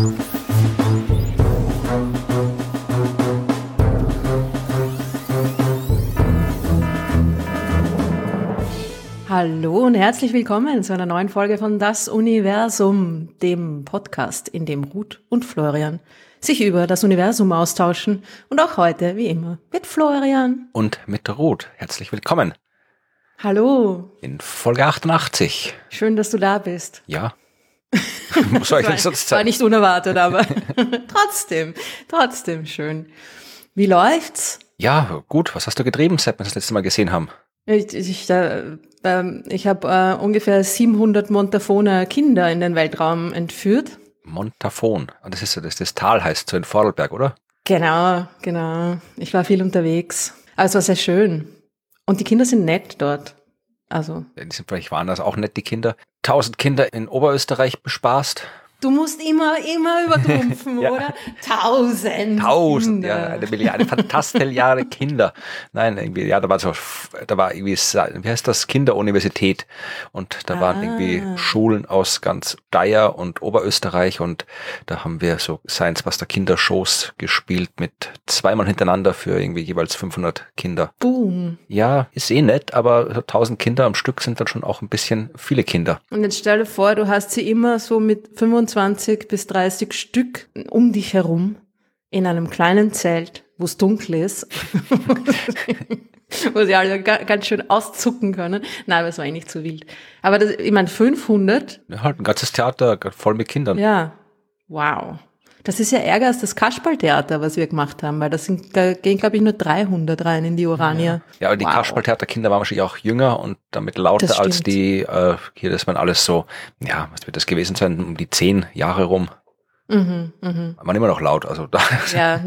Hallo und herzlich willkommen zu einer neuen Folge von Das Universum, dem Podcast, in dem Ruth und Florian sich über das Universum austauschen. Und auch heute, wie immer, mit Florian. Und mit Ruth. Herzlich willkommen. Hallo. In Folge 88. Schön, dass du da bist. Ja. Was soll ich denn sonst sagen? War nicht unerwartet, aber trotzdem schön. Wie läuft's? Ja, gut. Was hast du getrieben, seit wir das letzte Mal gesehen haben? Ich habe ungefähr 700 Montafoner Kinder in den Weltraum entführt. Montafon. Das ist so, das Tal heißt so in Vorarlberg, oder? Genau. Ich war viel unterwegs. Aber es war sehr schön. Und die Kinder sind nett dort. Also. Die sind vielleicht waren das auch nett, die Kinder. 1000 Kinder in Oberösterreich bespaßt. Du musst immer übertrumpfen, ja. oder? 1000 Kinder. Ja, eine Milliarde, Fantastilliarde Kinder. Nein, irgendwie, ja, da war irgendwie, wie heißt das, Kinderuniversität. Und da waren irgendwie Schulen aus ganz Steyr und Oberösterreich und da haben wir so Science-Buster-Kindershows gespielt mit zweimal hintereinander für irgendwie jeweils 500 Kinder. Boom. Ja, ist nett, aber 1000 Kinder am Stück sind dann schon auch ein bisschen viele Kinder. Und jetzt stell dir vor, du hast sie immer so mit 25 bis 30 Stück um dich herum in einem kleinen Zelt, wo es dunkel ist, wo sie alle ganz schön auszucken können. Nein, aber es war nicht so wild. Aber ich meine, 500. Ja, halt ein ganzes Theater voll mit Kindern. Ja, wow. Das ist ja ärger als das Kasperltheater, was wir gemacht haben, weil da gehen, glaube ich, nur 300 rein in die Urania. Ja, aber die Kasperltheaterkinder waren wahrscheinlich auch jünger und damit lauter als die, hier, das waren alles so, ja, was wird das gewesen sein, um die 10 Jahre rum. Waren immer noch laut, also da. Ja,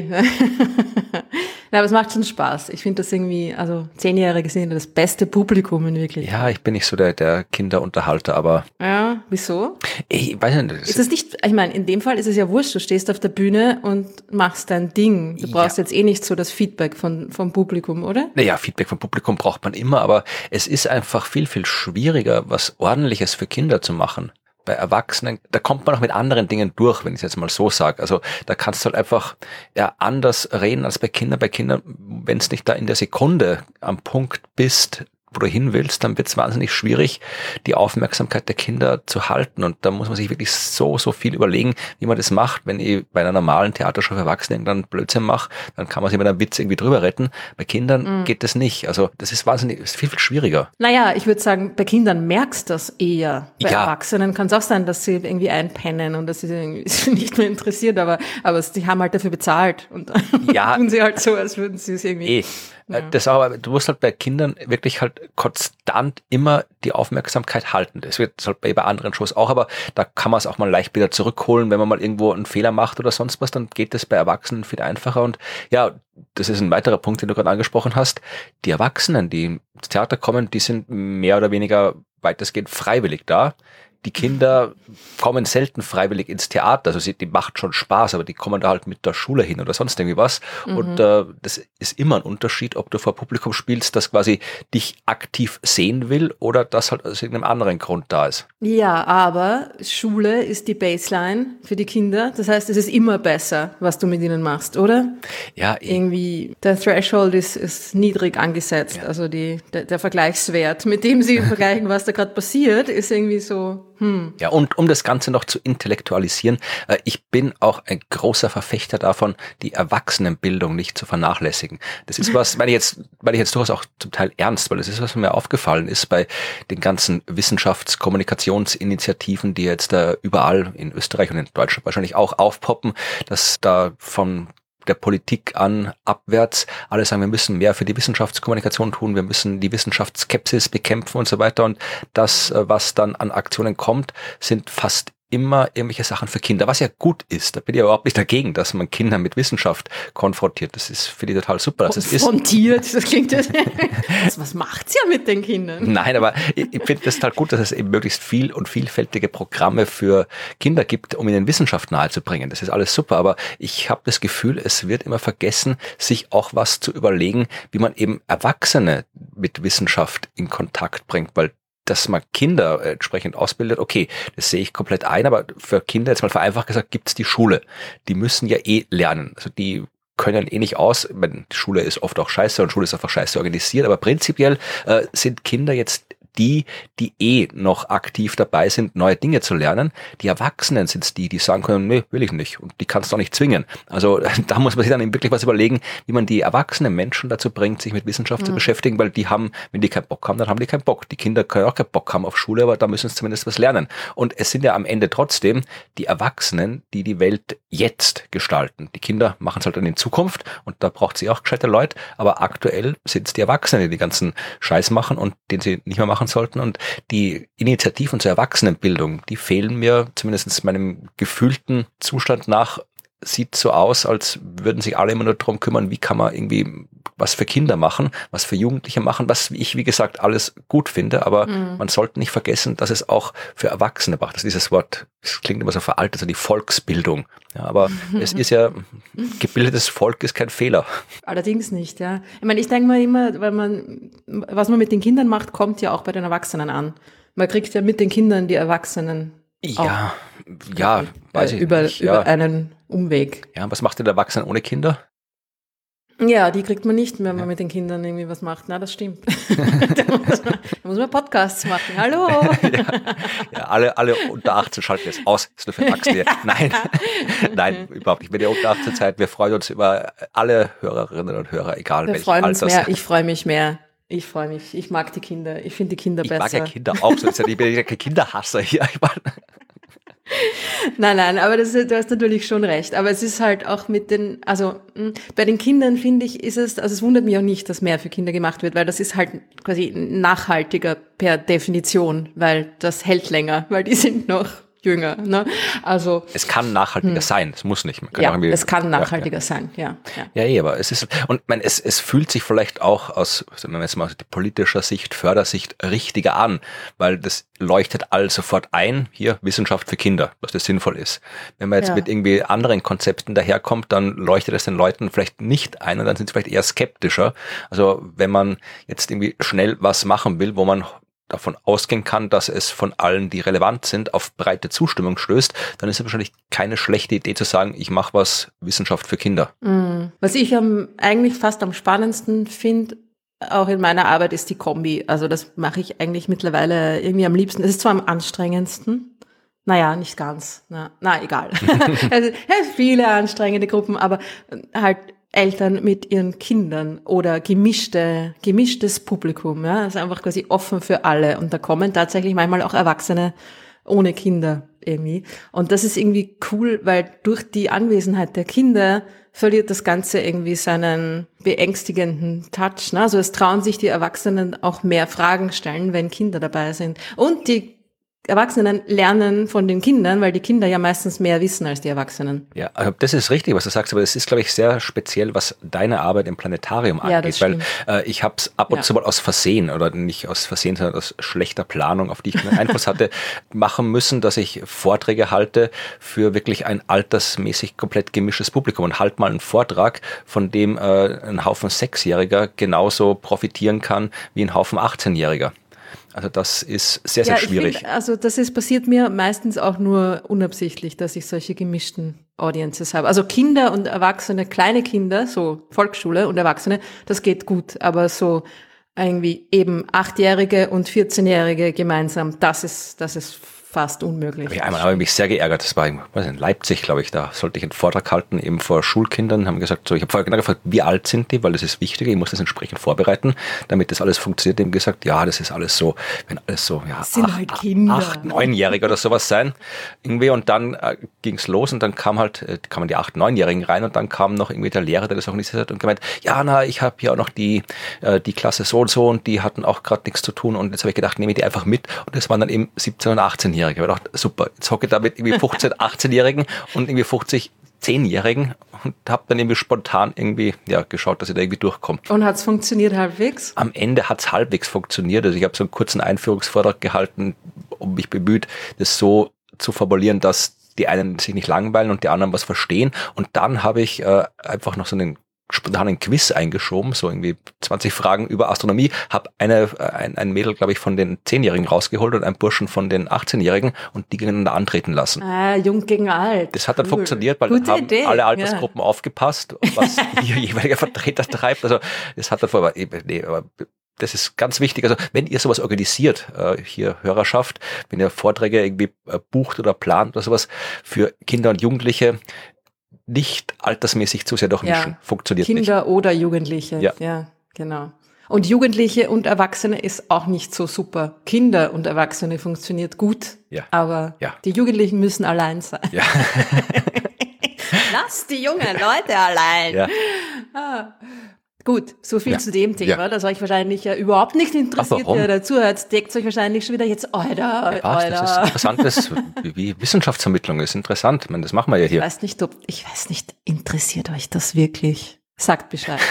Na, aber es macht schon Spaß. Ich finde das irgendwie, also 10-Jährige sind das beste Publikum in Wirklichkeit. Ja, ich bin nicht so der Kinderunterhalter, aber. Ja, wieso? Ich weiß nicht. Ist es nicht, ich meine, in dem Fall ist es ja wurscht, du stehst auf der Bühne und machst dein Ding. Du brauchst jetzt eh nicht so das Feedback vom Publikum, oder? Naja, Feedback vom Publikum braucht man immer, aber es ist einfach viel, viel schwieriger, was Ordentliches für Kinder zu machen. Bei Erwachsenen, da kommt man auch mit anderen Dingen durch, wenn ich es jetzt mal so sage. Also da kannst du halt einfach anders reden als bei Kindern. Bei Kindern, wenn es nicht da in der Sekunde am Punkt bist, wo du hin willst, dann wird es wahnsinnig schwierig, die Aufmerksamkeit der Kinder zu halten. Und da muss man sich wirklich so viel überlegen, wie man das macht. Wenn ich bei einer normalen Theatershow für Erwachsene dann Blödsinn mache, dann kann man sich mit einem Witz irgendwie drüber retten. Bei Kindern geht das nicht. Also das ist ist viel viel schwieriger. Naja, ich würde sagen, bei Kindern merkst du das eher. Bei Erwachsenen kann es auch sein, dass sie irgendwie einpennen und dass sie irgendwie nicht mehr interessiert, aber die haben halt dafür bezahlt und dann tun sie halt so, als würden sie es irgendwie. Das aber, du musst halt bei Kindern wirklich halt konstant immer die Aufmerksamkeit halten. Das wird halt bei anderen Shows auch, aber da kann man es auch mal leicht wieder zurückholen, wenn man mal irgendwo einen Fehler macht oder sonst was, dann geht das bei Erwachsenen viel einfacher. Und ja, das ist ein weiterer Punkt, den du gerade angesprochen hast. Die Erwachsenen, die ins Theater kommen, die sind mehr oder weniger weitestgehend freiwillig da. Die Kinder kommen selten freiwillig ins Theater, also die macht schon Spaß, aber die kommen da halt mit der Schule hin oder sonst irgendwie was. Und das ist immer ein Unterschied, ob du vor Publikum spielst, das quasi dich aktiv sehen will oder das halt aus irgendeinem anderen Grund da ist. Ja, aber Schule ist die Baseline für die Kinder. Das heißt, es ist immer besser, was du mit ihnen machst, oder? Ja. Irgendwie, der Threshold ist niedrig angesetzt. Ja. Also der Vergleichswert, mit dem sie vergleichen, was da gerade passiert, ist irgendwie so. Ja, und um das Ganze noch zu intellektualisieren, ich bin auch ein großer Verfechter davon, die Erwachsenenbildung nicht zu vernachlässigen. Das ist was, meine ich jetzt durchaus auch zum Teil ernst, weil das ist, was mir aufgefallen ist bei den ganzen Wissenschaftskommunikationsinitiativen, die jetzt überall in Österreich und in Deutschland wahrscheinlich auch aufpoppen, dass da von der Politik an abwärts alle sagen, wir müssen mehr für die Wissenschaftskommunikation tun, wir müssen die Wissenschaftsskepsis bekämpfen und so weiter. Und das, was dann an Aktionen kommt, sind fast immer irgendwelche Sachen für Kinder, was ja gut ist. Da bin ich überhaupt nicht dagegen, dass man Kinder mit Wissenschaft konfrontiert. Das ist, finde ich, total super. Konfrontiert, das klingt jetzt. Was macht's ja mit den Kindern? Nein, aber ich finde das total gut, dass es eben möglichst viel und vielfältige Programme für Kinder gibt, um ihnen Wissenschaft nahezubringen. Das ist alles super, aber ich habe das Gefühl, es wird immer vergessen, sich auch was zu überlegen, wie man eben Erwachsene mit Wissenschaft in Kontakt bringt, weil dass man Kinder entsprechend ausbildet, okay, das sehe ich komplett ein, aber für Kinder, jetzt mal vereinfacht gesagt, gibt's die Schule. Die müssen ja lernen. Also die können nicht aus, ich meine, die Schule ist oft auch scheiße und Schule ist einfach scheiße organisiert, aber prinzipiell sind Kinder jetzt die noch aktiv dabei sind, neue Dinge zu lernen. Die Erwachsenen sind es die sagen können, nee, will ich nicht. Und die kannst du auch nicht zwingen. Also da muss man sich dann eben wirklich was überlegen, wie man die erwachsenen Menschen dazu bringt, sich mit Wissenschaft zu beschäftigen, weil die haben, wenn die keinen Bock haben, dann haben die keinen Bock. Die Kinder können auch keinen Bock haben auf Schule, aber da müssen sie zumindest was lernen. Und es sind ja am Ende trotzdem die Erwachsenen, die die Welt jetzt gestalten. Die Kinder machen es halt dann in Zukunft und da braucht sie auch gescheite Leute, aber aktuell sind es die Erwachsenen, die den ganzen Scheiß machen und den sie nicht mehr machen sollten, und die Initiativen zur Erwachsenenbildung, die fehlen mir, zumindest meinem gefühlten Zustand nach. Sieht so aus, als würden sich alle immer nur darum kümmern, wie kann man irgendwie was für Kinder machen, was für Jugendliche machen, was ich, wie gesagt, alles gut finde, aber man sollte nicht vergessen, dass es auch für Erwachsene braucht. Das ist dieses Wort, das klingt immer so veraltet, also die Volksbildung. Ja, aber es ist ja, gebildetes Volk ist kein Fehler. Allerdings nicht, ja. Ich meine, ich denke mal immer, was man mit den Kindern macht, kommt ja auch bei den Erwachsenen an. Man kriegt ja mit den Kindern die Erwachsenen ja, weiß ich über, nicht. Über einen Umweg. Ja, was macht denn der Erwachsene ohne Kinder? Ja, die kriegt man nicht, wenn man mit den Kindern irgendwie was macht. Na, das stimmt. Da muss man Podcasts machen. Hallo! Ja, alle unter 18 schalten jetzt aus. Das ist nur für Erwachsene. Nein, überhaupt nicht. Wenn ihr unter 18 seid, wir freuen uns über alle Hörerinnen und Hörer, egal welches Alters. Mehr. Ich freue mich mehr. Ich freue mich. Ich mag die Kinder. Ich finde die Kinder besser. Ich mag ja Kinder auch. So ist ja, ich bin ja kein Kinderhasser hier. Nein, aber du hast natürlich schon recht. Aber es ist halt auch bei den Kindern finde ich, es wundert mich auch nicht, dass mehr für Kinder gemacht wird, weil das ist halt quasi nachhaltiger per Definition, weil das hält länger, weil die sind noch jünger, ne? Also. Es kann nachhaltiger sein, es muss nicht. Man kann es kann nachhaltiger sein, ja. Ja, aber es ist, und es fühlt sich vielleicht auch aus, sagen wir jetzt mal, politischer Sicht, Fördersicht richtiger an, weil das leuchtet all sofort ein, hier, Wissenschaft für Kinder, dass das sinnvoll ist. Wenn man jetzt mit irgendwie anderen Konzepten daherkommt, dann leuchtet es den Leuten vielleicht nicht ein und dann sind sie vielleicht eher skeptischer. Also wenn man jetzt irgendwie schnell was machen will, wo man davon ausgehen kann, dass es von allen, die relevant sind, auf breite Zustimmung stößt, dann ist es wahrscheinlich keine schlechte Idee zu sagen, ich mache was Wissenschaft für Kinder. Was ich eigentlich fast am spannendsten finde, auch in meiner Arbeit, ist die Kombi. Also das mache ich eigentlich mittlerweile irgendwie am liebsten. Es ist zwar am anstrengendsten, naja, nicht ganz, egal. Also, viele anstrengende Gruppen, aber halt Eltern mit ihren Kindern oder gemischtes Publikum, ja, das ist einfach quasi offen für alle und da kommen tatsächlich manchmal auch Erwachsene ohne Kinder irgendwie und das ist irgendwie cool, weil durch die Anwesenheit der Kinder verliert das Ganze irgendwie seinen beängstigenden Touch, ne? Also es trauen sich die Erwachsenen auch mehr Fragen stellen, wenn Kinder dabei sind und die Erwachsenen lernen von den Kindern, weil die Kinder ja meistens mehr wissen als die Erwachsenen. Ja, also das ist richtig, was du sagst, aber es ist, glaube ich, sehr speziell, was deine Arbeit im Planetarium angeht, weil ich habe es ab und zu mal aus Versehen, oder nicht aus Versehen, sondern aus schlechter Planung, auf die ich einen Einfluss hatte, machen müssen, dass ich Vorträge halte für wirklich ein altersmäßig komplett gemischtes Publikum und halt mal einen Vortrag, von dem ein Haufen 6-Jähriger genauso profitieren kann wie ein Haufen 18-Jähriger. Also das ist sehr, sehr schwierig. Passiert mir meistens auch nur unabsichtlich, dass ich solche gemischten Audiences habe. Also Kinder und Erwachsene, kleine Kinder, so Volksschule und Erwachsene, das geht gut. Aber so irgendwie eben 8-Jährige und 14-Jährige gemeinsam, das ist fast unmöglich. Einmal habe ich mich sehr geärgert. Das war in Leipzig, glaube ich. Da sollte ich einen Vortrag halten, eben vor Schulkindern. Haben gesagt, so, ich habe vorher genau gefragt, wie alt sind die, weil das ist wichtig. Ich muss das entsprechend vorbereiten, damit das alles funktioniert. Eben gesagt, ja, das ist alles so, wenn alles so, ja, sind 8-, 9-Jährige oder sowas sein. Irgendwie und dann ging's los und dann kamen die 8-, 9-Jährigen rein und dann kam noch irgendwie der Lehrer, der das organisiert hat und gemeint, ja, ich habe hier auch noch die Klasse so und die hatten auch gerade nichts zu tun und jetzt habe ich gedacht, nehme ich die einfach mit und das waren dann eben 17- und 18-Jährige. Ich habe gedacht, super, jetzt hocke ich da mit irgendwie 15-, 18-Jährigen und irgendwie 50-, 10-Jährigen und habe dann irgendwie spontan irgendwie geschaut, dass ich da irgendwie durchkomme. Und hat's funktioniert halbwegs? Am Ende hat's halbwegs funktioniert. Also ich habe so einen kurzen Einführungsvortrag gehalten und mich bemüht, das so zu formulieren, dass die einen sich nicht langweilen und die anderen was verstehen. Und dann habe ich einfach noch so einen spontan ein Quiz eingeschoben, so irgendwie 20 Fragen über Astronomie, habe ein Mädel, glaube ich, von den 10-Jährigen rausgeholt und einen Burschen von den 18-Jährigen und die gegeneinander antreten lassen. Jung gegen alt. Das hat dann funktioniert, weil haben alle Altersgruppen aufgepasst, was ihr jeweiliger Vertreter treibt. Also das hat dann aber das ist ganz wichtig. Also wenn ihr sowas organisiert, hier Hörerschaft, wenn ihr Vorträge irgendwie bucht oder plant oder sowas für Kinder und Jugendliche, nicht altersmäßig zu sehr durchmischen. Funktioniert Kinder nicht. Kinder oder Jugendliche. Ja, genau. Und Jugendliche und Erwachsene ist auch nicht so super. Kinder und Erwachsene funktioniert gut, aber die Jugendlichen müssen allein sein. Ja. Lass die jungen Leute allein. Ja. Gut, so viel zu dem Thema, das euch wahrscheinlich überhaupt nicht interessiert, wer dazu hört, denkt euch wahrscheinlich schon wieder jetzt, Alter. Das ist interessantes, wie Wissenschaftsvermittlung ist interessant. Ich meine, das machen wir ja hier. Ich weiß nicht, interessiert euch das wirklich? Sagt Bescheid.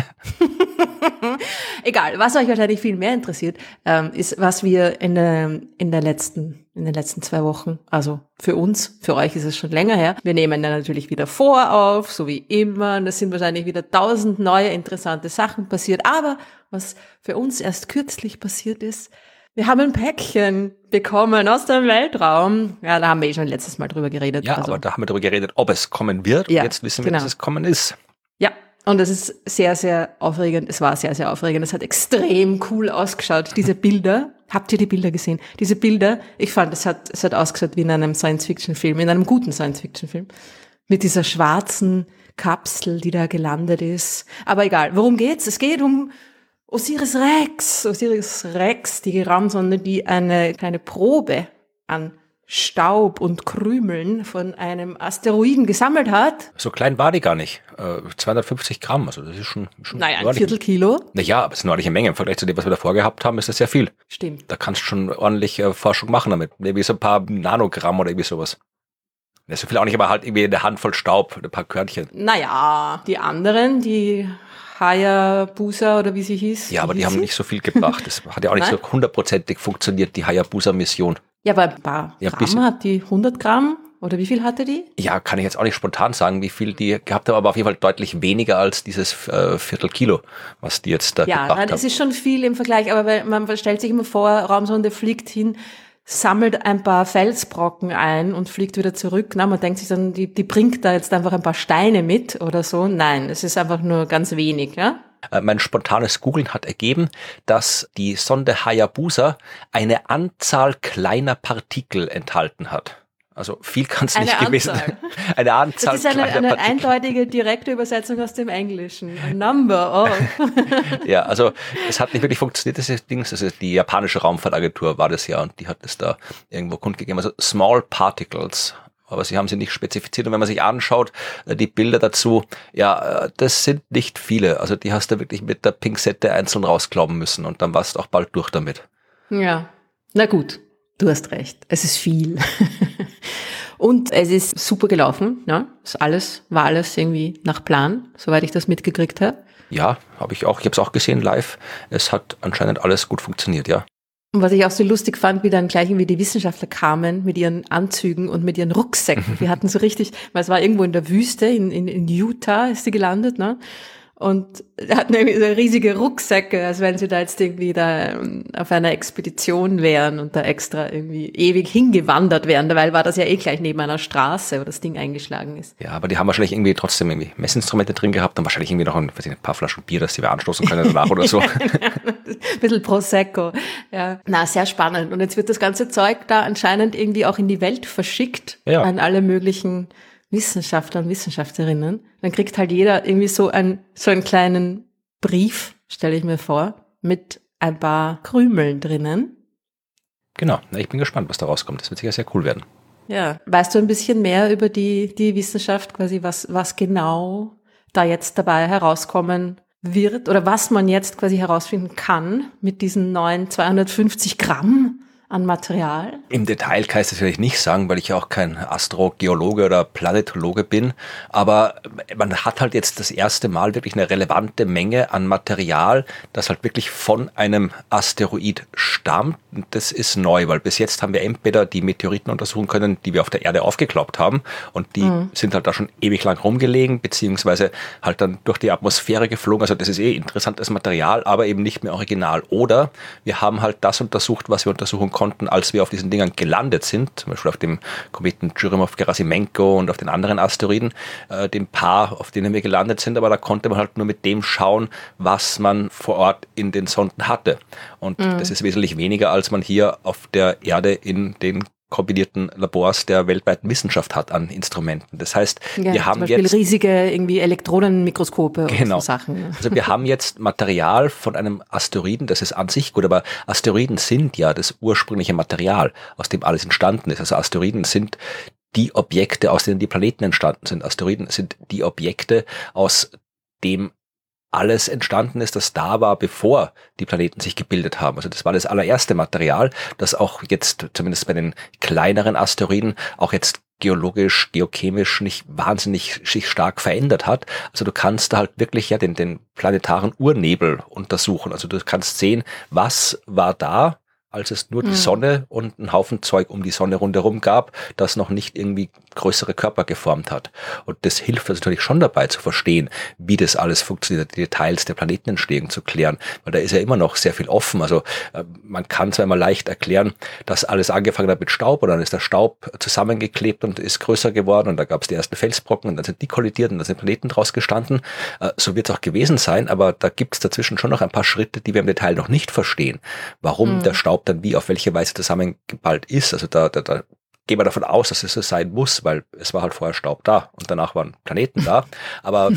Egal, was euch wahrscheinlich viel mehr interessiert, ist, was wir in den letzten 2 Wochen, also für uns, für euch ist es schon länger her, wir nehmen dann natürlich wieder auf, so wie immer, und es sind wahrscheinlich wieder 1000 neue interessante Sachen passiert, aber was für uns erst kürzlich passiert ist, wir haben ein Päckchen bekommen aus dem Weltraum. Ja, da haben wir schon letztes Mal drüber geredet. Ja, aber da haben wir drüber geredet, ob es kommen wird, und jetzt wissen wir, dass es kommen ist. Ja. Und es ist sehr, sehr aufregend. Es war sehr, sehr aufregend. Es hat extrem cool ausgeschaut. Diese Bilder, habt ihr die Bilder gesehen? Diese Bilder, ich fand, es hat ausgeschaut wie in einem Science-Fiction-Film, in einem guten Science-Fiction-Film. Mit dieser schwarzen Kapsel, die da gelandet ist. Aber egal, worum geht's? Es geht um Osiris Rex, die Raumsonde, die eine kleine Probe an Staub und Krümeln von einem Asteroiden gesammelt hat. So klein war die gar nicht. 250 Gramm, also das ist schon naja, ein Viertelkilo. Naja, aber es ist eine ordentliche Menge. Im Vergleich zu dem, was wir davor gehabt haben, ist das sehr viel. Stimmt. Da kannst du schon ordentlich Forschung machen damit. Irgendwie so ein paar Nanogramm oder irgendwie sowas. Das ist so viel auch nicht, aber halt irgendwie eine Handvoll Staub, ein paar Körnchen. Naja, die anderen, die Hayabusa oder wie sie hieß. Ja, aber die haben nicht so viel gebracht. Das hat ja auch nicht so 100%ig funktioniert, die Hayabusa-Mission. Ja, aber ein paar Gramm hat die 100 Gramm oder wie viel hatte die? Ja, kann ich jetzt auch nicht spontan sagen, wie viel die gehabt haben, aber auf jeden Fall deutlich weniger als dieses Viertelkilo, was die jetzt da gebracht haben. Ja, das ist schon viel im Vergleich, aber man stellt sich immer vor, Raumsonde fliegt hin, sammelt ein paar Felsbrocken ein und fliegt wieder zurück. Na, man denkt sich dann, die bringt da jetzt einfach ein paar Steine mit oder so. Nein, es ist einfach nur ganz wenig, ja. Mein spontanes Googlen hat ergeben, dass die Sonde Hayabusa eine Anzahl kleiner Partikel enthalten hat. Also viel kann es nicht gewesen sein. Eine Anzahl kleiner Partikel. Das ist eine eindeutige, direkte Übersetzung aus dem Englischen. A number of. Ja, also es hat nicht wirklich funktioniert, das Ding. Also die japanische Raumfahrtagentur war das ja und die hat es da irgendwo kundgegeben. Also Small Particles. Aber sie haben sie nicht spezifiziert. Und wenn man sich anschaut, die Bilder dazu, ja, das sind nicht viele. Also die hast du wirklich mit der Pinzette einzeln rausklauben müssen und dann warst du auch bald durch damit. Ja, na gut, du hast recht. Es ist viel. Und es ist super gelaufen. Ja? War alles irgendwie nach Plan, soweit ich das mitgekriegt habe. Ja, habe ich auch. Ich habe es auch gesehen live. Es hat anscheinend alles gut funktioniert, ja. Und was ich auch so lustig fand, wie dann gleich irgendwie die Wissenschaftler kamen mit ihren Anzügen und mit ihren Rucksäcken. Die hatten so richtig, weil es war irgendwo in der Wüste, in Utah ist sie gelandet, ne? Und hatten irgendwie so riesige Rucksäcke, als wenn sie da jetzt irgendwie da auf einer Expedition wären und da extra irgendwie ewig hingewandert wären. Dabei war das ja gleich neben einer Straße, wo das Ding eingeschlagen ist. Ja, aber die haben wahrscheinlich irgendwie trotzdem irgendwie Messinstrumente drin gehabt und wahrscheinlich irgendwie noch ein paar Flaschen Bier, dass die wir anstoßen können danach oder so. Ein bisschen Prosecco. Ja. Na, sehr spannend. Und jetzt wird das ganze Zeug da anscheinend irgendwie auch in die Welt verschickt an alle möglichen Wissenschaftler und Wissenschaftlerinnen. Dann kriegt halt jeder irgendwie so einen kleinen Brief, stelle ich mir vor, mit ein paar Krümeln drinnen. Genau, ich bin gespannt, was da rauskommt. Das wird sicher sehr cool werden. Ja, weißt du ein bisschen mehr über die Wissenschaft, quasi was genau da jetzt dabei herauskommen wird oder was man jetzt quasi herausfinden kann mit diesen neuen 250 Gramm an Material? Im Detail kann ich das vielleicht nicht sagen, weil ich ja auch kein Astrogeologe oder Planetologe bin. Aber man hat halt jetzt das erste Mal wirklich eine relevante Menge an Material, das halt wirklich von einem Asteroid stammt. Und das ist neu, weil bis jetzt haben wir entweder die Meteoriten untersuchen können, die wir auf der Erde aufgekloppt haben. Und die sind halt da schon ewig lang rumgelegen, beziehungsweise halt dann durch die Atmosphäre geflogen. Also das ist interessantes Material, aber eben nicht mehr original. Oder wir haben halt das untersucht, was wir untersuchen konnten, als wir auf diesen Dingern gelandet sind, zum Beispiel auf dem Kometen Churyumov-Gerasimenko und auf den anderen Asteroiden, dem Paar, auf denen wir gelandet sind, aber da konnte man halt nur mit dem schauen, was man vor Ort in den Sonden hatte. Und das ist wesentlich weniger, als man hier auf der Erde in den kombinierten Labors der weltweiten Wissenschaft hat an Instrumenten. Das heißt, wir haben zum Beispiel jetzt riesige irgendwie Elektronenmikroskope und so Sachen. Also wir haben jetzt Material von einem Asteroiden, das ist an sich gut, aber Asteroiden sind ja das ursprüngliche Material, aus dem alles entstanden ist. Also Asteroiden sind die Objekte, aus denen die Planeten entstanden sind. Asteroiden sind die Objekte, aus dem alles entstanden ist, das da war, bevor die Planeten sich gebildet haben. Also das war das allererste Material, das auch jetzt, zumindest bei den kleineren Asteroiden, auch jetzt geologisch, geochemisch nicht wahnsinnig sich stark verändert hat. Also du kannst da halt wirklich ja den planetaren Urnebel untersuchen. Also du kannst sehen, was war da, als es nur die Sonne und einen Haufen Zeug um die Sonne rundherum gab, das noch nicht irgendwie größere Körper geformt hat. Und das hilft uns natürlich schon dabei zu verstehen, wie das alles funktioniert, die Details der Planetenentstehung zu klären, weil da ist ja immer noch sehr viel offen. Also man kann zwar immer leicht erklären, dass alles angefangen hat mit Staub und dann ist der Staub zusammengeklebt und ist größer geworden und da gab es die ersten Felsbrocken und dann sind die kollidiert und dann sind Planeten draus gestanden. So wird es auch gewesen sein, aber da gibt es dazwischen schon noch ein paar Schritte, die wir im Detail noch nicht verstehen. Warum der Staub dann wie auf welche Weise zusammengeballt ist. Also da gehen wir davon aus, dass es so sein muss, weil es war halt vorher Staub da und danach waren Planeten da. Aber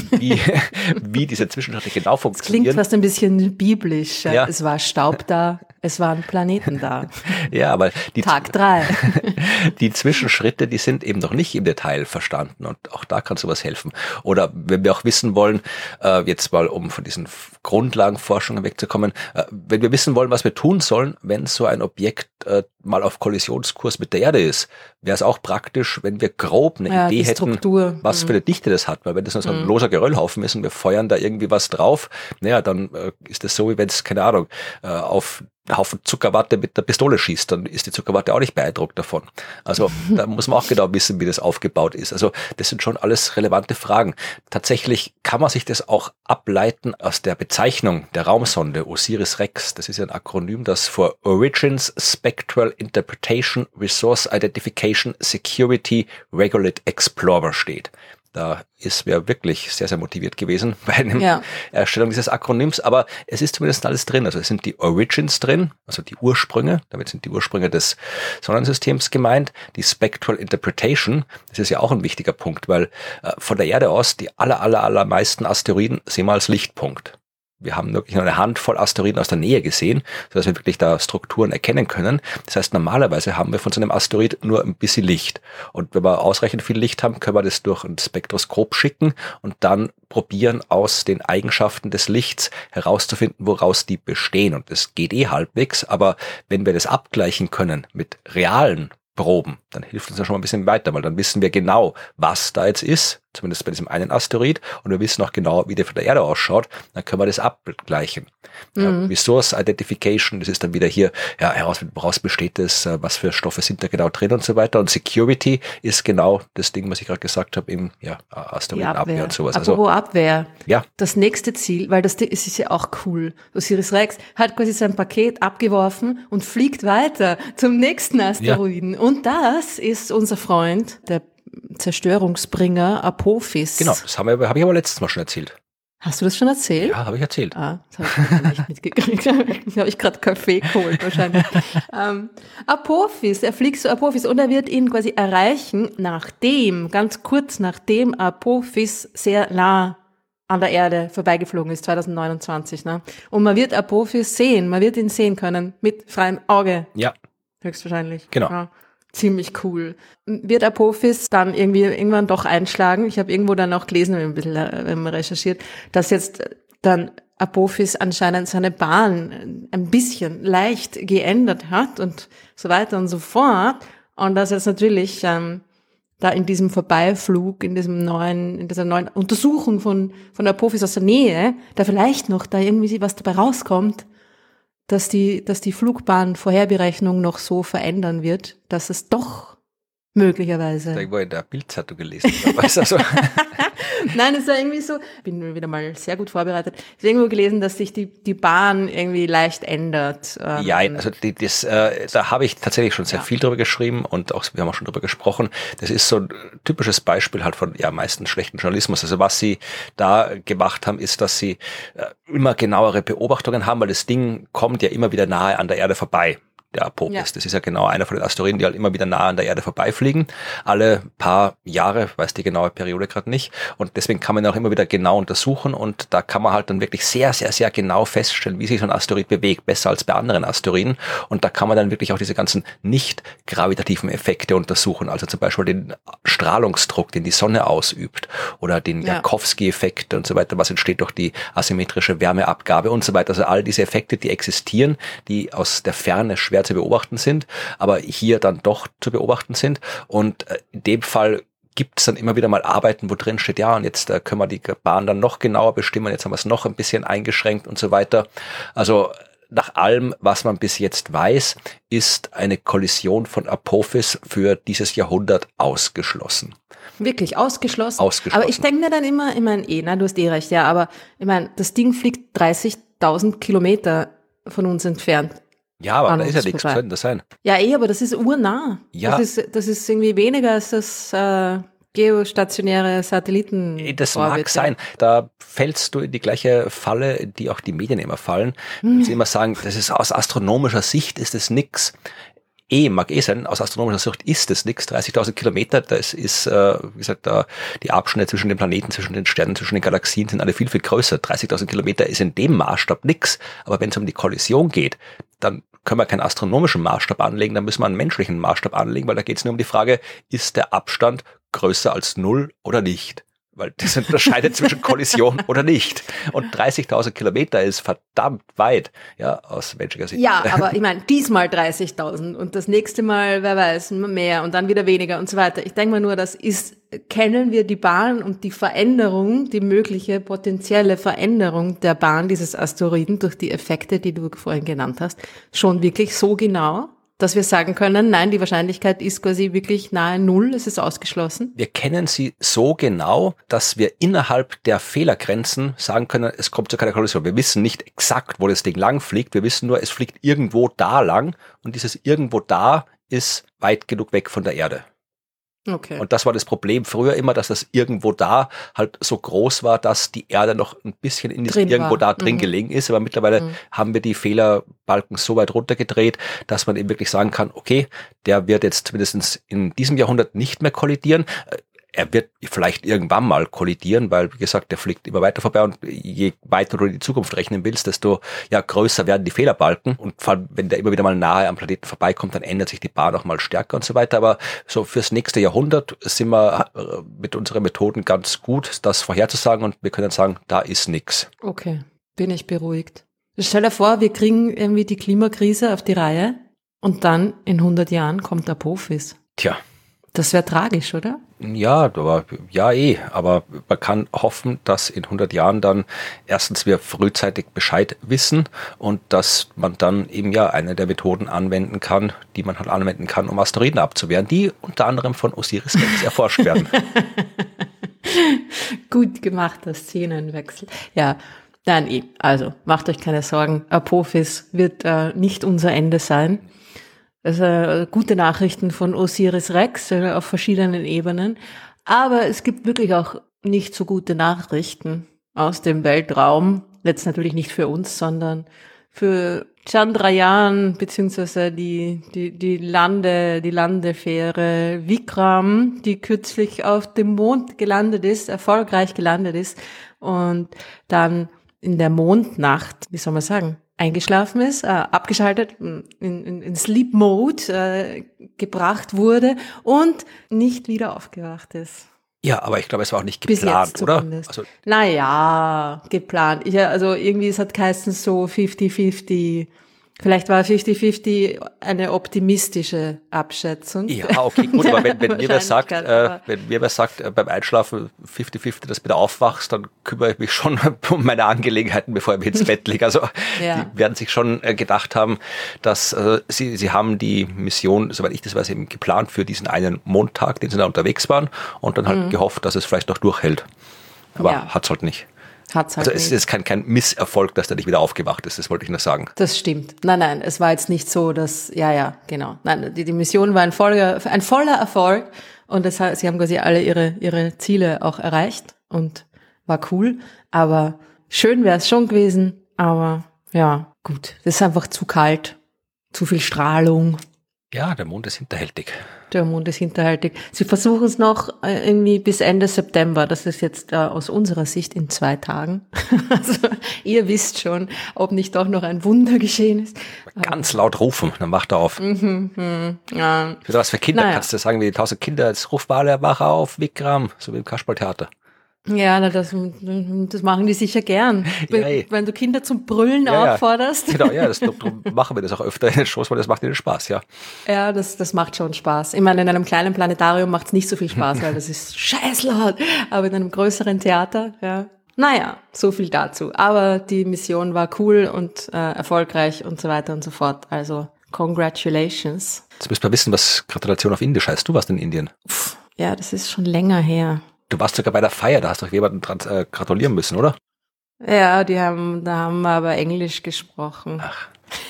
wie diese Zwischenschritte genau funktionieren. Das klingt fast ein bisschen biblisch. Ja. Es war Staub da, es waren Planeten da. Ja, aber Tag 3. Die Zwischenschritte, die sind eben noch nicht im Detail verstanden und auch da kann sowas helfen. Oder wenn wir auch wissen wollen, jetzt mal um von diesen Grundlagenforschungen wegzukommen, wenn wir wissen wollen, was wir tun sollen, wenn so ein Objekt mal auf Kollisionskurs mit der Erde ist, wäre es auch praktisch, wenn wir grob eine Idee hätten, was für eine Dichte das hat. Weil wenn das nur so ein loser Geröllhaufen ist und wir feuern da irgendwie was drauf, naja, dann ist das so, wie wenn es, keine Ahnung, auf einen Haufen Zuckerwatte mit der Pistole schießt, dann ist die Zuckerwatte auch nicht beeindruckt davon. Also da muss man auch genau wissen, wie das aufgebaut ist. Also das sind schon alles relevante Fragen. Tatsächlich kann man sich das auch ableiten aus der Bezeichnung der Raumsonde OSIRIS-REx. Das ist ja ein Akronym, das für Origins, Spectral Interpretation, Resource Identification, Security, Regulate Explorer steht. Da ist wer wirklich sehr, sehr motiviert gewesen bei der Erstellung dieses Akronyms, aber es ist zumindest alles drin. Also es sind die Origins drin, also die Ursprünge, damit sind die Ursprünge des Sonnensystems gemeint. Die Spectral Interpretation, das ist ja auch ein wichtiger Punkt, weil von der Erde aus die allermeisten Asteroiden sehen wir als Lichtpunkt. Wir haben wirklich nur eine Handvoll Asteroiden aus der Nähe gesehen, sodass wir wirklich da Strukturen erkennen können. Das heißt, normalerweise haben wir von so einem Asteroid nur ein bisschen Licht. Und wenn wir ausreichend viel Licht haben, können wir das durch ein Spektroskop schicken und dann probieren, aus den Eigenschaften des Lichts herauszufinden, woraus die bestehen. Und das geht halbwegs, aber wenn wir das abgleichen können mit realen Proben, dann hilft uns das schon mal ein bisschen weiter, weil dann wissen wir genau, was da jetzt ist, zumindest bei diesem einen Asteroid, und wir wissen auch genau, wie der von der Erde ausschaut, dann können wir das abgleichen. Resource Identification, das ist dann wieder hier, woraus besteht das, was für Stoffe sind da genau drin und so weiter, und Security ist genau das Ding, was ich gerade gesagt habe, eben, Asteroidenabwehr und sowas. Apropos Abwehr, ja. Das nächste Ziel, weil das ist ja auch cool, OSIRIS-REx hat quasi sein Paket abgeworfen und fliegt weiter zum nächsten Asteroiden, und das ist unser Freund, der Zerstörungsbringer Apophis. Genau, das habe ich aber letztes Mal schon erzählt. Hast du das schon erzählt? Ja, habe ich erzählt. Das habe ich nicht mitgekriegt. Da habe ich gerade Kaffee geholt wahrscheinlich. Apophis, er fliegt zu Apophis und er wird ihn quasi erreichen, ganz kurz nachdem Apophis sehr nah an der Erde vorbeigeflogen ist, 2029. Ne? Und man wird Apophis sehen, man wird ihn sehen können, mit freiem Auge. Ja. Höchstwahrscheinlich. Genau. Ja. Ziemlich cool. Wird Apophis dann irgendwann doch einschlagen? Ich habe irgendwo dann auch gelesen, wenn man recherchiert, dass jetzt dann Apophis anscheinend seine Bahn ein bisschen leicht geändert hat und so weiter und so fort. Und dass jetzt natürlich da in diesem Vorbeiflug, in dieser neuen Untersuchung von Apophis aus der Nähe, da vielleicht noch da irgendwie was dabei rauskommt, dass die Flugbahnvorherberechnung noch so verändern wird, dass es doch möglicherweise. Da irgendwo in der Bildzeitung gelesen. Also. Nein, es war irgendwie so, bin wieder mal sehr gut vorbereitet, ich habe irgendwo gelesen, dass sich die Bahn irgendwie leicht ändert. Ja, also da habe ich tatsächlich schon sehr viel drüber geschrieben und auch, wir haben auch schon drüber gesprochen. Das ist so ein typisches Beispiel halt von meistens schlechten Journalismus. Also was sie da gemacht haben, ist, dass sie immer genauere Beobachtungen haben, weil das Ding kommt ja immer wieder nahe an der Erde vorbei. Der Apophis. Ja. Das ist ja genau einer von den Asteroiden, die halt immer wieder nah an der Erde vorbeifliegen. Alle paar Jahre, weiß die genaue Periode gerade nicht. Und deswegen kann man auch immer wieder genau untersuchen und da kann man halt dann wirklich sehr, sehr, sehr genau feststellen, wie sich so ein Asteroid bewegt, besser als bei anderen Asteroiden. Und da kann man dann wirklich auch diese ganzen nicht gravitativen Effekte untersuchen, also zum Beispiel den Strahlungsdruck, den die Sonne ausübt oder den Jakowski-Effekt und so weiter, was entsteht durch die asymmetrische Wärmeabgabe und so weiter. Also all diese Effekte, die existieren, die aus der Ferne schwer zu beobachten sind, aber hier dann doch zu beobachten sind. Und in dem Fall gibt es dann immer wieder mal Arbeiten, wo drin steht, ja, und jetzt können wir die Bahn dann noch genauer bestimmen, jetzt haben wir es noch ein bisschen eingeschränkt und so weiter. Also nach allem, was man bis jetzt weiß, ist eine Kollision von Apophis für dieses Jahrhundert ausgeschlossen. Wirklich ausgeschlossen? Aber ich denke mir dann immer, du hast recht, ja, aber ich meine, das Ding fliegt 30.000 Kilometer von uns entfernt. Ja, aber da ist ja nichts, was soll denn das sein? Ja, aber das ist urnah. Ja. Das ist irgendwie weniger als das geostationäre Satelliten. Das mag sein. Da fällst du in die gleiche Falle, die auch die Medien immer fallen. Wenn sie immer sagen, das ist aus astronomischer Sicht ist es nix. Mag sein, aus astronomischer Sicht ist es nichts. 30.000 Kilometer, das ist, wie gesagt, die Abstände zwischen den Planeten, zwischen den Sternen, zwischen den Galaxien sind alle viel, viel größer. 30.000 Kilometer ist in dem Maßstab nix. Aber wenn es um die Kollision geht, dann können wir keinen astronomischen Maßstab anlegen, dann müssen wir einen menschlichen Maßstab anlegen, weil da geht es nur um die Frage, ist der Abstand größer als 0 oder nicht? Weil das unterscheidet zwischen Kollision oder nicht. Und 30.000 Kilometer ist verdammt weit, ja, aus menschlicher Sicht. Ja, aber ich meine, diesmal 30.000 und das nächste Mal, wer weiß, mehr und dann wieder weniger und so weiter. Ich denke mal nur, kennen wir die Bahn und die Veränderung, die mögliche potenzielle Veränderung der Bahn dieses Asteroiden durch die Effekte, die du vorhin genannt hast, schon wirklich so genau, dass wir sagen können, nein, die Wahrscheinlichkeit ist quasi wirklich nahe Null, es ist ausgeschlossen? Wir kennen sie so genau, dass wir innerhalb der Fehlergrenzen sagen können, es kommt zu keiner Kollision. Wir wissen nicht exakt, wo das Ding lang fliegt, wir wissen nur, es fliegt irgendwo da lang und dieses irgendwo da ist weit genug weg von der Erde. Okay. Und das war das Problem früher immer, dass das irgendwo da halt so groß war, dass die Erde noch ein bisschen in diesem irgendwo da drin gelegen ist. Aber mittlerweile haben wir die Fehlerbalken so weit runtergedreht, dass man eben wirklich sagen kann, okay, der wird jetzt zumindest in diesem Jahrhundert nicht mehr kollidieren. Er wird vielleicht irgendwann mal kollidieren, weil, wie gesagt, der fliegt immer weiter vorbei und je weiter du in die Zukunft rechnen willst, desto größer werden die Fehlerbalken und vor allem, wenn der immer wieder mal nahe am Planeten vorbeikommt, dann ändert sich die Bahn auch mal stärker und so weiter. Aber so fürs nächste Jahrhundert sind wir mit unseren Methoden ganz gut, das vorherzusagen und wir können sagen, da ist nix. Okay, bin ich beruhigt. Stell dir vor, wir kriegen irgendwie die Klimakrise auf die Reihe und dann in 100 Jahren kommt Apophis. Tja. Das wäre tragisch, oder? Ja, aber man kann hoffen, dass in 100 Jahren dann erstens wir frühzeitig Bescheid wissen und dass man dann eben eine der Methoden anwenden kann, die man halt anwenden kann, um Asteroiden abzuwehren, die unter anderem von Osiris Rex erforscht werden. Gut gemachter Szenenwechsel. Ja, nein, also macht euch keine Sorgen, Apophis wird nicht unser Ende sein. Also gute Nachrichten von Osiris Rex auf verschiedenen Ebenen. Aber es gibt wirklich auch nicht so gute Nachrichten aus dem Weltraum. Jetzt natürlich nicht für uns, sondern für Chandrayaan beziehungsweise die Landefähre Vikram, die kürzlich auf dem Mond gelandet ist, erfolgreich gelandet ist und dann in der Mondnacht, wie soll man sagen, eingeschlafen ist, abgeschaltet, in Sleep Mode gebracht wurde und nicht wieder aufgewacht ist. Ja, aber ich glaube, es war auch nicht geplant, oder? Also, naja, geplant. Also irgendwie, es hat geheißen so 50-50. Vielleicht war 50-50 eine optimistische Abschätzung. Ja, okay, gut, aber wenn mir wer sagt, beim Einschlafen 50-50, dass du wieder aufwachst, dann kümmere ich mich schon um meine Angelegenheiten, bevor ich mich ins Bett lege. Also die werden sich schon gedacht haben, dass sie haben die Mission, soweit ich das weiß, eben geplant für diesen einen Montag, den sie da unterwegs waren und dann halt gehofft, dass es vielleicht noch durchhält. Aber hat's halt nicht. Also es ist kein Misserfolg, dass der nicht wieder aufgewacht ist, das wollte ich nur sagen. Das stimmt. Nein, es war jetzt nicht so, dass, genau. Nein, die Mission war ein voller Erfolg und sie haben quasi alle ihre Ziele auch erreicht und war cool, aber schön wäre es schon gewesen, aber ja, gut, das ist einfach zu kalt, zu viel Strahlung. Ja, der Mond ist hinterhältig. Sie versuchen es noch irgendwie bis Ende September. Das ist jetzt aus unserer Sicht in 2 Tagen. Also ihr wisst schon, ob nicht doch noch ein Wunder geschehen ist. Ganz laut rufen, dann wacht er auf. Ja. Für was für Kinder kannst du sagen, wie 1000 Kinder, jetzt ruft alle, wach auf, Vikram, so wie im Kasperltheater. Ja, das machen die sicher gern. Wenn du Kinder zum Brüllen aufforderst. Genau, darum machen wir das auch öfter in den Shows, weil das macht ihnen Spaß, ja. Ja, das macht schon Spaß. Ich meine, in einem kleinen Planetarium macht es nicht so viel Spaß, weil das ist scheißlaut. Aber in einem größeren Theater, naja, so viel dazu. Aber die Mission war cool und erfolgreich und so weiter und so fort. Also, congratulations. Jetzt müsst ihr wissen, was Gratulation auf Indisch heißt. Du warst in Indien. Ja, das ist schon länger her. Du warst sogar bei der Feier, da hast du jemanden gratulieren müssen, oder? Ja, da haben wir aber Englisch gesprochen. Ach.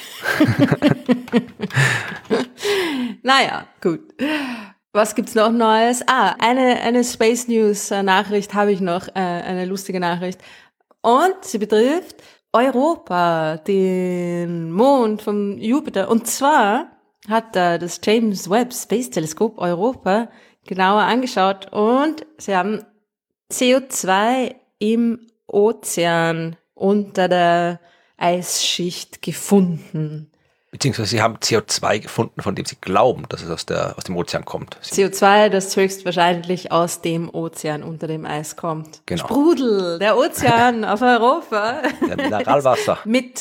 Naja, gut. Was gibt's noch Neues? Eine Space News Nachricht habe ich noch, eine lustige Nachricht. Und sie betrifft Europa, den Mond vom Jupiter. Und zwar hat das James Webb Space Teleskop Europa genauer angeschaut und sie haben CO2 im Ozean unter der Eisschicht gefunden. Beziehungsweise sie haben CO2 gefunden, von dem sie glauben, dass es aus dem Ozean kommt. CO2, das höchstwahrscheinlich aus dem Ozean unter dem Eis kommt. Genau. Sprudel, der Ozean auf Europa. Der Mineralwasser.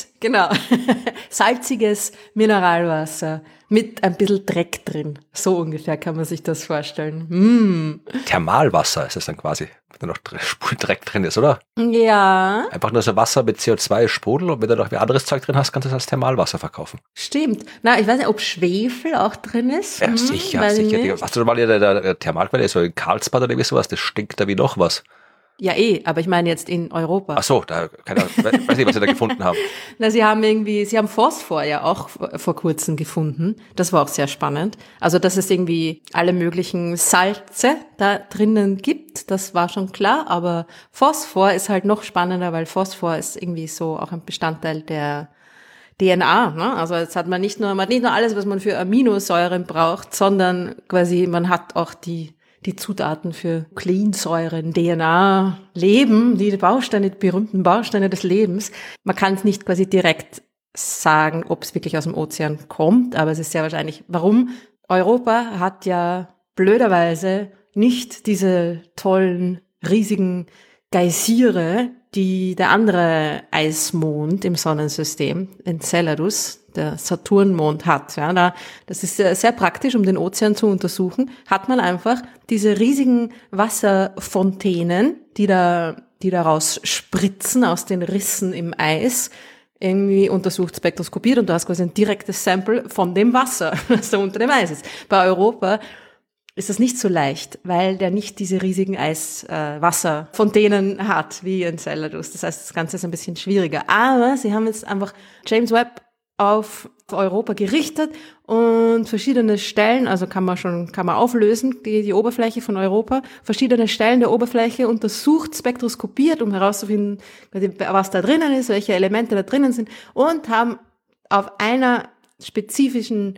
Salziges Mineralwasser mit ein bisschen Dreck drin. So ungefähr kann man sich das vorstellen. Thermalwasser ist es dann quasi, wenn da noch Dreck drin ist, oder? Ja. Einfach nur so Wasser mit CO2 Sprudel und wenn du noch wie anderes Zeug drin hast, kannst du es als Thermalwasser verkaufen. Stimmt. Na, ich weiß nicht, ob Schwefel auch drin ist. Ja, sicher. Hast du mal der Thermalquelle, so in Karlsbad oder wie sowas, das stinkt da wie noch was. Ja, aber ich meine jetzt in Europa. Ach so, weiß nicht, was sie da gefunden haben. Na, sie haben Phosphor ja auch vor kurzem gefunden. Das war auch sehr spannend. Also, dass es irgendwie alle möglichen Salze da drinnen gibt, das war schon klar. Aber Phosphor ist halt noch spannender, weil Phosphor ist irgendwie so auch ein Bestandteil der DNA, ne? Also jetzt hat man nicht nur alles, was man für Aminosäuren braucht, sondern quasi man hat auch die Zutaten für Nukleinsäuren, DNA, Leben, die berühmten Bausteine des Lebens. Man kann es nicht quasi direkt sagen, ob es wirklich aus dem Ozean kommt, aber es ist sehr wahrscheinlich. Warum? Europa hat ja blöderweise nicht diese tollen, riesigen Geysire, die der andere Eismond im Sonnensystem, Enceladus, der Saturnmond hat. Ja, das ist sehr praktisch, um den Ozean zu untersuchen, hat man einfach diese riesigen Wasserfontänen, die da rausspritzen aus den Rissen im Eis, irgendwie untersucht, spektroskopiert und du hast quasi ein direktes Sample von dem Wasser, das da unter dem Eis ist. Bei Europa ist das nicht so leicht, weil der nicht diese riesigen Wasserfontänen hat wie Enceladus. Das heißt, das Ganze ist ein bisschen schwieriger. Aber sie haben jetzt einfach James Webb auf Europa gerichtet und verschiedene Stellen, also kann man auflösen, die Oberfläche von Europa, verschiedene Stellen der Oberfläche untersucht, spektroskopiert, um herauszufinden, was da drinnen ist, welche Elemente da drinnen sind und haben auf einer spezifischen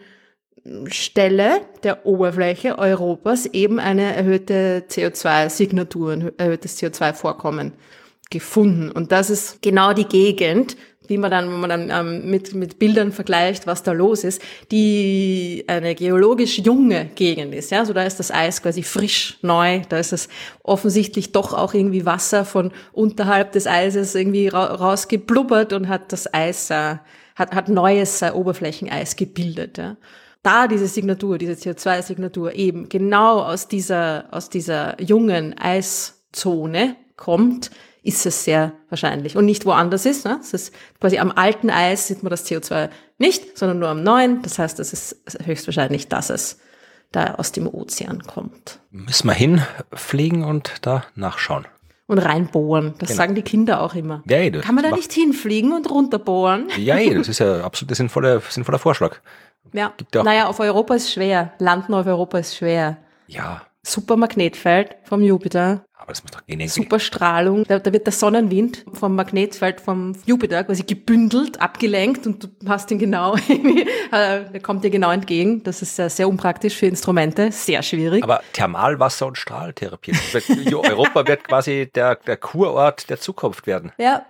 Stelle der Oberfläche Europas eben eine erhöhte CO2-Signatur, ein erhöhtes CO2-Vorkommen gefunden. Und das ist genau die Gegend, wenn man dann mit Bildern vergleicht, was da los ist, die eine geologisch junge Gegend ist. Ja, also da ist das Eis quasi frisch, neu. Da ist es offensichtlich doch auch irgendwie Wasser von unterhalb des Eises irgendwie rausgeblubbert und hat das Eis, hat neues Oberflächeneis gebildet. Ja. Da diese Signatur, diese CO2-Signatur eben genau aus dieser jungen Eiszone kommt, ist es sehr wahrscheinlich. Und nicht woanders ist. Ne? Es ist quasi am alten Eis sieht man das CO2 nicht, sondern nur am neuen. Das heißt, es ist höchstwahrscheinlich, dass es da aus dem Ozean kommt. Müssen wir hinfliegen und da nachschauen. Und reinbohren. Das sagen die Kinder auch immer. Ja, kann man da nicht hinfliegen und runterbohren? Ja, das ist ja absolut sinnvoller Vorschlag. Ja, naja, auf Europa ist schwer. Landen auf Europa ist schwer. Ja. Super Magnetfeld vom Jupiter. Aber das muss doch gehen. Super Strahlung. Da wird der Sonnenwind vom Magnetfeld vom Jupiter quasi gebündelt, abgelenkt und du hast ihn genau, der kommt dir genau entgegen. Das ist sehr unpraktisch für Instrumente, sehr schwierig. Aber Thermalwasser und Strahltherapie. Europa wird quasi der Kurort der Zukunft werden. Ja.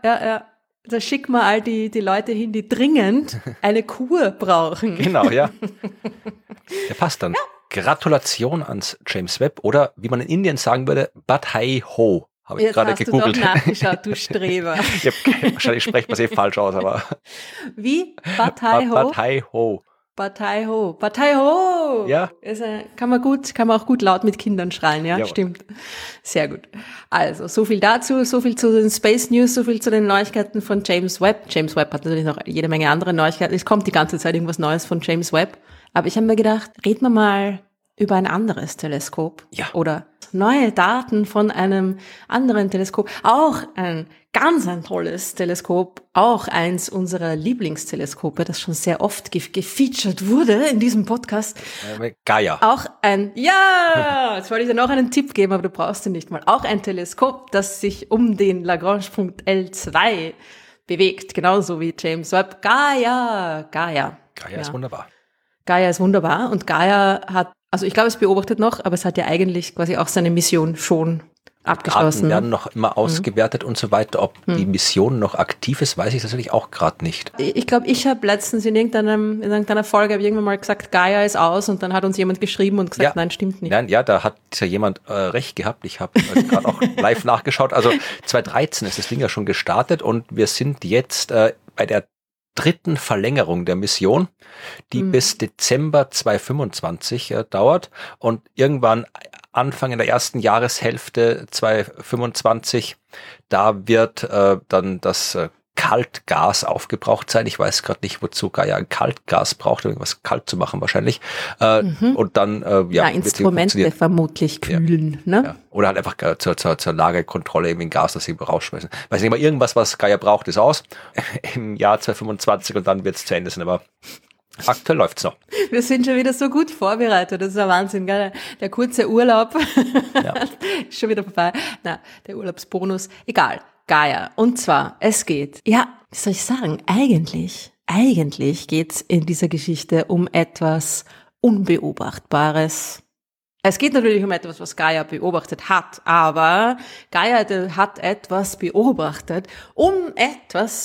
Da schicken wir all die Leute hin, die dringend eine Kur brauchen. Genau, ja. Der passt dann. Ja. Gratulation ans James Webb oder wie man in Indien sagen würde, Badhai Ho. Habe ich gerade gegoogelt. Jetzt hast du doch nachgeschaut, du Streber. Wahrscheinlich spricht man es falsch aus, aber... Wie? Badhai Ho? Badhai Ho. Badhai Ho. Badhai Ho! Ja. Kann man auch gut laut mit Kindern schreien, ja? Stimmt. Sehr gut. Also, so viel dazu, so viel zu den Space News, so viel zu den Neuigkeiten von James Webb. James Webb hat natürlich noch jede Menge andere Neuigkeiten. Es kommt die ganze Zeit irgendwas Neues von James Webb. Aber ich habe mir gedacht, reden wir mal über ein anderes Teleskop. Ja. Oder neue Daten von einem anderen Teleskop. Auch ein tolles Teleskop. Auch eins unserer Lieblingsteleskope, das schon sehr oft gefeatured wurde in diesem Podcast. Gaia. Auch jetzt wollte ich dir noch einen Tipp geben, aber du brauchst ihn nicht mal. Auch ein Teleskop, das sich um den Lagrange-Punkt L2 bewegt. Genauso wie James Webb. Gaia ist wunderbar. Gaia ist wunderbar und Gaia hat, also ich glaube, es beobachtet noch, aber es hat ja eigentlich quasi auch seine Mission schon abgeschlossen. Daten werden noch immer ausgewertet und so weiter. Ob die Mission noch aktiv ist, weiß ich natürlich auch gerade nicht. Ich glaube, ich habe letztens in irgendeiner Folge irgendwann mal gesagt, Gaia ist aus und dann hat uns jemand geschrieben und gesagt, nein, stimmt nicht. Nein, ja, da hat ja jemand recht gehabt. Ich habe gerade auch live nachgeschaut. Also 2013 ist das Ding ja schon gestartet und wir sind jetzt bei der dritten Verlängerung der Mission, die bis Dezember 2025 dauert und irgendwann Anfang in der ersten Jahreshälfte 2025, da wird dann das Kaltgas aufgebraucht sein. Ich weiß gerade nicht, wozu Gaia ein Kaltgas braucht, um irgendwas kalt zu machen wahrscheinlich. Und dann Instrumente vermutlich kühlen. Ne? Ja. Oder halt einfach zur Lagerkontrolle eben in Gas, das sie rausschmeißen. Weiß nicht mal, irgendwas, was Gaia braucht, ist aus im Jahr 2025 und dann wird es zu Ende sein. Aber aktuell läuft's noch. Wir sind schon wieder so gut vorbereitet. Das ist ein Wahnsinn, gell? Der kurze Urlaub ist schon wieder vorbei. Der Urlaubsbonus. Egal. Gaia. Und zwar, es geht, wie soll ich sagen, eigentlich geht's in dieser Geschichte um etwas Unbeobachtbares. Es geht natürlich um etwas, was Gaia beobachtet hat, aber Gaia hat etwas beobachtet, um etwas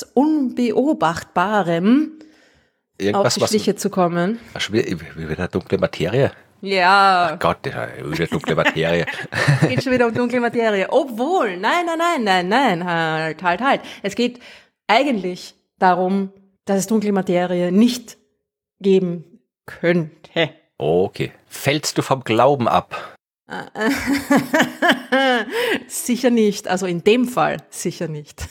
Unbeobachtbarem auf die Schliche zu kommen. Wie eine dunkle Materie? Ja. Ach Gott, wieder dunkle Materie. Es geht schon wieder um dunkle Materie. Obwohl, nein, halt. Es geht eigentlich darum, dass es dunkle Materie nicht geben könnte. Okay. Fällst du vom Glauben ab? Sicher nicht. Also in dem Fall sicher nicht.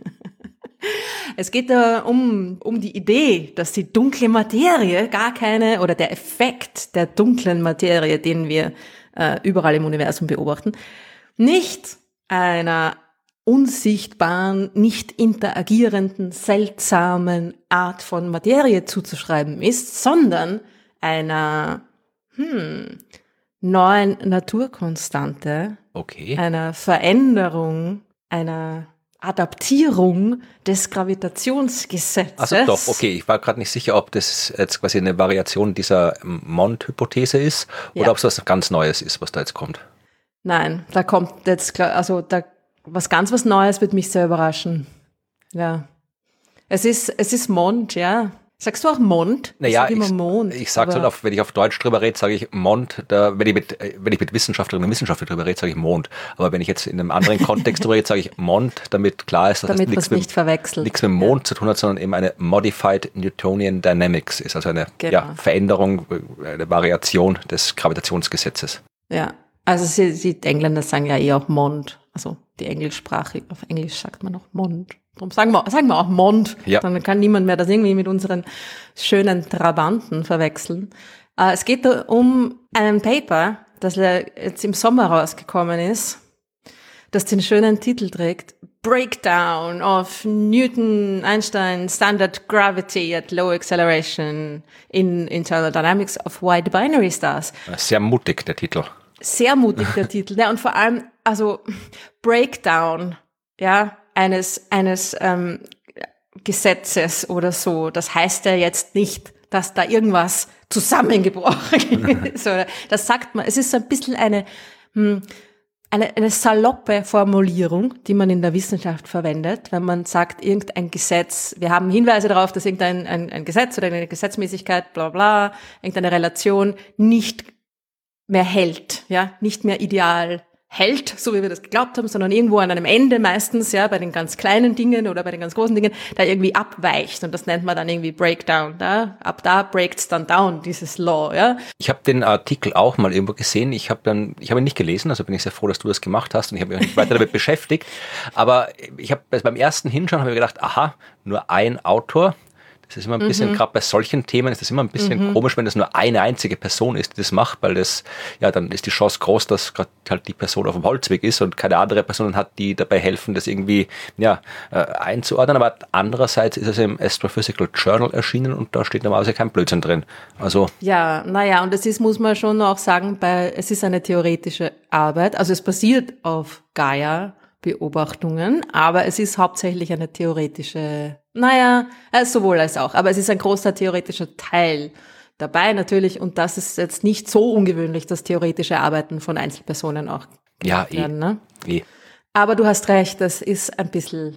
Es geht da um die Idee, dass die dunkle Materie oder der Effekt der dunklen Materie, den wir überall im Universum beobachten, nicht einer unsichtbaren, nicht interagierenden, seltsamen Art von Materie zuzuschreiben ist, sondern einer neuen Naturkonstante, einer Veränderung, einer Adaptierung des Gravitationsgesetzes. Also doch, okay. Ich war gerade nicht sicher, ob das jetzt quasi eine Variation dieser Mond-Hypothese ist oder ob es was ganz Neues ist, was da jetzt kommt. Nein, da kommt jetzt, was Neues wird mich sehr überraschen. Ja. Es ist Mond, ja. Sagst du auch Mond? Naja, Mond, ich sage halt, wenn ich auf Deutsch drüber rede, sage ich Mond. Wenn ich mit Wissenschaftlerinnen und Wissenschaftlern drüber rede, sage ich Mond. Aber wenn ich jetzt in einem anderen Kontext drüber rede, sage ich Mond, damit klar ist, dass damit das nichts mit dem Mond zu tun hat, sondern eben eine Modified Newtonian Dynamics ist. Also eine Veränderung, eine Variation des Gravitationsgesetzes. Ja, also die Engländer sagen ja auch Mond. Also die Englischsprache, auf Englisch sagt man auch Mond. Darum sagen wir auch Mond. Ja. Dann kann niemand mehr das irgendwie mit unseren schönen Trabanten verwechseln. Es geht da um ein Paper, das jetzt im Sommer rausgekommen ist, das den schönen Titel trägt: Breakdown of Newton-Einstein Standard Gravity at Low Acceleration in Internal Dynamics of Wide Binary Stars. Sehr mutig, der Titel. Sehr mutig, der Titel. Ja, und vor allem, also Breakdown, ja, eines Gesetzes oder so. Das heißt ja jetzt nicht, dass da irgendwas zusammengebrochen ist. Das sagt man. Es ist so ein bisschen eine saloppe Formulierung, die man in der Wissenschaft verwendet, wenn man sagt, irgendein Gesetz, wir haben Hinweise darauf, dass irgendein ein Gesetz oder eine Gesetzmäßigkeit, bla bla, irgendeine Relation nicht mehr hält, ja, nicht mehr ideal hält, so wie wir das geglaubt haben, sondern irgendwo an einem Ende meistens, ja, bei den ganz kleinen Dingen oder bei den ganz großen Dingen, da irgendwie abweicht. Und das nennt man dann irgendwie Breakdown. Ja? Ab da breaks dann down, dieses Law. Ja? Ich habe den Artikel auch mal irgendwo gesehen. Ich habe ihn nicht gelesen, also bin ich sehr froh, dass du das gemacht hast und ich habe mich nicht weiter damit beschäftigt. Aber ich habe beim ersten Hinschauen habe ich gedacht, aha, nur ein Autor. Das ist immer ein bisschen, gerade bei solchen Themen ist das immer ein bisschen komisch, wenn das nur eine einzige Person ist, die das macht, weil das, ja, dann ist die Chance groß, dass gerade halt die Person auf dem Holzweg ist und keine andere Person hat, die dabei helfen, das irgendwie, einzuordnen. Aber andererseits ist es im Astrophysical Journal erschienen und da steht normalerweise kein Blödsinn drin. Also. Ja, und es ist, muss man schon auch sagen, es ist eine theoretische Arbeit, also es basiert auf Gaia-Beobachtungen, aber es ist hauptsächlich eine theoretische, sowohl als auch, aber es ist ein großer theoretischer Teil dabei natürlich und das ist jetzt nicht so ungewöhnlich, dass theoretische Arbeiten von Einzelpersonen auch gemacht werden. Ne? Aber du hast recht, es ist ein bisschen,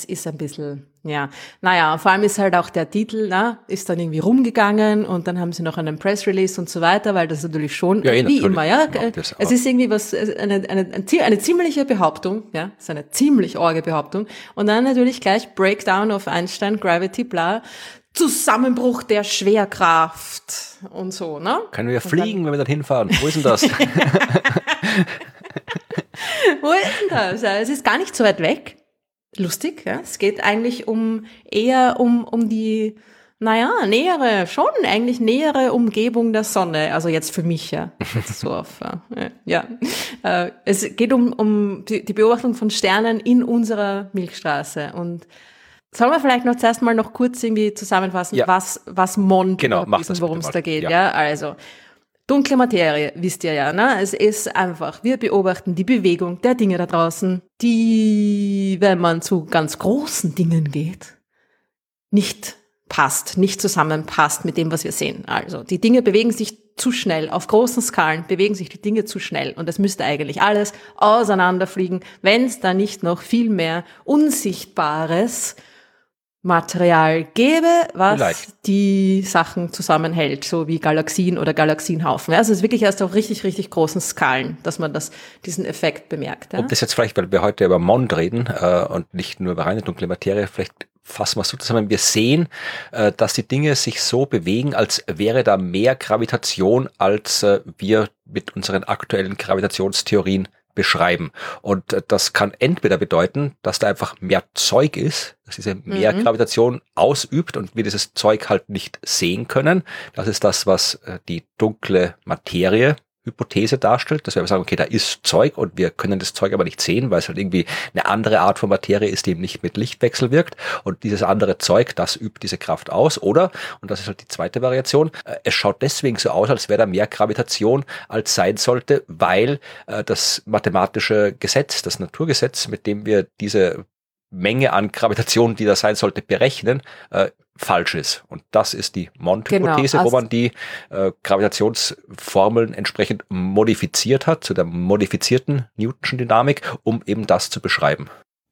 vor allem ist halt auch der Titel, ist dann irgendwie rumgegangen und dann haben sie noch einen Press-Release und so weiter, weil das natürlich schon, wie immer, es ist irgendwie eine ziemliche Behauptung, ja, es ist eine ziemlich arge Behauptung und dann natürlich gleich Breakdown of Einstein, Gravity, bla, Zusammenbruch der Schwerkraft und so, ne? Können wir fliegen, wenn wir dorthin fahren? Wo ist denn das? Wo ist denn das? Es ist gar nicht so weit weg. Lustig, ja. Es geht eigentlich eher um die, nähere Umgebung der Sonne. Also jetzt für mich, ja. Jetzt so auf, es geht um die Beobachtung von Sternen in unserer Milchstraße. Und sollen wir vielleicht noch zuerst mal noch kurz irgendwie zusammenfassen, was Mond ist und worum es da geht, ja. Also, dunkle Materie, wisst ihr ja, ne? Es ist einfach, wir beobachten die Bewegung der Dinge da draußen, die, wenn man zu ganz großen Dingen geht, nicht zusammenpasst mit dem, was wir sehen. Also, die Dinge bewegen sich zu schnell. Auf großen Skalen bewegen sich die Dinge zu schnell. Und das müsste eigentlich alles auseinanderfliegen, wenn es da nicht noch viel mehr Unsichtbares Material gäbe, was die Sachen zusammenhält, so wie Galaxien oder Galaxienhaufen. Also es ist wirklich erst auf richtig, richtig großen Skalen, dass man diesen Effekt bemerkt. Ja? Ob das jetzt vielleicht, weil wir heute über Mond reden und nicht nur über reine dunkle Materie, vielleicht fassen wir es so zusammen. Wir sehen, dass die Dinge sich so bewegen, als wäre da mehr Gravitation, als wir mit unseren aktuellen Gravitationstheorien beschreiben. Und das kann entweder bedeuten, dass da einfach mehr Zeug ist, dass diese mehr Gravitation ausübt und wir dieses Zeug halt nicht sehen können. Das ist das, was die dunkle Materie Hypothese darstellt, dass wir sagen, okay, da ist Zeug und wir können das Zeug aber nicht sehen, weil es halt irgendwie eine andere Art von Materie ist, die eben nicht mit Lichtwechsel wirkt und dieses andere Zeug, das übt diese Kraft aus, oder, und das ist halt die zweite Variation, es schaut deswegen so aus, als wäre da mehr Gravitation als sein sollte, weil das mathematische Gesetz, das Naturgesetz, mit dem wir diese Menge an Gravitation, die da sein sollte, berechnen, falsch ist. Und das ist die Mond-Hypothese, wo man die Gravitationsformeln entsprechend modifiziert hat, zu der modifizierten Newtonschen Dynamik, um eben das zu beschreiben.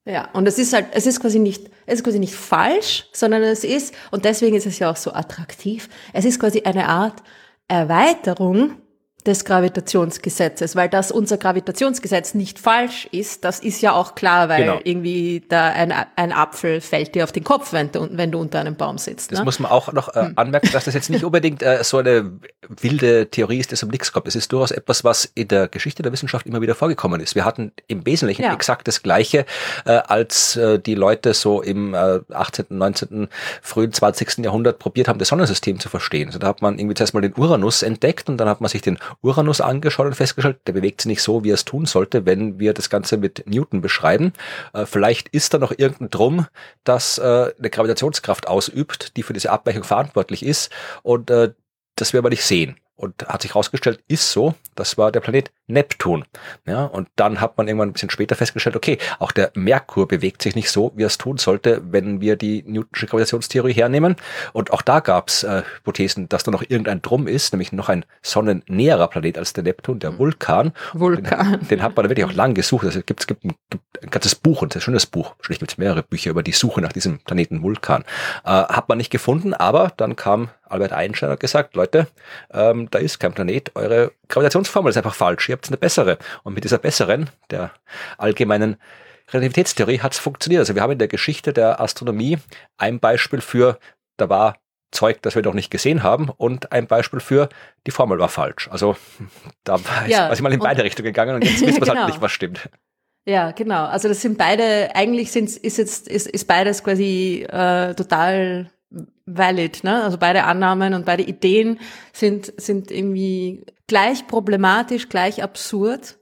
Ja, und es ist quasi nicht falsch, sondern und deswegen ist es ja auch so attraktiv, es ist quasi eine Art Erweiterung des Gravitationsgesetzes, weil dass unser Gravitationsgesetz nicht falsch ist, das ist ja auch klar, weil irgendwie da ein Apfel fällt dir auf den Kopf, wenn du unter einem Baum sitzt. Das muss man auch noch anmerken, dass das jetzt nicht unbedingt so eine wilde Theorie ist, die um nichts kommt. Es ist durchaus etwas, was in der Geschichte der Wissenschaft immer wieder vorgekommen ist. Wir hatten im Wesentlichen exakt das Gleiche, als die Leute so im 18., 19., frühen 20. Jahrhundert probiert haben, das Sonnensystem zu verstehen. Also da hat man irgendwie zuerst mal den Uranus entdeckt und dann hat man sich den Uranus angeschaut und festgestellt, der bewegt sich nicht so, wie er es tun sollte, wenn wir das Ganze mit Newton beschreiben. Vielleicht ist da noch irgendein Drum, das eine Gravitationskraft ausübt, die für diese Abweichung verantwortlich ist und das wir aber nicht sehen. Und hat sich herausgestellt, ist so, das war der Planet Neptun. Ja, und dann hat man irgendwann ein bisschen später festgestellt, okay, auch der Merkur bewegt sich nicht so, wie er es tun sollte, wenn wir die Newtonsche Gravitationstheorie hernehmen. Und auch da gab es Hypothesen, dass da noch irgendein Drum ist, nämlich noch ein sonnennäherer Planet als der Neptun, der Vulkan. Den hat man da wirklich auch lang gesucht. Also es gibt ein ganzes Buch, und ein schönes Buch, schlicht gibt es mehrere Bücher über die Suche nach diesem Planeten Vulkan. Hat man nicht gefunden, aber dann kam Albert Einstein und hat gesagt, Leute, da ist kein Planet, eure Gravitationsformel ist einfach falsch, ihr habt eine bessere. Und mit dieser besseren, der allgemeinen Relativitätstheorie, hat es funktioniert. Also wir haben in der Geschichte der Astronomie ein Beispiel für, da war Zeug, das wir noch nicht gesehen haben, und ein Beispiel für, die Formel war falsch. Also da ist mal in beide Richtungen gegangen und jetzt wissen wir halt nicht, was stimmt. Ja, genau. Also das sind beide, eigentlich ist beides quasi total valid, ne? Also beide Annahmen und beide Ideen sind irgendwie gleich problematisch, gleich absurd.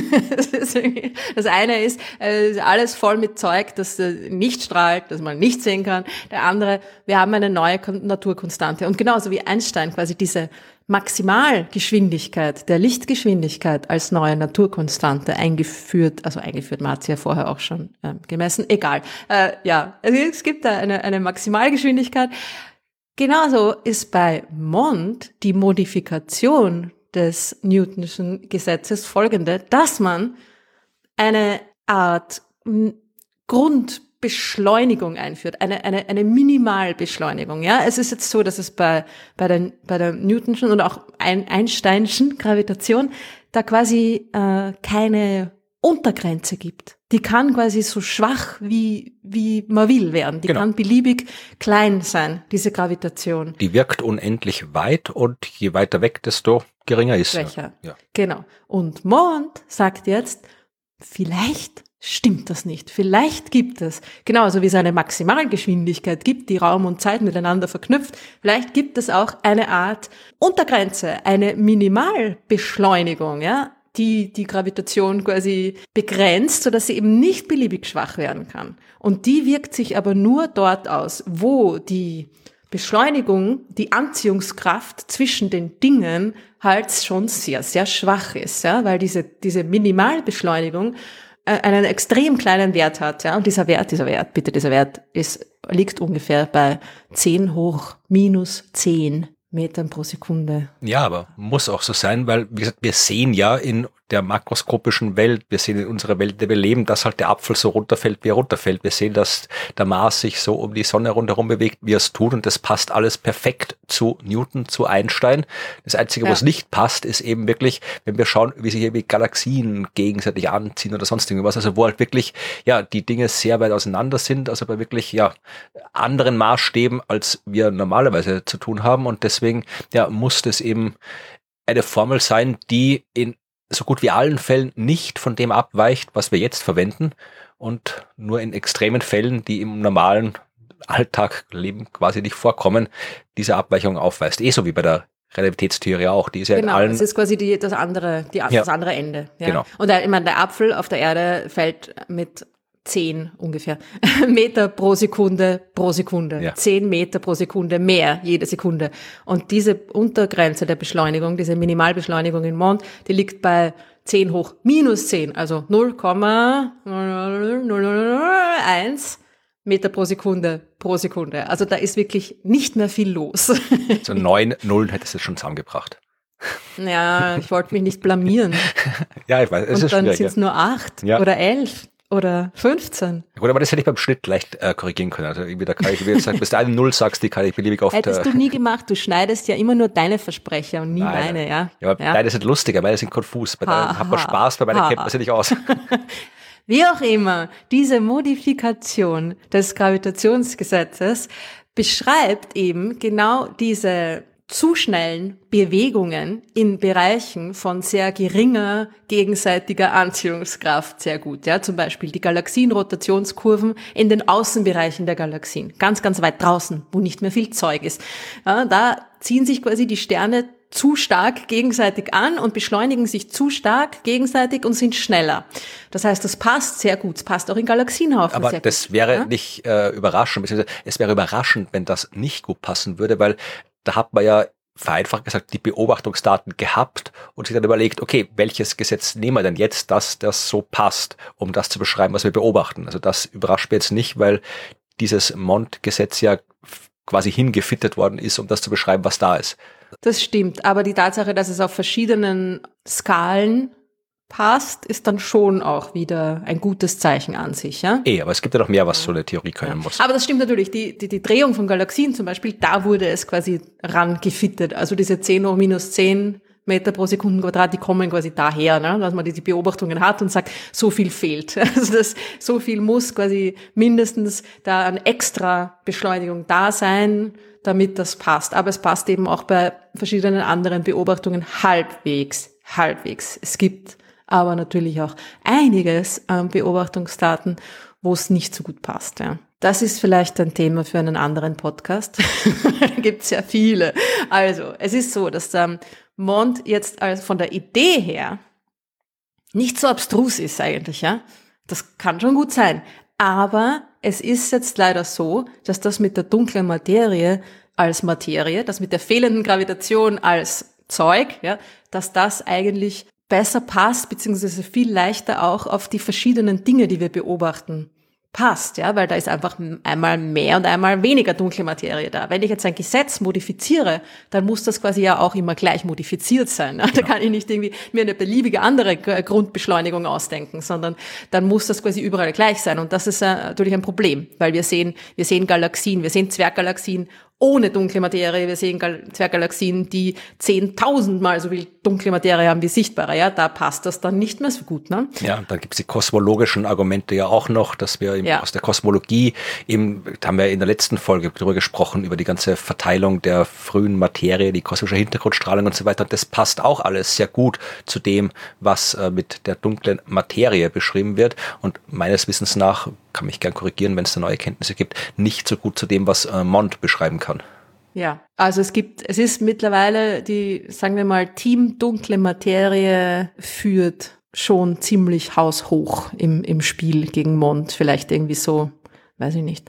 Das eine ist alles voll mit Zeug, das nicht strahlt, das man nicht sehen kann. Der andere, wir haben eine neue Naturkonstante. Und genauso wie Einstein quasi diese Maximalgeschwindigkeit der Lichtgeschwindigkeit als neue Naturkonstante eingeführt, man hat sie ja vorher auch schon gemessen, egal. Also es gibt da eine Maximalgeschwindigkeit. Genauso ist bei Mond die Modifikation des Newtonschen Gesetzes folgende, dass man eine Art Grundbeschleunigung einführt, eine Minimalbeschleunigung. Ja, es ist jetzt so, dass es bei der Newtonschen und auch Einsteinschen Gravitation da quasi keine Untergrenze gibt. Die kann quasi so schwach wie man will werden. Die kann beliebig klein sein, diese Gravitation. Die wirkt unendlich weit und je weiter weg, desto geringer ist sie. Schwächer. Ja. Genau. Und Mond sagt jetzt, vielleicht stimmt das nicht. Vielleicht gibt es, genauso wie es eine Maximalgeschwindigkeit gibt, die Raum und Zeit miteinander verknüpft, vielleicht gibt es auch eine Art Untergrenze, eine Minimalbeschleunigung, ja, die Gravitation quasi begrenzt, sodass sie eben nicht beliebig schwach werden kann. Und die wirkt sich aber nur dort aus, wo die Beschleunigung, die Anziehungskraft zwischen den Dingen halt schon sehr, sehr schwach ist, ja, weil diese Minimalbeschleunigung einen extrem kleinen Wert hat, ja, und dieser Wert liegt ungefähr bei 10⁻⁻10 Metern pro Sekunde. Ja, aber muss auch so sein, weil, wie gesagt, wir sehen ja in der makroskopischen Welt, wir sehen in unserer Welt, in der wir leben, dass halt der Apfel so runterfällt, wie er runterfällt. Wir sehen, dass der Mars sich so um die Sonne rundherum bewegt, wie er es tut, und das passt alles perfekt zu Newton, zu Einstein. Das Einzige, wo es nicht passt, ist eben wirklich, wenn wir schauen, wie sich irgendwie Galaxien gegenseitig anziehen oder sonst irgendwas, also wo halt wirklich, ja, die Dinge sehr weit auseinander sind, also bei wirklich, ja, anderen Maßstäben, als wir normalerweise zu tun haben, und deswegen, ja, muss das eben eine Formel sein, die in so gut wie allen Fällen nicht von dem abweicht, was wir jetzt verwenden, und nur in extremen Fällen, die im normalen Alltagleben quasi nicht vorkommen, diese Abweichung aufweist. So wie bei der Relativitätstheorie auch. Die ist ja in allen. Das ist quasi das andere Ende. Ja. Genau. Und der Apfel auf der Erde fällt mit 10 ungefähr Meter pro Sekunde. Ja. 10 Meter pro Sekunde mehr jede Sekunde. Und diese Untergrenze der Beschleunigung, diese Minimalbeschleunigung im Mond, die liegt bei 10⁻⁻10, also 0,001 Meter pro Sekunde. Also da ist wirklich nicht mehr viel los. So 9 Nullen hättest du schon zusammengebracht. Ja, ich wollte mich nicht blamieren. Ja, ich weiß, es ist schwierig. Und dann sind es nur 8 oder 11. oder 15. Gut, aber das hätte ich beim Schnitt leicht korrigieren können. Also irgendwie, da kann ich, wie gesagt, bis du eine Null sagst, die kann ich beliebig oft... Hättest du nie gemacht, du schneidest ja immer nur deine Versprecher und nie meine, ja? Ja, aber deine sind lustiger, meine sind konfus. Bei deinen hat man Spaß, bei meinen kennt man sie nicht aus. Wie auch immer, diese Modifikation des Gravitationsgesetzes beschreibt eben genau diese zu schnellen Bewegungen in Bereichen von sehr geringer gegenseitiger Anziehungskraft sehr gut. Ja, zum Beispiel die Galaxienrotationskurven in den Außenbereichen der Galaxien, ganz, ganz weit draußen, wo nicht mehr viel Zeug ist. Ja, da ziehen sich quasi die Sterne zu stark gegenseitig an und beschleunigen sich zu stark gegenseitig und sind schneller. Das heißt, das passt sehr gut. Es passt auch in Galaxienhaufen aber sehr gut. Aber das wäre nicht überraschend, beziehungsweise es wäre überraschend, wenn das nicht gut passen würde, weil da hat man ja vereinfacht gesagt die Beobachtungsdaten gehabt und sich dann überlegt, okay, welches Gesetz nehmen wir denn jetzt, dass das so passt, um das zu beschreiben, was wir beobachten. Also das überrascht mich jetzt nicht, weil dieses Mond-Gesetz ja quasi hingefittet worden ist, um das zu beschreiben, was da ist. Das stimmt, aber die Tatsache, dass es auf verschiedenen Skalen passt, ist dann schon auch wieder ein gutes Zeichen an sich. Ja? Aber es gibt ja noch mehr, was so eine Theorie können muss. Aber das stimmt natürlich. Die Drehung von Galaxien zum Beispiel, da wurde es quasi rangefittet. Also diese 10 hoch minus 10 Meter pro Sekundenquadrat, die kommen quasi daher, ne? Dass man diese Beobachtungen hat und sagt, so viel fehlt. Also so viel muss quasi mindestens da an extra Beschleunigung da sein, damit das passt. Aber es passt eben auch bei verschiedenen anderen Beobachtungen halbwegs. Es gibt aber natürlich auch einiges an Beobachtungsdaten, wo es nicht so gut passt. Ja. Das ist vielleicht ein Thema für einen anderen Podcast. Da gibt es ja viele. Also, es ist so, dass der Mond jetzt also von der Idee her nicht so abstrus ist eigentlich. Ja. Das kann schon gut sein. Aber es ist jetzt leider so, dass das mit der dunklen Materie als Materie, das mit der fehlenden Gravitation als Zeug, ja, dass das eigentlich besser passt, beziehungsweise viel leichter auch auf die verschiedenen Dinge, die wir beobachten, passt, ja, weil da ist einfach einmal mehr und einmal weniger dunkle Materie da. Wenn ich jetzt ein Gesetz modifiziere, dann muss das quasi ja auch immer gleich modifiziert sein. Ja? Da kann ich nicht irgendwie mir eine beliebige andere Grundbeschleunigung ausdenken, sondern dann muss das quasi überall gleich sein. Und das ist natürlich ein Problem, weil wir sehen Galaxien, wir sehen Zwerggalaxien ohne dunkle Materie. Wir sehen Zwerggalaxien, die 10.000 Mal so viel dunkle Materie haben wie sichtbare. Ja, da passt das dann nicht mehr so gut. Ne? Ja, und dann gibt es die kosmologischen Argumente ja auch noch, dass wir aus der Kosmologie eben, da haben wir in der letzten Folge darüber gesprochen, über die ganze Verteilung der frühen Materie, die kosmische Hintergrundstrahlung und so weiter. Und das passt auch alles sehr gut zu dem, was mit der dunklen Materie beschrieben wird. Und meines Wissens nach, kann mich gern korrigieren, wenn es da neue Erkenntnisse gibt, nicht so gut zu dem, was Mond beschreiben kann. Ja, also es ist mittlerweile sagen wir mal, Team dunkle Materie führt schon ziemlich haushoch im Spiel gegen Mond. Vielleicht irgendwie so, weiß ich nicht,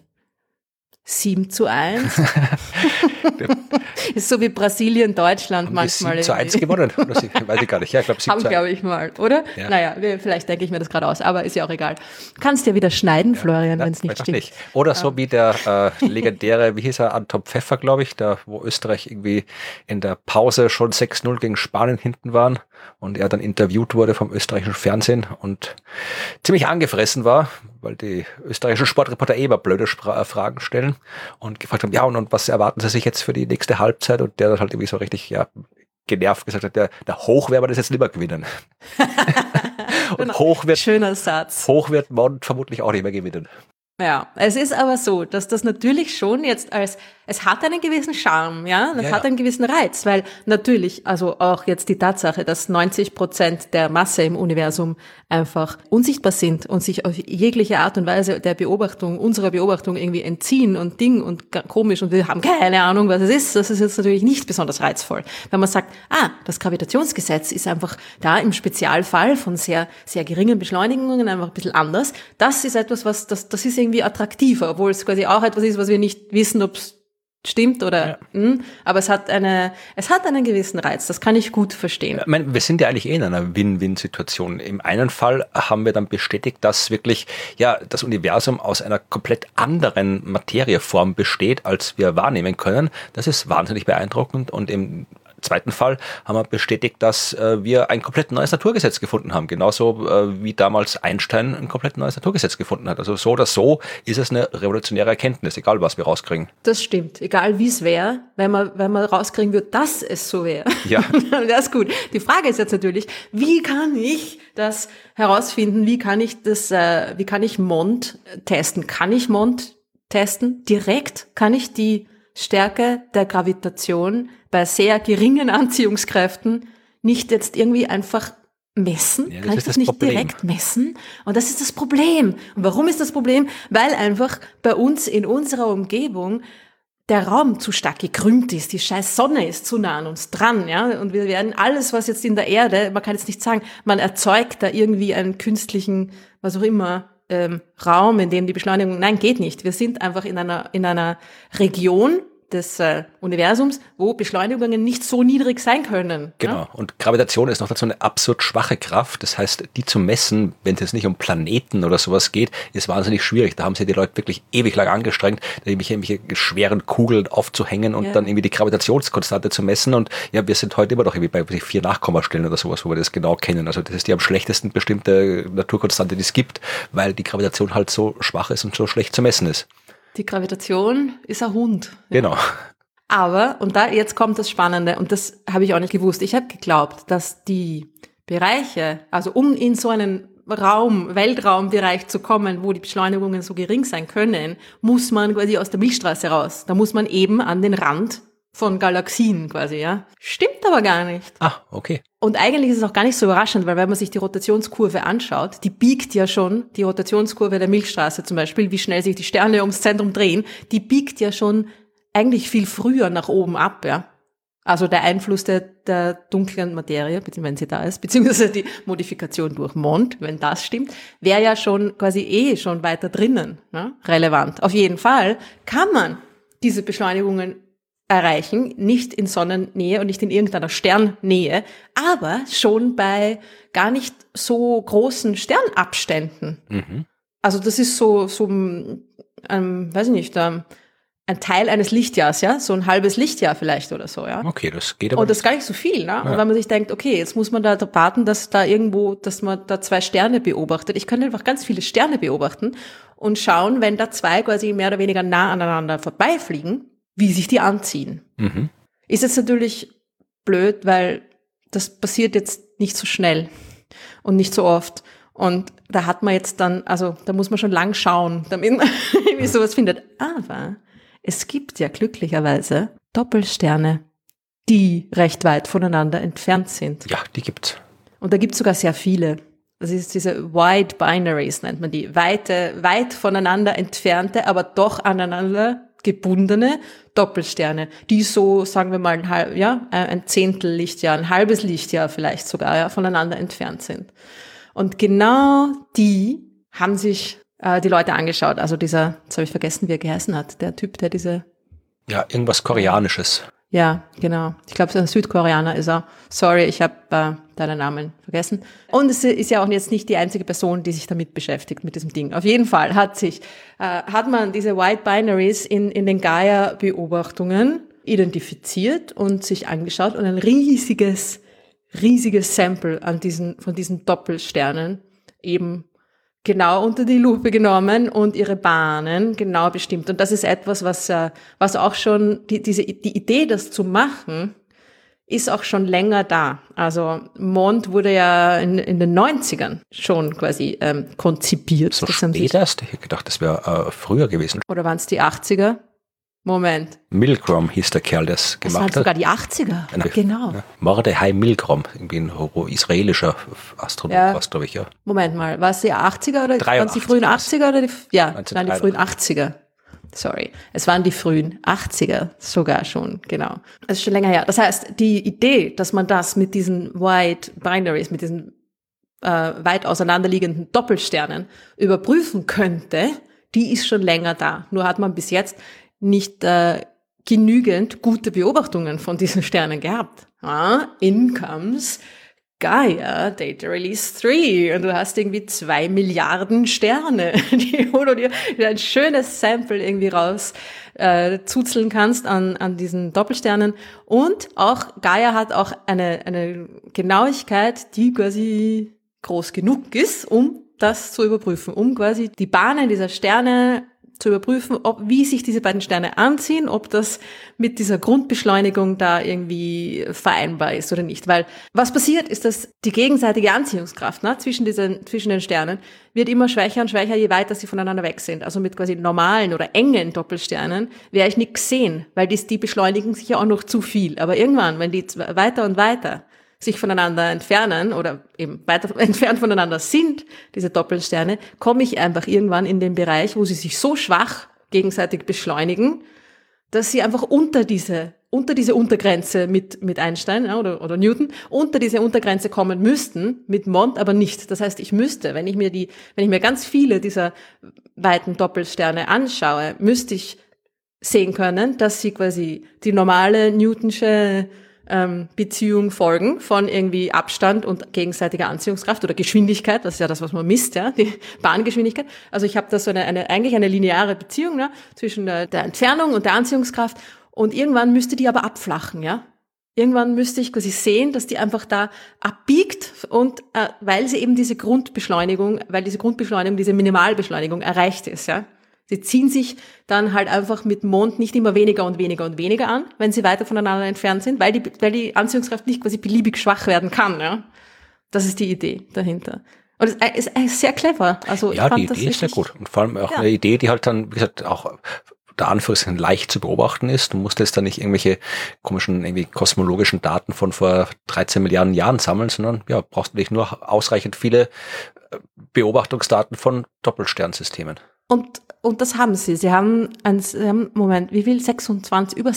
7:1. Ist so wie Brasilien, Deutschland manchmal. 7:1 gewonnen. Weiß ich gar nicht. Ja, ich glaube 7:1. Haben, glaube ich mal, oder? Ja. Naja, vielleicht denke ich mir das gerade aus, aber ist ja auch egal. Du kannst ja wieder schneiden, Florian, wenn es nicht stimmt. Nicht. Oder so wie der legendäre, wie hieß er, Anton Pfeffer, glaube ich, wo Österreich irgendwie in der Pause schon 6:0 gegen Spanien hinten waren und er dann interviewt wurde vom österreichischen Fernsehen und ziemlich angefressen war, weil die österreichischen Sportreporter immer blöde Fragen stellen und gefragt haben, ja, und was erwarten Sie sich jetzt für die nächste Halbzeit? Und der dann halt irgendwie so richtig, genervt gesagt hat, der Hoch werden wir das jetzt lieber gewinnen. Und schöner Satz. Hoch wird Mond vermutlich auch nicht mehr gewinnen. Ja, es ist aber so, dass das natürlich schon jetzt es hat einen gewissen Charme, ja, hat einen gewissen Reiz, weil natürlich, also auch jetzt die Tatsache, dass 90% der Masse im Universum einfach unsichtbar sind und sich auf jegliche Art und Weise unserer Beobachtung irgendwie entziehen und Ding und komisch und wir haben keine Ahnung, was es ist, das ist jetzt natürlich nicht besonders reizvoll. Wenn man sagt, das Gravitationsgesetz ist einfach da im Spezialfall von sehr, sehr geringen Beschleunigungen einfach ein bisschen anders, das ist etwas, das ist irgendwie attraktiver, obwohl es quasi auch etwas ist, was wir nicht wissen, ob es stimmt oder, aber es hat einen gewissen Reiz, das kann ich gut verstehen. Ich meine, wir sind ja eigentlich in einer Win-Win-Situation. Im einen Fall haben wir dann bestätigt, dass wirklich, das Universum aus einer komplett anderen Materieform besteht, als wir wahrnehmen können. Das ist wahnsinnig beeindruckend und im zweiten Fall haben wir bestätigt, dass wir ein komplett neues Naturgesetz gefunden haben. Genauso wie damals Einstein ein komplett neues Naturgesetz gefunden hat. Also so oder so ist es eine revolutionäre Erkenntnis, egal was wir rauskriegen. Das stimmt. Egal wie es wäre, wenn man rauskriegen würde, dass es so wäre. Ja. Das ist gut. Die Frage ist jetzt natürlich, wie kann ich das herausfinden? Wie kann ich Mond testen? Kann ich Mond testen? Direkt kann ich die Stärke der Gravitation bei sehr geringen Anziehungskräften nicht jetzt irgendwie einfach messen? Ja, kann ich das nicht Problem. Direkt messen? Und das ist das Problem. Und warum ist das Problem? Weil einfach bei uns in unserer Umgebung der Raum zu stark gekrümmt ist, die scheiß Sonne ist zu nah an uns dran, ja, und wir werden alles, was jetzt in der Erde, man kann jetzt nicht sagen, man erzeugt da irgendwie einen künstlichen, was auch immer, Raum, in dem die Beschleunigung, nein, geht nicht. Wir sind einfach in einer Region des Universums, wo Beschleunigungen nicht so niedrig sein können. Genau. Ja? Und Gravitation ist noch dazu eine absurd schwache Kraft. Das heißt, die zu messen, wenn es jetzt nicht um Planeten oder sowas geht, ist wahnsinnig schwierig. Da haben sich die Leute wirklich ewig lang angestrengt, irgendwelche schweren Kugeln aufzuhängen und dann irgendwie die Gravitationskonstante zu messen. Und ja, wir sind heute immer noch irgendwie bei 4 Nachkommastellen oder sowas, wo wir das genau kennen. Also das ist die am schlechtesten bestimmte Naturkonstante, die es gibt, weil die Gravitation halt so schwach ist und so schlecht zu messen ist. Die Gravitation ist ein Hund. Ja. Genau. Aber, und da jetzt kommt das Spannende, und das habe ich auch nicht gewusst, ich habe geglaubt, dass die Bereiche, also um in so einen Weltraumbereich zu kommen, wo die Beschleunigungen so gering sein können, muss man quasi aus der Milchstraße raus. Da muss man eben an den Rand von Galaxien quasi, ja. Stimmt aber gar nicht. Ah, okay. Und eigentlich ist es auch gar nicht so überraschend, weil wenn man sich die Rotationskurve anschaut, die biegt ja schon, die Rotationskurve der Milchstraße zum Beispiel, wie schnell sich die Sterne ums Zentrum drehen, die biegt ja schon eigentlich viel früher nach oben ab, ja. Also der Einfluss der dunklen Materie, wenn sie da ist, beziehungsweise die Modifikation durch Mond, wenn das stimmt, wäre ja schon quasi schon weiter drinnen, ja, relevant. Auf jeden Fall kann man diese Beschleunigungen erreichen, nicht in Sonnennähe und nicht in irgendeiner Sternnähe, aber schon bei gar nicht so großen Sternabständen. Mhm. Also das ist so weiß ich nicht, ein Teil eines Lichtjahrs, ja, so ein halbes Lichtjahr vielleicht oder so, ja. Okay, das geht aber. Und das ist gar nicht so viel, ne? Ja. Und wenn man sich denkt, okay, jetzt muss man da warten, dass man da 2 Sterne beobachtet. Ich könnte einfach ganz viele Sterne beobachten und schauen, wenn da 2 quasi mehr oder weniger nah aneinander vorbeifliegen, wie sich die anziehen. Mhm. Ist jetzt natürlich blöd, weil das passiert jetzt nicht so schnell und nicht so oft. Und da hat man jetzt dann, also da muss man schon lang schauen, damit man irgendwie sowas findet. Aber es gibt ja glücklicherweise Doppelsterne, die recht weit voneinander entfernt sind. Ja, die gibt's. Und da gibt's sogar sehr viele. Das ist diese Wide Binaries, nennt man die. Weit voneinander entfernte, aber doch aneinander gebundene Doppelsterne, die so, sagen wir mal, ein Zehntel Lichtjahr, ein halbes Lichtjahr vielleicht sogar, ja, voneinander entfernt sind. Und genau die haben sich die Leute angeschaut. Also jetzt habe ich vergessen, wie er geheißen hat, der Typ, der diese... Ja, irgendwas Koreanisches. Ja, genau. Ich glaube, ein Südkoreaner ist er. Sorry, ich habe deinen Namen vergessen. Und es ist ja auch jetzt nicht die einzige Person, die sich damit beschäftigt, mit diesem Ding. Auf jeden Fall hat man diese White Binaries in den Gaia-Beobachtungen identifiziert und sich angeschaut und ein riesiges Sample von diesen Doppelsternen eben genau unter die Lupe genommen und ihre Bahnen genau bestimmt. Und das ist etwas, was auch schon, die Idee, das zu machen, ist auch schon länger da. Also Mond wurde ja in den 90ern schon quasi konzipiert. So spät erst? Ich hätte gedacht, das wäre früher gewesen. Oder waren es die 80er? Moment. Milgram hieß der Kerl, der es gemacht hat. Das waren sogar die 80er, genau. Ja. Mordechai Milgram, irgendwie ein israelischer Astronom, glaube ich, ja. Moment mal, war es die 80er oder waren es die frühen 80er? Oder es waren die frühen 80er. Sorry, es waren die frühen 80er sogar schon, genau. Das ist schon länger her. Das heißt, die Idee, dass man das mit diesen White Binaries, mit diesen weit auseinanderliegenden Doppelsternen überprüfen könnte, die ist schon länger da. Nur hat man bis jetzt nicht genügend gute Beobachtungen von diesen Sternen gehabt. In comes Gaia Data Release 3 und du hast irgendwie 2 Milliarden Sterne, wo du dir ein schönes Sample irgendwie raus zuzeln kannst an diesen Doppelsternen. Und auch Gaia hat auch eine Genauigkeit, die quasi groß genug ist, um das zu überprüfen, um quasi die Bahnen dieser Sterne zu überprüfen, wie sich diese beiden Sterne anziehen, ob das mit dieser Grundbeschleunigung da irgendwie vereinbar ist oder nicht. Weil was passiert, ist, dass die gegenseitige Anziehungskraft zwischen den Sternen wird immer schwächer und schwächer, je weiter sie voneinander weg sind. Also mit quasi normalen oder engen Doppelsternen werde ich nichts sehen, weil die beschleunigen sich ja auch noch zu viel. Aber irgendwann, wenn die weiter und weiter sich voneinander entfernen oder eben weiter entfernt voneinander sind, diese Doppelsterne, komme ich einfach irgendwann in den Bereich, wo sie sich so schwach gegenseitig beschleunigen, dass sie einfach unter diese Untergrenze mit Einstein oder Newton, unter diese Untergrenze kommen müssten, mit Mond aber nicht. Das heißt, ich müsste, wenn ich mir ganz viele dieser weiten Doppelsterne anschaue, müsste ich sehen können, dass sie quasi die normale Newtonsche Beziehung folgen von irgendwie Abstand und gegenseitiger Anziehungskraft oder Geschwindigkeit, das ist ja das, was man misst, ja, die Bahngeschwindigkeit. Also ich habe da so eigentlich eine lineare Beziehung zwischen der Entfernung und der Anziehungskraft und irgendwann müsste die aber abflachen, ja. Irgendwann müsste ich quasi sehen, dass die einfach da abbiegt und weil diese Grundbeschleunigung, diese Minimalbeschleunigung erreicht ist, ja. Sie ziehen sich dann halt einfach mit Mond nicht immer weniger und weniger und weniger an, wenn sie weiter voneinander entfernt sind, weil die Anziehungskraft nicht quasi beliebig schwach werden kann, ja. Das ist die Idee dahinter. Und es ist sehr clever. Also ja, die Idee ist sehr gut. Und vor allem auch eine Idee, die halt dann, wie gesagt, auch der Anführungszeichen leicht zu beobachten ist. Du musst jetzt da nicht irgendwelche komischen, irgendwie kosmologischen Daten von vor 13 Milliarden Jahren sammeln, sondern ja, brauchst du nicht nur ausreichend viele Beobachtungsdaten von Doppelsternsystemen. Und das haben sie. Sie haben Moment, wie viel? Über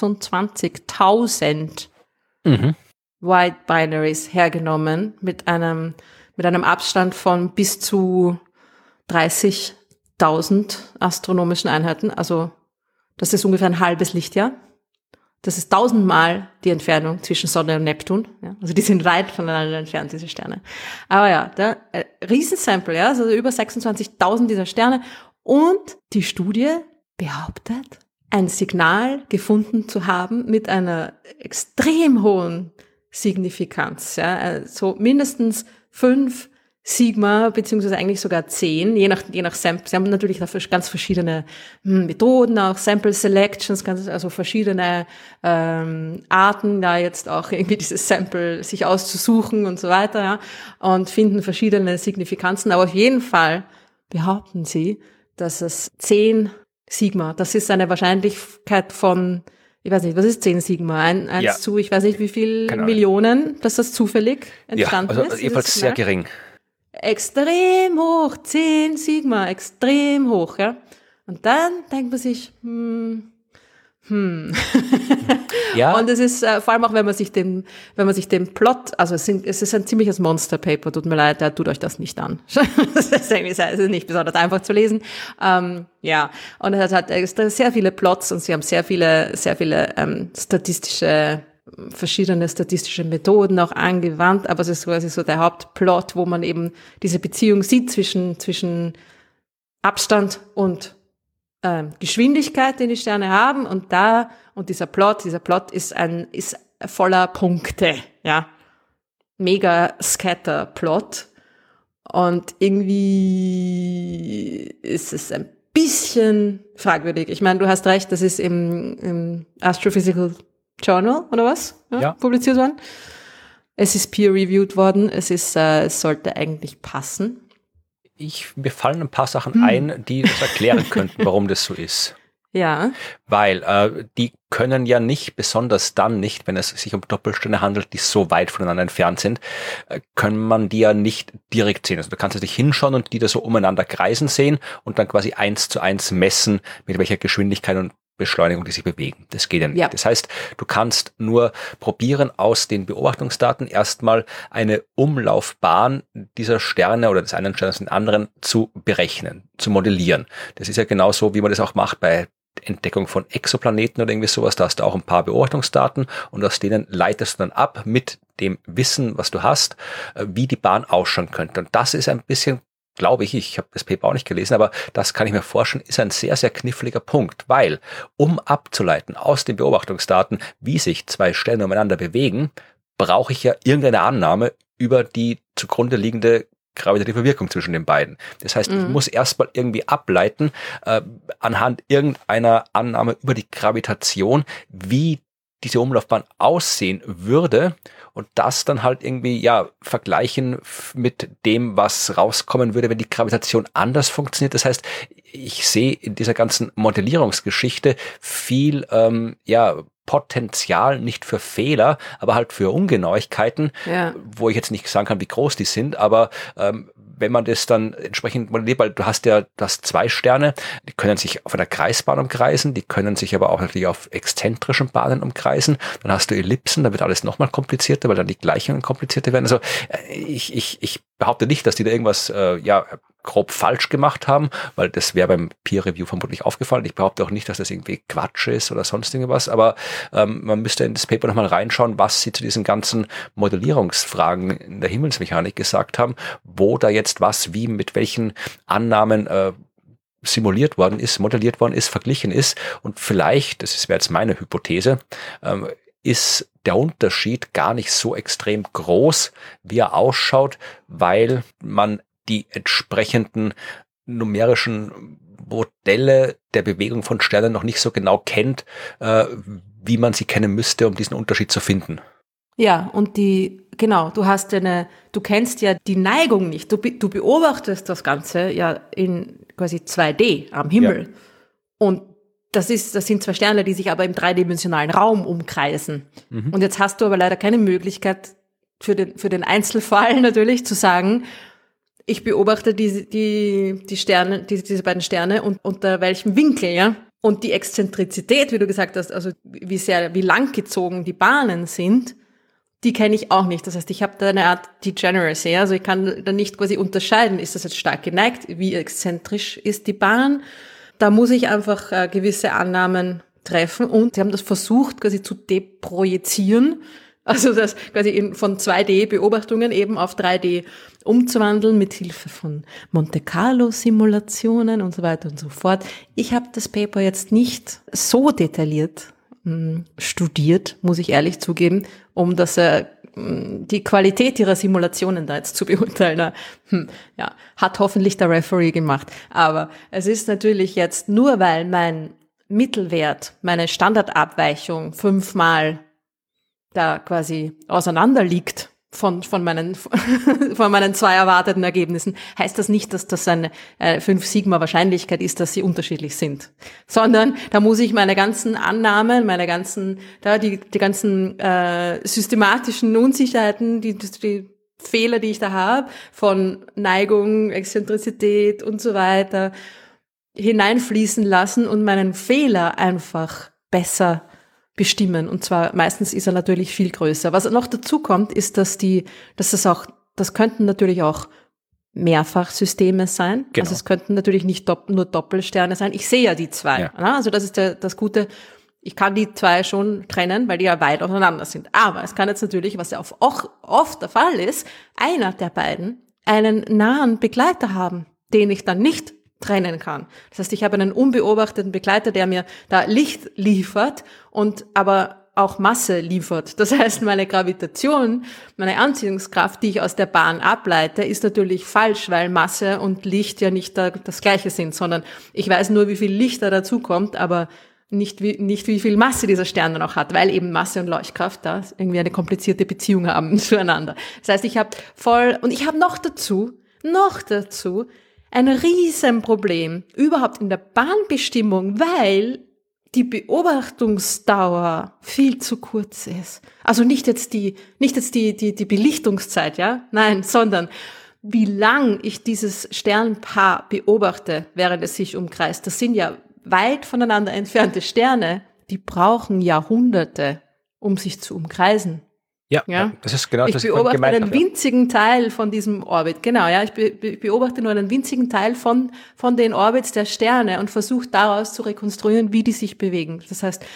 26.000 White Binaries hergenommen mit einem Abstand von bis zu 30.000 astronomischen Einheiten. Also, das ist ungefähr ein halbes Lichtjahr. Das ist 1000-mal die Entfernung zwischen Sonne und Neptun. Ja, also die sind weit voneinander entfernt, diese Sterne. Aber ja, Riesensample, ja, also über 26.000 dieser Sterne. Und die Studie behauptet, ein Signal gefunden zu haben mit einer extrem hohen Signifikanz. Ja, so mindestens 5 Sigma, beziehungsweise eigentlich sogar 10, je nach Sample. Sie haben natürlich ganz verschiedene Methoden, auch Sample Selections, also verschiedene Arten, da jetzt auch irgendwie dieses Sample sich auszusuchen und so weiter, ja, und finden verschiedene Signifikanzen. Aber auf jeden Fall behaupten sie, dass es 10 Sigma, das ist eine Wahrscheinlichkeit von, ich weiß nicht, was ist 10 Sigma? Eins zu, ich weiß nicht, wie viel Millionen, dass das zufällig entstanden ist. Also jedenfalls sehr gering. Extrem hoch, 10 Sigma, extrem hoch, ja. Und dann denkt man sich, Ja. Und es ist vor allem auch, wenn man sich den Plot, also es ist ein ziemliches Monster-Paper, tut mir leid, tut euch das nicht an. Es ist nicht besonders einfach zu lesen. Ja, und es hat sehr viele Plots und sie haben sehr viele verschiedene statistische Methoden auch angewandt, aber es ist quasi so der Hauptplot, wo man eben diese Beziehung sieht zwischen Abstand und Geschwindigkeit, den die Sterne haben, und dieser Plot ist voller Punkte, ja. Mega Scatter-Plot. Und irgendwie ist es ein bisschen fragwürdig. Ich meine, du hast recht, das ist im Astrophysical Journal, oder was? Ja. Publiziert worden. Es ist peer-reviewed worden. Es sollte eigentlich passen. Mir fallen ein paar Sachen ein, die das erklären könnten, warum das so ist. Ja. Weil die können ja nicht, besonders dann nicht, wenn es sich um Doppelsterne handelt, die so weit voneinander entfernt sind, können man die ja nicht direkt sehen. Also du kannst dich hinschauen und die da so umeinander kreisen sehen und dann quasi 1:1 messen, mit welcher Geschwindigkeit und Beschleunigung, die sich bewegen. Das geht ja nicht. Ja. Das heißt, du kannst nur probieren, aus den Beobachtungsdaten erstmal eine Umlaufbahn dieser Sterne oder des einen Sternes den anderen zu berechnen, zu modellieren. Das ist ja genauso, wie man das auch macht bei Entdeckung von Exoplaneten oder irgendwie sowas, da hast du auch ein paar Beobachtungsdaten und aus denen leitest du dann ab mit dem Wissen, was du hast, wie die Bahn ausschauen könnte. Und das ist ein bisschen, glaube ich habe das Paper auch nicht gelesen, aber das kann ich mir vorstellen, ist ein sehr, sehr kniffliger Punkt, weil um abzuleiten aus den Beobachtungsdaten, wie sich zwei Sterne umeinander bewegen, brauche ich ja irgendeine Annahme über die zugrunde liegende gravitative Wirkung zwischen den beiden. Das heißt, ich muss erstmal irgendwie ableiten, anhand irgendeiner Annahme über die Gravitation, wie diese Umlaufbahn aussehen würde und das dann halt irgendwie, vergleichen mit dem, was rauskommen würde, wenn die Gravitation anders funktioniert. Das heißt, ich sehe in dieser ganzen Modellierungsgeschichte viel, Potenzial, nicht für Fehler, aber halt für Ungenauigkeiten, wo ich jetzt nicht sagen kann, wie groß die sind, aber wenn man das dann entsprechend modelliert, weil du hast 2 Sterne, die können sich auf einer Kreisbahn umkreisen, die können sich aber auch natürlich auf exzentrischen Bahnen umkreisen, dann hast du Ellipsen, da wird alles nochmal komplizierter, weil dann die Gleichungen komplizierter werden. Also ich behaupte nicht, dass die da irgendwas grob falsch gemacht haben, weil das wäre beim Peer Review vermutlich aufgefallen. Ich behaupte auch nicht, dass das irgendwie Quatsch ist oder sonst irgendwas, aber man müsste in das Paper nochmal reinschauen, was sie zu diesen ganzen Modellierungsfragen in der Himmelsmechanik gesagt haben, wo da jetzt was, wie, mit welchen Annahmen simuliert worden ist, modelliert worden ist, verglichen ist und vielleicht, das wäre jetzt meine Hypothese, ist der Unterschied gar nicht so extrem groß, wie er ausschaut, weil man die entsprechenden numerischen Modelle der Bewegung von Sternen noch nicht so genau kennt, wie man sie kennen müsste, um diesen Unterschied zu finden. Ja, und du kennst ja die Neigung nicht. Du beobachtest das Ganze ja in quasi 2D am Himmel. Ja. Und das sind 2 Sterne, die sich aber im dreidimensionalen Raum umkreisen. Mhm. Und jetzt hast du aber leider keine Möglichkeit für den Einzelfall natürlich zu sagen, ich beobachte die Sterne, diese beiden Sterne und unter welchem Winkel, ja? Und die Exzentrizität, wie du gesagt hast, also wie langgezogen die Bahnen sind, die kenne ich auch nicht. Das heißt, ich habe da eine Art Degeneracy, also ich kann da nicht quasi unterscheiden, ist das jetzt stark geneigt, wie exzentrisch ist die Bahn. Da muss ich einfach gewisse Annahmen treffen und sie haben das versucht quasi zu deprojizieren, also das quasi von 2D-Beobachtungen eben auf 3D umzuwandeln mit Hilfe von Monte-Carlo-Simulationen und so weiter und so fort. Ich habe das Paper jetzt nicht so detailliert studiert, muss ich ehrlich zugeben, um die Qualität ihrer Simulationen da jetzt zu beurteilen. Hat hoffentlich der Referee gemacht. Aber es ist natürlich jetzt nur, weil mein Mittelwert, meine Standardabweichung 5-mal da quasi auseinander liegt von meinen 2 erwarteten Ergebnissen, heißt das nicht, dass das eine 5 Sigma Wahrscheinlichkeit ist, dass sie unterschiedlich sind, sondern da muss ich meine ganzen Annahmen, die ganzen systematischen Unsicherheiten, die Fehler, die ich da habe, von Neigung, Exzentrizität und so weiter, hineinfließen lassen und meinen Fehler einfach besser bestimmen. Und zwar meistens ist er natürlich viel größer. Was noch dazu kommt, ist, das könnten natürlich auch Mehrfachsysteme sein. Genau. Also es könnten natürlich nicht nur Doppelsterne sein. Ich sehe ja die 2. Ja. Also das ist das Gute. Ich kann die 2 schon trennen, weil die ja weit auseinander sind. Aber es kann jetzt natürlich, was ja auch oft der Fall ist, einer der beiden einen nahen Begleiter haben, den ich dann nicht trennen kann. Das heißt, ich habe einen unbeobachteten Begleiter, der mir da Licht liefert und aber auch Masse liefert. Das heißt, meine Gravitation, meine Anziehungskraft, die ich aus der Bahn ableite, ist natürlich falsch, weil Masse und Licht ja nicht das Gleiche sind, sondern ich weiß nur, wie viel Licht da dazukommt, aber nicht wie viel Masse dieser Stern dann auch hat, weil eben Masse und Leuchtkraft da irgendwie eine komplizierte Beziehung haben zueinander. Das heißt, ich habe noch dazu ein Riesenproblem überhaupt in der Bahnbestimmung, weil die Beobachtungsdauer viel zu kurz ist. Also nicht jetzt die Belichtungszeit, ja? Nein, sondern wie lang ich dieses Sternpaar beobachte, während es sich umkreist. Das sind ja weit voneinander entfernte Sterne, die brauchen Jahrhunderte, um sich zu umkreisen. Ja, das ist genau das, was ich beobachte einen winzigen Teil von diesem Orbit. Genau, ja, ich beobachte nur einen winzigen Teil von den Orbits der Sterne und versuche daraus zu rekonstruieren, wie die sich bewegen. Das heißt,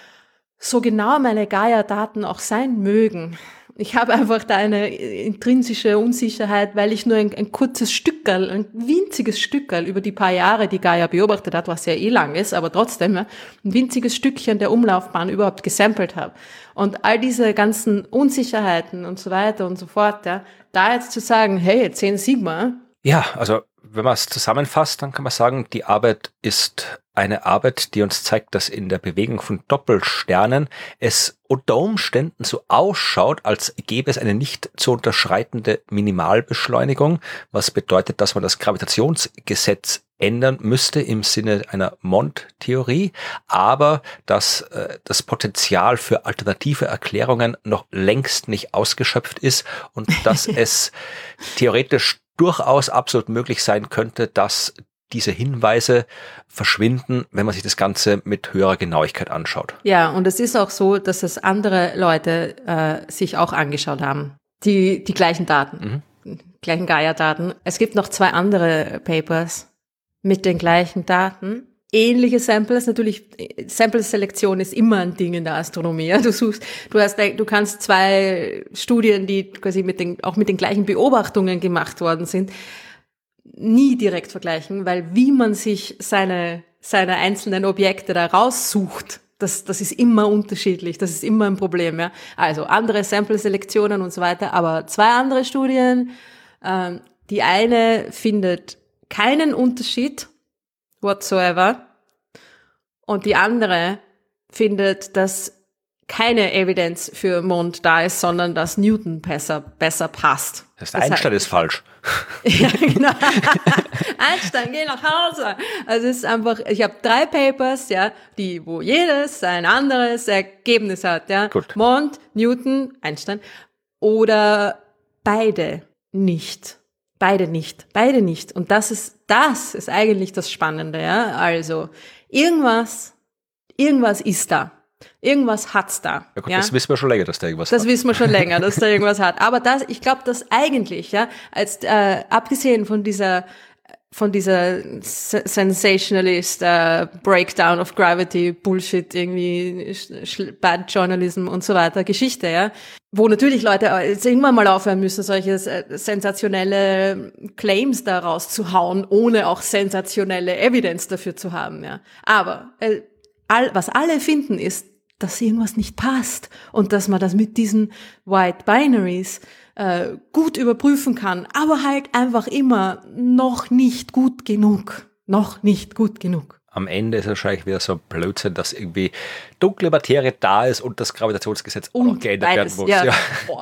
so genau meine Gaia-Daten auch sein mögen, ich habe einfach da eine intrinsische Unsicherheit, weil ich nur ein kurzes Stückerl, ein winziges Stückerl über die paar Jahre, die Gaia beobachtet hat, was ja lang ist, aber trotzdem ein winziges Stückchen der Umlaufbahn überhaupt gesampelt habe. Und all diese ganzen Unsicherheiten und so weiter und so fort, ja, da jetzt zu sagen, hey, 10 Sigma. Ja, also wenn man es zusammenfasst, dann kann man sagen, die Arbeit ist eine Arbeit, die uns zeigt, dass in der Bewegung von Doppelsternen es unter Umständen so ausschaut, als gäbe es eine nicht zu unterschreitende Minimalbeschleunigung, was bedeutet, dass man das Gravitationsgesetz ändern müsste im Sinne einer Mond-Theorie, aber dass das Potenzial für alternative Erklärungen noch längst nicht ausgeschöpft ist und dass es theoretisch durchaus absolut möglich sein könnte, dass diese Hinweise verschwinden, wenn man sich das Ganze mit höherer Genauigkeit anschaut. Ja, und es ist auch so, dass es andere Leute sich auch angeschaut haben, die gleichen Daten, gleichen Gaia-Daten. Es gibt noch 2 andere Papers mit den gleichen Daten. Ähnliche Samples, natürlich, Sample-Selektion ist immer ein Ding in der Astronomie. Ja. Du kannst 2 Studien, die quasi auch mit den gleichen Beobachtungen gemacht worden sind, nie direkt vergleichen, weil wie man sich seine einzelnen Objekte da raussucht, das ist immer unterschiedlich, das ist immer ein Problem. Ja. Also andere Sample-Selektionen und so weiter, aber 2 andere Studien, die eine findet keinen Unterschied whatsoever und die andere findet, dass keine Evidenz für Mond da ist, sondern dass Newton besser passt. Das heißt, Einstein ist falsch. Ja, genau. Einstein, geh nach Hause. Also es ist einfach, ich habe 3 Papers, ja, wo jedes ein anderes Ergebnis hat, ja. Gut. Mond, Newton, Einstein oder beide nicht. Beide nicht. Und das ist eigentlich das Spannende, ja. Also, irgendwas ist da. Irgendwas hat's da. Ja gut, ja? Das wissen wir schon länger, dass da irgendwas hat. Das wissen wir schon länger, dass da irgendwas hat. Aber ich glaube, dass eigentlich, ja, als abgesehen von dieser sensationalist Breakdown of Gravity Bullshit, irgendwie Bad Journalism und so weiter Geschichte, ja, wo natürlich Leute jetzt irgendwann mal aufhören müssen, solche sensationelle Claims da rauszuhauen, ohne auch sensationelle Evidenz dafür zu haben, ja. Aber was alle finden ist, dass irgendwas nicht passt und dass man das mit diesen White Binaries gut überprüfen kann, aber halt einfach immer noch nicht gut genug. Am Ende ist es wahrscheinlich wieder so ein Blödsinn, dass irgendwie dunkle Materie da ist und das Gravitationsgesetz auch noch geändert werden muss. Ja.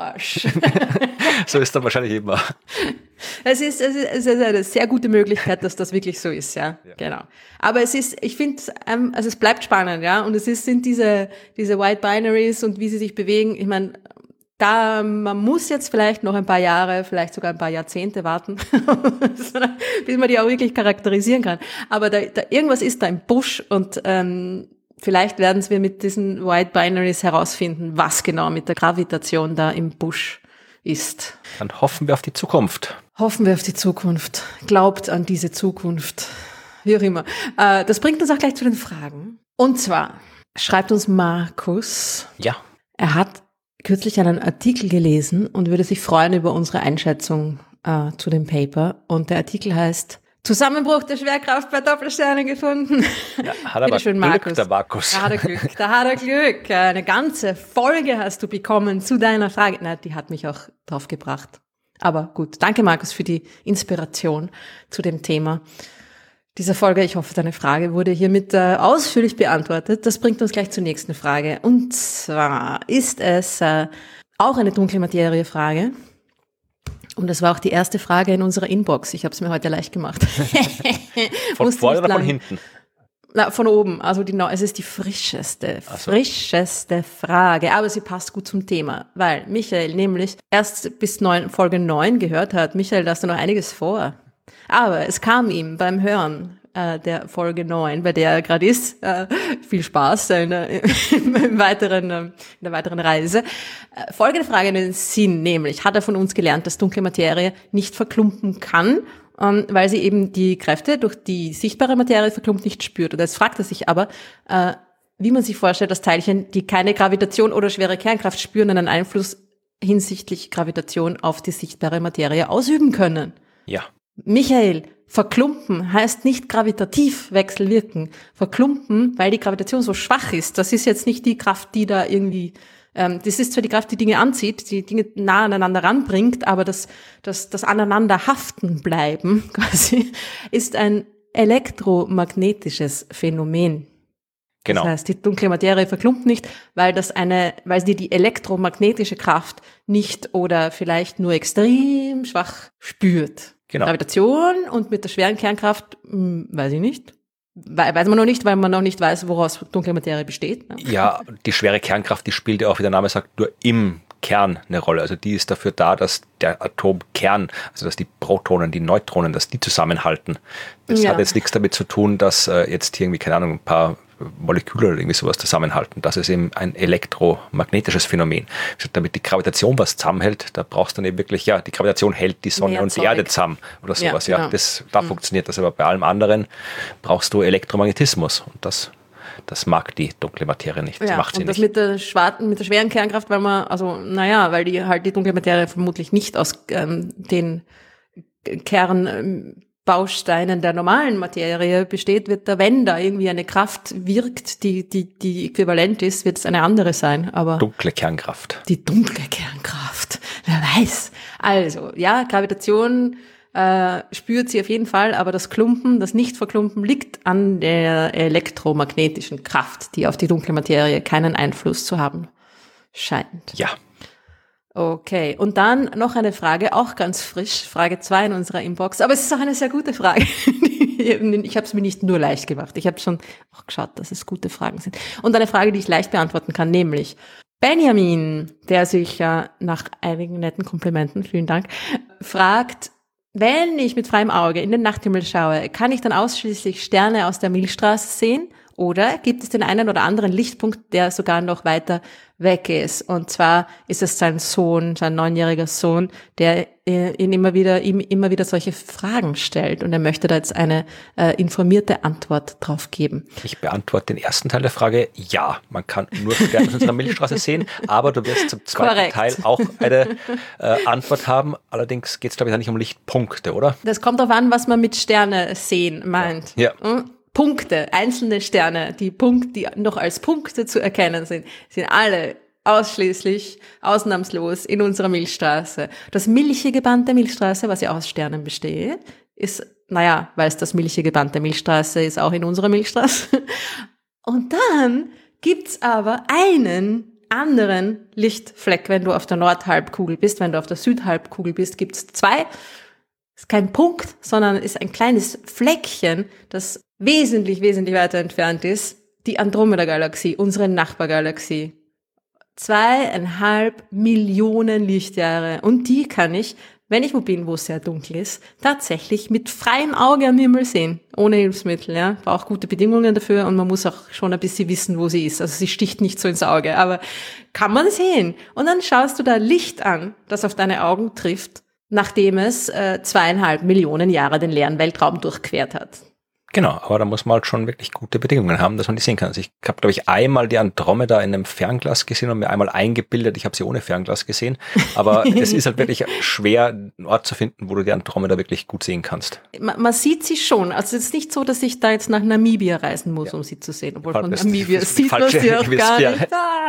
So ist dann wahrscheinlich immer. Es ist eine sehr gute Möglichkeit, dass das wirklich so ist, ja. Genau. Aber ich finde, also es bleibt spannend, ja. Und sind diese White Binaries und wie sie sich bewegen. Ich meine, man muss jetzt vielleicht noch ein paar Jahre, vielleicht sogar ein paar Jahrzehnte warten, bis man die auch wirklich charakterisieren kann. Aber da irgendwas ist da im Busch und vielleicht werden wir mit diesen White Binaries herausfinden, was genau mit der Gravitation da im Busch ist. Dann hoffen wir auf die Zukunft. Glaubt an diese Zukunft. Wie auch immer. Das bringt uns auch gleich zu den Fragen. Und zwar schreibt uns Markus. Ja. Er hat kürzlich einen Artikel gelesen und würde sich freuen über unsere Einschätzung zu dem Paper. Und der Artikel heißt Zusammenbruch der Schwerkraft bei Doppelsternen gefunden. Ja, hat aber schön, Glück, der Markus. Da hat er Glück. Eine ganze Folge hast du bekommen zu deiner Frage. Na, die hat mich auch drauf gebracht. Aber gut, danke Markus für die Inspiration zu dem Thema dieser Folge. Ich hoffe, deine Frage wurde hiermit ausführlich beantwortet. Das bringt uns gleich zur nächsten Frage. Und zwar ist es auch eine dunkle Materie-Frage. Und das war auch die erste Frage in unserer Inbox. Ich habe es mir heute leicht gemacht. Von vorne oder von hinten? Na, von oben. Also es ist die frischeste Frage. Aber sie passt gut zum Thema, weil Michael nämlich erst bis Folge 9 gehört hat. Michael, da hast du noch einiges vor. Aber es kam ihm beim Hören der Folge 9, bei der er gerade ist. Viel Spaß in der weiteren Reise. Folgende Frage in den Sinn, nämlich hat er von uns gelernt, dass dunkle Materie nicht verklumpen kann, weil sie eben die Kräfte durch die sichtbare Materie verklumpt nicht spürt. Und jetzt fragt er sich aber, wie man sich vorstellt, dass Teilchen, die keine Gravitation oder schwere Kernkraft spüren, einen Einfluss hinsichtlich Gravitation auf die sichtbare Materie ausüben können. Ja. Michael, verklumpen heißt nicht gravitativ wechselwirken. Verklumpen, weil die Gravitation so schwach ist. Das ist jetzt nicht die Kraft, die da irgendwie, das ist zwar die Kraft, die Dinge anzieht, die Dinge nah aneinander ranbringt, aber das aneinander haften bleiben, quasi, ist ein elektromagnetisches Phänomen. Genau. Das heißt, die dunkle Materie verklumpt nicht, weil sie die elektromagnetische Kraft nicht oder vielleicht nur extrem schwach spürt. Genau. Gravitation und mit der schweren Kernkraft, weiß ich nicht. Weiß man noch nicht, weil man noch nicht weiß, woraus dunkle Materie besteht. Ne? Ja, die schwere Kernkraft, die spielt ja auch, wie der Name sagt, nur im Kern eine Rolle. Also die ist dafür da, dass der Atomkern, also dass die Protonen, die Neutronen, dass die zusammenhalten. Das hat jetzt nichts damit zu tun, dass jetzt hier irgendwie, keine Ahnung, ein paar Moleküle oder irgendwie sowas zusammenhalten. Das ist eben ein elektromagnetisches Phänomen. Damit die Gravitation was zusammenhält, da brauchst du dann eben wirklich, ja, die Gravitation hält die Sonne und die Erde zusammen oder sowas. Ja, genau. Da funktioniert das, aber bei allem anderen brauchst du Elektromagnetismus und das mag die dunkle Materie nicht. Das macht sie und das nicht. mit der schweren Kernkraft, weil die halt die dunkle Materie vermutlich nicht aus den Kernbausteinen der normalen Materie besteht, wenn da irgendwie eine Kraft wirkt, die äquivalent ist, wird es eine andere sein. Aber dunkle Kernkraft. Die dunkle Kernkraft. Wer weiß. Also, ja, Gravitation spürt sie auf jeden Fall, aber das Nicht-Verklumpen liegt an der elektromagnetischen Kraft, die auf die dunkle Materie keinen Einfluss zu haben scheint. Ja. Okay, und dann noch eine Frage, auch ganz frisch, Frage 2 in unserer Inbox, aber es ist auch eine sehr gute Frage. Ich habe es mir nicht nur leicht gemacht, ich habe schon auch geschaut, dass es gute Fragen sind. Und eine Frage, die ich leicht beantworten kann, nämlich Benjamin, der sich ja nach einigen netten Komplimenten, vielen Dank, fragt, wenn ich mit freiem Auge in den Nachthimmel schaue, kann ich dann ausschließlich Sterne aus der Milchstraße sehen? Oder gibt es den einen oder anderen Lichtpunkt, der sogar noch weiter weg ist? Und zwar ist es sein 9-jähriger Sohn, der ihm immer wieder solche Fragen stellt. Und er möchte da jetzt eine informierte Antwort drauf geben. Ich beantworte den ersten Teil der Frage. Ja, man kann nur Sterne aus unserer Milchstraße sehen, aber du wirst zum zweiten Teil auch eine Antwort haben. Allerdings geht es, glaube ich, nicht um Lichtpunkte, oder? Das kommt darauf an, was man mit Sterne sehen meint. Ja. Punkte, einzelne Sterne, die noch als Punkte zu erkennen sind alle ausschließlich, ausnahmslos in unserer Milchstraße. Das milchige Band der Milchstraße, was ja aus Sternen besteht, ist, weil es das milchige Band der Milchstraße ist, auch in unserer Milchstraße. Und dann gibt's aber einen anderen Lichtfleck, wenn du auf der Nordhalbkugel bist. Wenn du auf der Südhalbkugel bist, gibt's 2. Ist kein Punkt, sondern ist ein kleines Fleckchen, das wesentlich weiter entfernt ist, die Andromeda-Galaxie, unsere Nachbargalaxie. 2,5 Millionen Lichtjahre. Und die kann ich, wenn ich wo bin, wo es sehr dunkel ist, tatsächlich mit freiem Auge am Himmel sehen. Ohne Hilfsmittel, ja. Braucht gute Bedingungen dafür und man muss auch schon ein bisschen wissen, wo sie ist. Also sie sticht nicht so ins Auge, aber kann man sehen. Und dann schaust du da Licht an, das auf deine Augen trifft, nachdem es 2,5 Millionen Jahre den leeren Weltraum durchquert hat. Genau, aber da muss man halt schon wirklich gute Bedingungen haben, dass man die sehen kann. Also ich habe, glaube ich, einmal die Andromeda in einem Fernglas gesehen und mir einmal eingebildet, ich habe sie ohne Fernglas gesehen. Aber es ist halt wirklich schwer, einen Ort zu finden, wo du die Andromeda wirklich gut sehen kannst. Man sieht sie schon. Also es ist nicht so, dass ich da jetzt nach Namibia reisen muss, um sie zu sehen. Obwohl von Namibia sieht man sie auch gar nicht.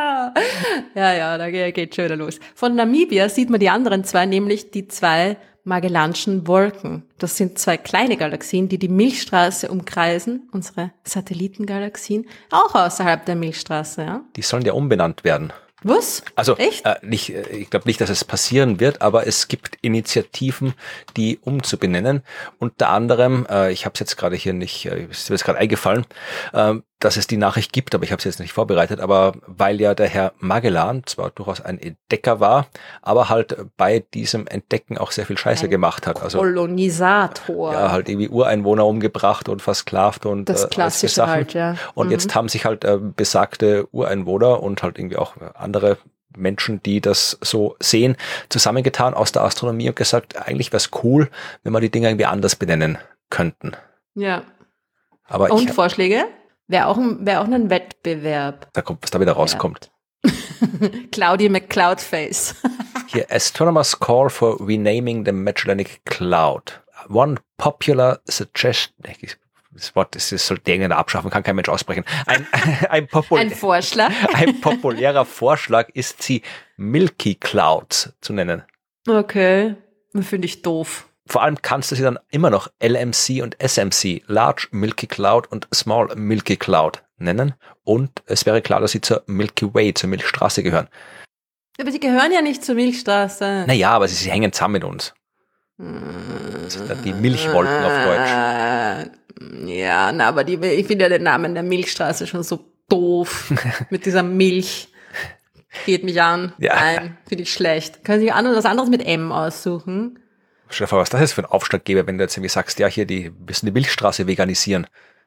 Ja, da geht schon wieder los. Von Namibia sieht man die anderen 2, nämlich die 2 Magellanschen Wolken. Das sind 2 kleine Galaxien, die die Milchstraße umkreisen, unsere Satellitengalaxien, auch außerhalb der Milchstraße. Ja? Die sollen ja umbenannt werden. Was? Also echt? Ich glaube nicht, dass es passieren wird, aber es gibt Initiativen, die umzubenennen. Unter anderem, ich habe es jetzt gerade hier nicht, ist mir jetzt gerade eingefallen, dass es die Nachricht gibt, aber ich habe sie jetzt nicht vorbereitet, aber weil ja der Herr Magellan zwar durchaus ein Entdecker war, aber halt bei diesem Entdecken auch sehr viel Scheiße gemacht hat. Also Kolonisator. Ja, halt irgendwie Ureinwohner umgebracht und versklavt und das klassische Sachen. Halt, ja. Und jetzt haben sich halt besagte Ureinwohner und halt irgendwie auch andere Menschen, die das so sehen, zusammengetan aus der Astronomie und gesagt, eigentlich wäre es cool, wenn wir die Dinge irgendwie anders benennen könnten. Ja. Aber und Vorschläge? Wäre auch ein Wettbewerb. Da kommt, was da wieder rauskommt. Claudia McCloudface. Hier, Astronomers call for renaming the Magellanic Cloud. One popular suggestion, das Wort, das sollte irgendeiner abschaffen, kann kein Mensch aussprechen. Ein Vorschlag. Ein populärer Vorschlag ist, sie Milky Clouds zu nennen. Okay, finde ich doof. Vor allem kannst du sie dann immer noch LMC und SMC, Large Milky Cloud und Small Milky Cloud nennen. Und es wäre klar, dass sie zur Milky Way, zur Milchstraße gehören. Aber sie gehören ja nicht zur Milchstraße. Naja, aber sie hängen zusammen mit uns. Das sind dann die Milchwolken auf Deutsch. Ja, aber ich finde ja den Namen der Milchstraße schon so doof. Mit dieser Milch. Geht mich an. Ja. Nein, finde ich schlecht. Können Sie was anderes mit M aussuchen? Stell dir vor, was das ist für ein Auftraggeber, wenn du jetzt irgendwie sagst, ja, hier, wir müssen die Milchstraße veganisieren.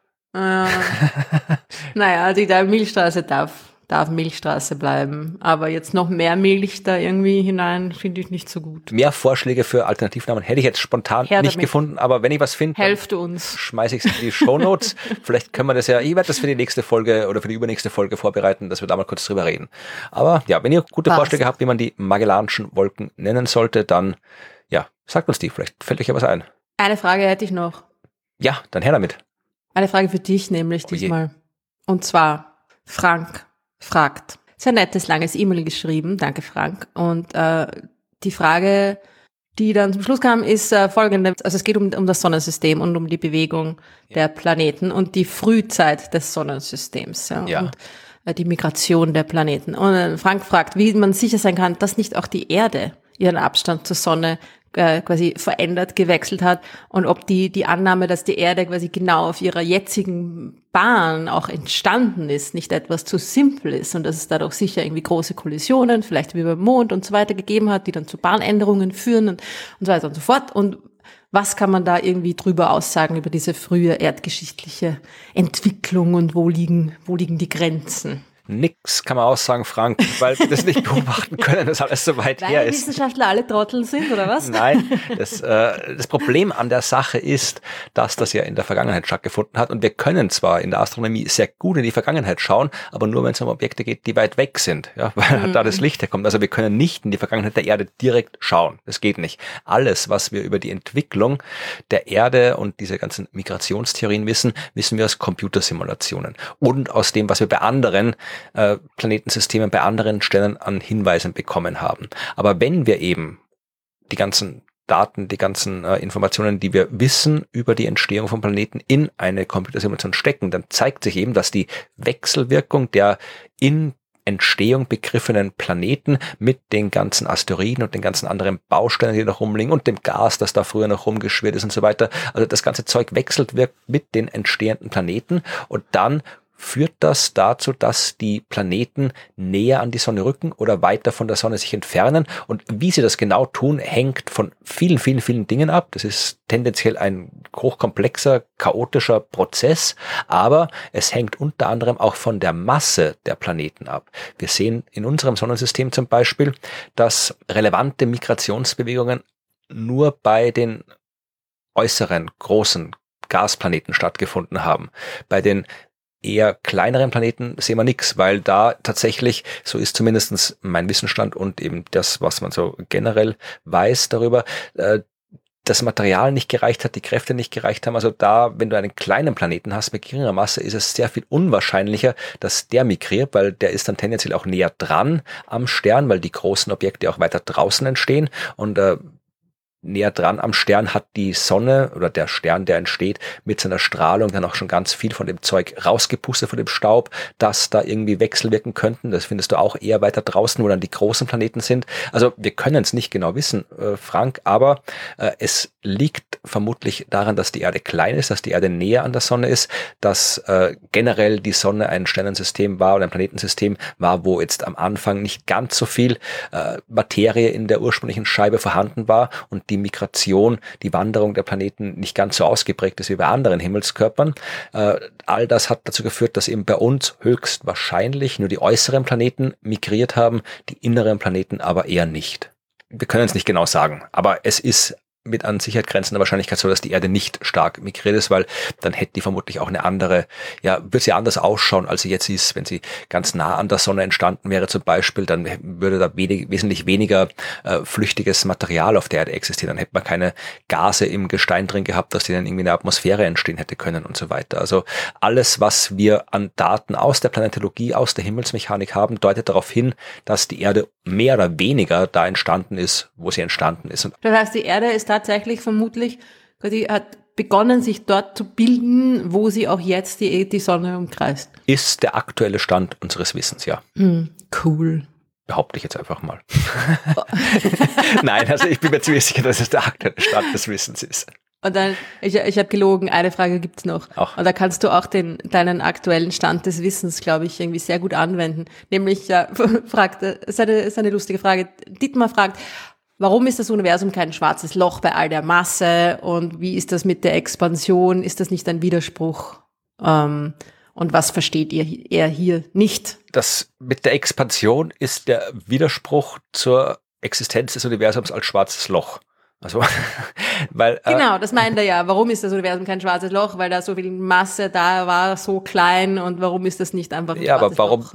Naja, die Milchstraße darf Milchstraße bleiben. Aber jetzt noch mehr Milch da irgendwie hinein, finde ich nicht so gut. Mehr Vorschläge für Alternativnamen hätte ich jetzt spontan nicht gefunden, aber wenn ich was finde, helft uns. Schmeiße ich es in die Shownotes. Vielleicht können wir das ja, ich werde das für die nächste Folge oder für die übernächste Folge vorbereiten, dass wir da mal kurz drüber reden. Aber ja, wenn ihr gute Vorschläge habt, wie man die Magellanischen Wolken nennen sollte, dann ja, sagt uns die, vielleicht fällt euch ja was ein. Eine Frage hätte ich noch. Ja, dann her damit. Eine Frage für dich nämlich diesmal. Und zwar, Frank fragt. Sehr nettes, langes E-Mail geschrieben. Danke, Frank. Und die Frage, die dann zum Schluss kam, ist folgende. Also es geht um das Sonnensystem und um die Bewegung der Planeten und die Frühzeit des Sonnensystems. Ja. Und die Migration der Planeten. Und Frank fragt, wie man sicher sein kann, dass nicht auch die Erde ihren Abstand zur Sonne quasi verändert, gewechselt hat und ob die Annahme, dass die Erde quasi genau auf ihrer jetzigen Bahn auch entstanden ist, nicht etwas zu simpel ist und dass es dadurch sicher irgendwie große Kollisionen, vielleicht wie beim Mond und so weiter gegeben hat, die dann zu Bahnänderungen führen und so weiter und so fort. Und was kann man da irgendwie drüber aussagen über diese frühe erdgeschichtliche Entwicklung und wo liegen die Grenzen? Nix kann man aussagen, Frank, weil wir das nicht beobachten können, dass alles so weit her ist. Weil Wissenschaftler alle Trottel sind, oder was? Nein, das Problem an der Sache ist, dass das ja in der Vergangenheit stattgefunden hat und wir können zwar in der Astronomie sehr gut in die Vergangenheit schauen, aber nur wenn es um Objekte geht, die weit weg sind, ja, weil da das Licht herkommt. Also wir können nicht in die Vergangenheit der Erde direkt schauen. Das geht nicht. Alles, was wir über die Entwicklung der Erde und diese ganzen Migrationstheorien wissen wir aus Computersimulationen und aus dem, was wir bei anderen Planetensystemen bei anderen Stellen an Hinweisen bekommen haben. Aber wenn wir eben die ganzen Daten, die ganzen Informationen, die wir wissen über die Entstehung von Planeten in eine Computersimulation stecken, dann zeigt sich eben, dass die Wechselwirkung der in Entstehung begriffenen Planeten mit den ganzen Asteroiden und den ganzen anderen Bausteinen, die noch rumliegen und dem Gas, das da früher noch rumgeschwirrt ist und so weiter. Also das ganze Zeug wechselt wirkt mit den entstehenden Planeten und dann führt das dazu, dass die Planeten näher an die Sonne rücken oder weiter von der Sonne sich entfernen. Und wie sie das genau tun, hängt von vielen, vielen, vielen Dingen ab. Das ist tendenziell ein hochkomplexer, chaotischer Prozess, aber es hängt unter anderem auch von der Masse der Planeten ab. Wir sehen in unserem Sonnensystem zum Beispiel, dass relevante Migrationsbewegungen nur bei den äußeren, großen Gasplaneten stattgefunden haben. Bei den eher kleineren Planeten sehen wir nichts, weil da tatsächlich, so ist zumindest mein Wissensstand und eben das, was man so generell weiß darüber, das Material nicht gereicht hat, die Kräfte nicht gereicht haben. Also da, wenn du einen kleinen Planeten hast mit geringer Masse, ist es sehr viel unwahrscheinlicher, dass der migriert, weil der ist dann tendenziell auch näher dran am Stern, weil die großen Objekte auch weiter draußen entstehen und näher dran am Stern hat die Sonne oder der Stern, der entsteht, mit seiner Strahlung dann auch schon ganz viel von dem Zeug rausgepustet, von dem Staub, dass da irgendwie wechselwirken könnten. Das findest du auch eher weiter draußen, wo dann die großen Planeten sind. Also wir können es nicht genau wissen, Frank, aber es liegt vermutlich daran, dass die Erde klein ist, dass die Erde näher an der Sonne ist, dass generell die Sonne ein Sternensystem war oder ein Planetensystem war, wo jetzt am Anfang nicht ganz so viel Materie in der ursprünglichen Scheibe vorhanden war und die Migration, die Wanderung der Planeten nicht ganz so ausgeprägt ist wie bei anderen Himmelskörpern. All das hat dazu geführt, dass eben bei uns höchstwahrscheinlich nur die äußeren Planeten migriert haben, die inneren Planeten aber eher nicht. Wir können es nicht genau sagen, aber es ist mit an Sicherheit grenzender Wahrscheinlichkeit so, dass die Erde nicht stark migriert ist, weil dann hätte die vermutlich auch eine andere, wird sie anders ausschauen, als sie jetzt ist. Wenn sie ganz nah an der Sonne entstanden wäre zum Beispiel, dann würde da wesentlich weniger flüchtiges Material auf der Erde existieren. Dann hätte man keine Gase im Gestein drin gehabt, dass die dann irgendwie in der Atmosphäre entstehen hätte können und so weiter. Also alles, was wir an Daten aus der Planetologie, aus der Himmelsmechanik haben, deutet darauf hin, dass die Erde mehr oder weniger da entstanden ist, wo sie entstanden ist. Das heißt, die Erde ist tatsächlich vermutlich, die hat begonnen, sich dort zu bilden, wo sie auch jetzt die Sonne umkreist. Ist der aktuelle Stand unseres Wissens, ja. Cool. Behaupte ich jetzt einfach mal. Nein, also ich bin mir ziemlich sicher, dass es der aktuelle Stand des Wissens ist. Und dann, ich habe gelogen, eine Frage gibt's noch. Auch. Und da kannst du auch deinen aktuellen Stand des Wissens, glaube ich, irgendwie sehr gut anwenden. Nämlich, ist eine lustige Frage. Dietmar fragt, warum ist das Universum kein schwarzes Loch bei all der Masse? Und wie ist das mit der Expansion? Ist das nicht ein Widerspruch? Und was versteht er hier nicht? Das mit der Expansion ist der Widerspruch zur Existenz des Universums als schwarzes Loch. Also, weil genau, das meint er ja. Warum ist das Universum kein schwarzes Loch? Weil da so viel Masse da war, so klein. Und warum ist das nicht einfach ein schwarzes Loch?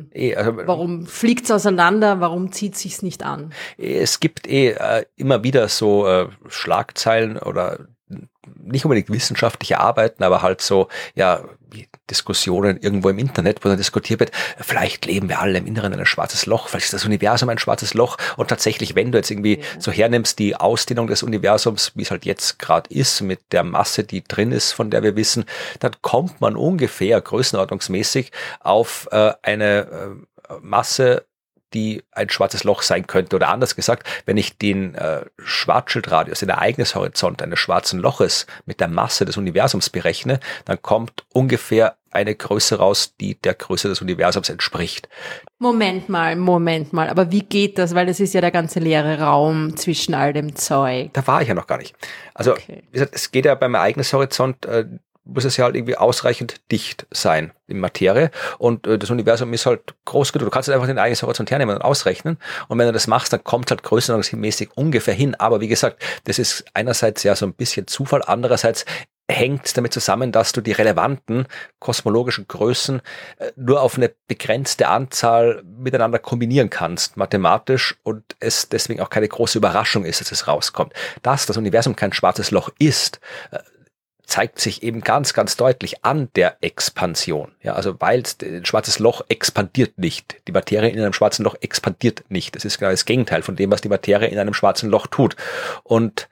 Warum fliegt es auseinander? Warum zieht sich's nicht an? Es gibt immer wieder so Schlagzeilen oder nicht unbedingt wissenschaftliche Arbeiten, aber halt so, Diskussionen irgendwo im Internet, wo dann diskutiert wird, vielleicht leben wir alle im Inneren eines schwarzes Loch, vielleicht ist das Universum ein schwarzes Loch und tatsächlich, wenn du jetzt irgendwie so hernimmst, die Ausdehnung des Universums, wie es halt jetzt gerade ist, mit der Masse, die drin ist, von der wir wissen, dann kommt man ungefähr größenordnungsmäßig auf eine Masse, die ein schwarzes Loch sein könnte. Oder anders gesagt, wenn ich den Schwarzschildradius, den Ereignishorizont eines schwarzen Loches mit der Masse des Universums berechne, dann kommt ungefähr eine Größe raus, die der Größe des Universums entspricht. Moment mal. Aber wie geht das? Weil das ist ja der ganze leere Raum zwischen all dem Zeug. Da war ich ja noch gar nicht. Also, wie gesagt, es geht ja beim Ereignishorizont, muss es ja halt irgendwie ausreichend dicht sein in Materie und das Universum ist halt groß genug. Du kannst halt einfach den Ereignishorizont hernehmen und ausrechnen und wenn du das machst, dann kommt halt größenordnungsmäßig ungefähr hin. Aber wie gesagt, das ist einerseits ja so ein bisschen Zufall, andererseits hängt damit zusammen, dass du die relevanten kosmologischen Größen nur auf eine begrenzte Anzahl miteinander kombinieren kannst, mathematisch, und es deswegen auch keine große Überraschung ist, dass es rauskommt. Dass das Universum kein schwarzes Loch ist, zeigt sich eben ganz, ganz deutlich an der Expansion. Ja, also weil ein schwarzes Loch expandiert nicht. Die Materie in einem schwarzen Loch expandiert nicht. Das ist genau das Gegenteil von dem, was die Materie in einem schwarzen Loch tut. Und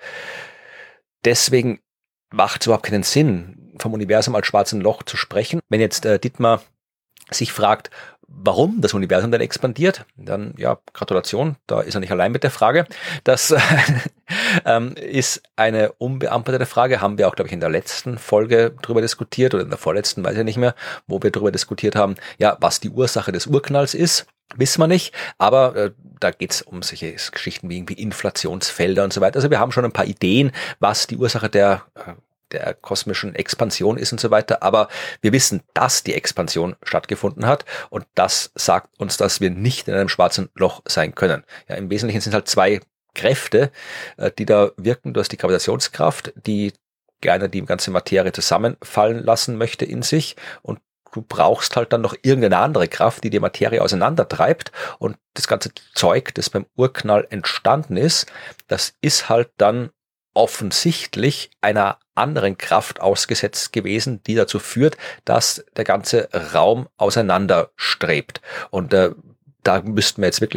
deswegen macht es überhaupt keinen Sinn, vom Universum als schwarzen Loch zu sprechen. Wenn jetzt Dietmar sich fragt, warum das Universum denn expandiert, dann Gratulation, da ist er nicht allein mit der Frage. Das ist eine unbeantwortete Frage, haben wir auch, glaube ich, in der letzten Folge drüber diskutiert oder in der vorletzten, weiß ich nicht mehr, wo wir drüber diskutiert haben, was die Ursache des Urknalls ist. Wissen wir nicht, aber da geht's um solche Geschichten wie irgendwie Inflationsfelder und so weiter. Also wir haben schon ein paar Ideen, was die Ursache der kosmischen Expansion ist und so weiter, aber wir wissen, dass die Expansion stattgefunden hat und das sagt uns, dass wir nicht in einem schwarzen Loch sein können. Ja, im Wesentlichen sind halt zwei Kräfte, die da wirken. Du hast die Gravitationskraft, die gerne die ganze Materie zusammenfallen lassen möchte in sich, und du brauchst halt dann noch irgendeine andere Kraft, die Materie auseinandertreibt, und das ganze Zeug, das beim Urknall entstanden ist, das ist halt dann offensichtlich einer anderen Kraft ausgesetzt gewesen, die dazu führt, dass der ganze Raum auseinanderstrebt. Und da müssten wir jetzt wirklich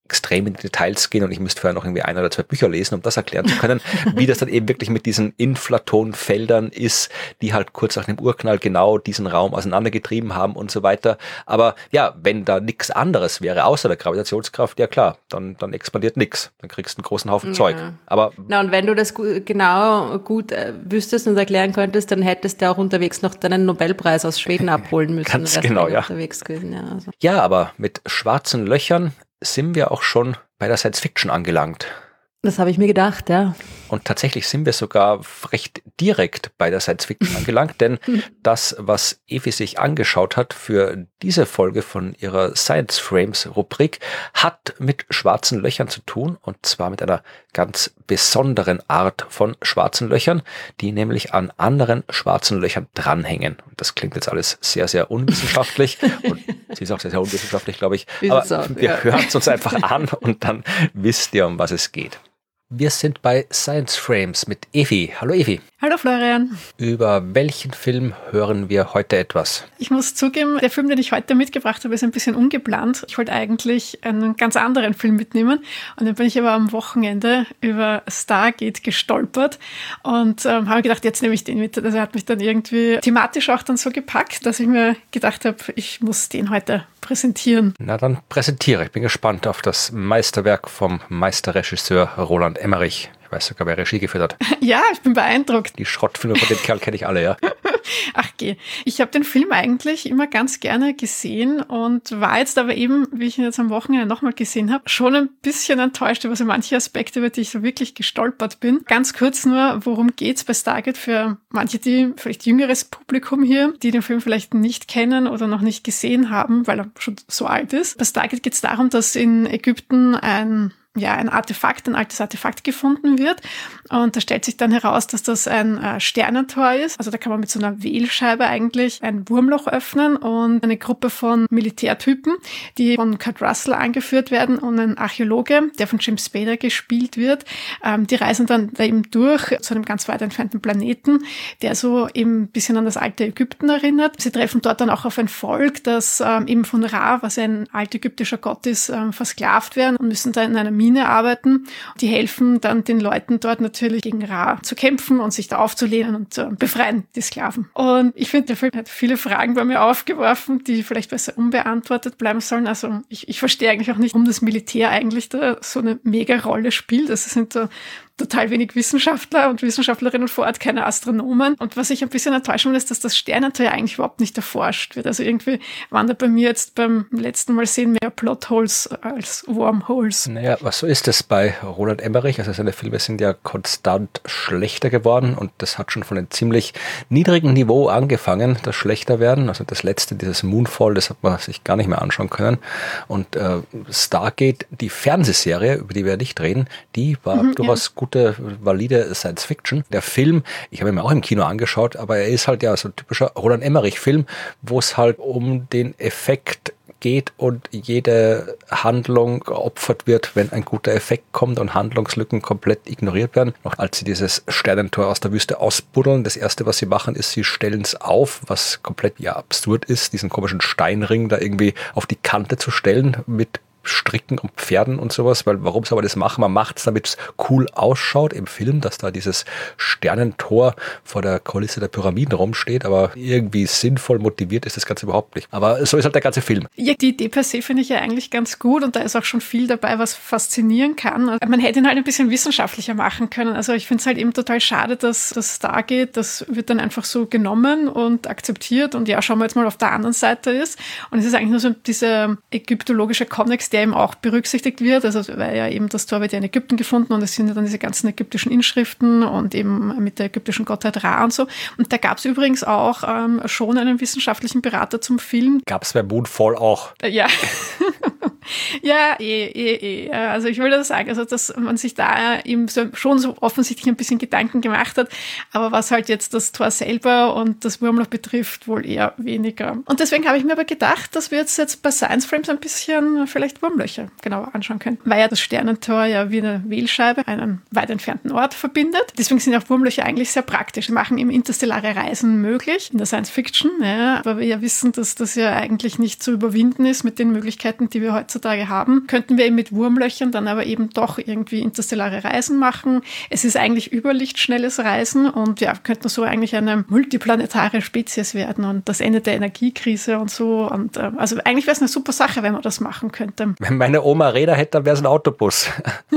extrem in die Details gehen und ich müsste vorher noch irgendwie 1 oder 2 Bücher lesen, um das erklären zu können, wie das dann eben wirklich mit diesen Inflatonfeldern ist, die halt kurz nach dem Urknall genau diesen Raum auseinandergetrieben haben und so weiter. Aber ja, wenn da nichts anderes wäre, außer der Gravitationskraft, ja klar, dann expandiert nichts. Dann kriegst du einen großen Haufen Zeug. Aber na, und wenn du das genau gut wüsstest und erklären könntest, dann hättest du auch unterwegs noch deinen Nobelpreis aus Schweden abholen müssen. Ganz genau, ja. Unterwegs gewesen, ja, also. Ja, aber mit schwarzen Löchern sind wir auch schon bei der Science Fiction angelangt. Das habe ich mir gedacht, ja. Und tatsächlich sind wir sogar recht direkt bei der Science Fiction angelangt, denn das, was Evi sich angeschaut hat für diese Folge von ihrer Science Frames Rubrik, hat mit schwarzen Löchern zu tun, und zwar mit einer ganz besonderen Art von schwarzen Löchern, die nämlich an anderen schwarzen Löchern dranhängen. Und das klingt jetzt alles sehr, sehr unwissenschaftlich und sie ist auch sehr, sehr unwissenschaftlich, glaube ich. Aber wir hören es uns einfach an und dann wisst ihr, um was es geht. Wir sind bei Science Frames mit Evi. Hallo Evi. Hallo Florian. Über welchen Film hören wir heute etwas? Ich muss zugeben, der Film, den ich heute mitgebracht habe, ist ein bisschen ungeplant. Ich wollte eigentlich einen ganz anderen Film mitnehmen und dann bin ich aber am Wochenende über Stargate gestolpert und habe gedacht, jetzt nehme ich den mit. Also er hat mich dann irgendwie thematisch auch dann so gepackt, dass ich mir gedacht habe, ich muss den heute präsentieren. Na dann präsentiere. Ich bin gespannt auf das Meisterwerk vom Meisterregisseur Roland Emmerich. Ich weiß sogar, wer Regie geführt hat. Ja, ich bin beeindruckt. Die Schrottfilme von dem Kerl kenne ich alle, ja. Ach geh. Ich habe den Film eigentlich immer ganz gerne gesehen und war jetzt aber eben, wie ich ihn jetzt am Wochenende nochmal gesehen habe, schon ein bisschen enttäuscht über so manche Aspekte, über die ich so wirklich gestolpert bin. Ganz kurz nur, worum geht's bei Stargate für manche, die vielleicht jüngeres Publikum hier, die den Film vielleicht nicht kennen oder noch nicht gesehen haben, weil er schon so alt ist. Bei Stargate geht's darum, dass in Ägypten ein altes Artefakt gefunden wird. Und da stellt sich dann heraus, dass das ein Sternentor ist. Also da kann man mit so einer Wählscheibe eigentlich ein Wurmloch öffnen und eine Gruppe von Militärtypen, die von Kurt Russell angeführt werden und ein Archäologe, der von Jim Spader gespielt wird, die reisen dann da eben durch zu einem ganz weit entfernten Planeten, der so eben ein bisschen an das alte Ägypten erinnert. Sie treffen dort dann auch auf ein Volk, das eben von Ra, was ein altägyptischer Gott ist, versklavt werden und müssen da in einer Mine arbeiten. Die helfen dann den Leuten dort natürlich gegen Ra zu kämpfen und sich da aufzulehnen und befreien die Sklaven. Und ich finde, der Film hat viele Fragen bei mir aufgeworfen, die vielleicht besser unbeantwortet bleiben sollen. Also ich verstehe eigentlich auch nicht, warum das Militär eigentlich da so eine mega Rolle spielt. Also es sind da total wenig Wissenschaftler und Wissenschaftlerinnen vor Ort, keine Astronomen. Und was ich ein bisschen enttäuschend ist, dass das Sternentor ja eigentlich überhaupt nicht erforscht wird. Also irgendwie waren da bei mir jetzt beim letzten Mal sehen mehr Plotholes als Wormholes. Naja, was so ist es bei Roland Emmerich? Also seine Filme sind ja konstant schlechter geworden und das hat schon von einem ziemlich niedrigen Niveau angefangen, das schlechter werden. Also das letzte, dieses Moonfall, das hat man sich gar nicht mehr anschauen können. Und Stargate, die Fernsehserie, über die wir nicht reden, die war durchaus gute, valide Science Fiction. Der Film, ich habe ihn mir auch im Kino angeschaut, aber er ist halt ja so ein typischer Roland Emmerich-Film, wo es halt um den Effekt geht und jede Handlung geopfert wird, wenn ein guter Effekt kommt und Handlungslücken komplett ignoriert werden. Noch als sie dieses Sternentor aus der Wüste ausbuddeln, das erste, was sie machen, ist, sie stellen es auf, was komplett absurd ist, diesen komischen Steinring da irgendwie auf die Kante zu stellen mit Stricken und Pferden und sowas, weil warum soll man das machen? Man macht es, damit es cool ausschaut im Film, dass da dieses Sternentor vor der Kulisse der Pyramiden rumsteht, aber irgendwie sinnvoll motiviert ist das Ganze überhaupt nicht. Aber so ist halt der ganze Film. Ja, die Idee per se finde ich ja eigentlich ganz gut und da ist auch schon viel dabei, was faszinieren kann. Man hätte ihn halt ein bisschen wissenschaftlicher machen können. Also ich finde es halt eben total schade, dass das Stargate, das wird dann einfach so genommen und akzeptiert und ja, schauen wir jetzt mal auf der anderen Seite ist. Und es ist eigentlich nur so dieser ägyptologische Kontext, der eben auch berücksichtigt wird, also weil ja eben das Tor wird ja in Ägypten gefunden und es sind ja dann diese ganzen ägyptischen Inschriften und eben mit der ägyptischen Gottheit Ra und so. Und da gab es übrigens auch schon einen wissenschaftlichen Berater zum Film. Gab es bei Moonfall auch. Ja. Ja, also ich will das sagen, also dass man sich da eben schon so offensichtlich ein bisschen Gedanken gemacht hat, aber was halt jetzt das Tor selber und das Wurmloch betrifft, wohl eher weniger. Und deswegen habe ich mir aber gedacht, dass wir jetzt bei Science Frames ein bisschen vielleicht Wurmlöcher genauer anschauen können, weil ja das Sternentor ja wie eine Wählscheibe einen weit entfernten Ort verbindet. Deswegen sind auch Wurmlöcher eigentlich sehr praktisch. Sie machen eben interstellare Reisen möglich in der Science Fiction, ja, aber wir ja wissen, dass das ja eigentlich nicht zu überwinden ist mit den Möglichkeiten, die wir heutzutage heutzutage haben, könnten wir eben mit Wurmlöchern dann aber eben doch irgendwie interstellare Reisen machen. Es ist eigentlich überlichtschnelles Reisen und ja, könnten so eigentlich eine multiplanetare Spezies werden und das Ende der Energiekrise und so. Und also eigentlich wäre es eine super Sache, wenn man das machen könnte. Wenn meine Oma Räder hätte, dann wäre es ein Autobus.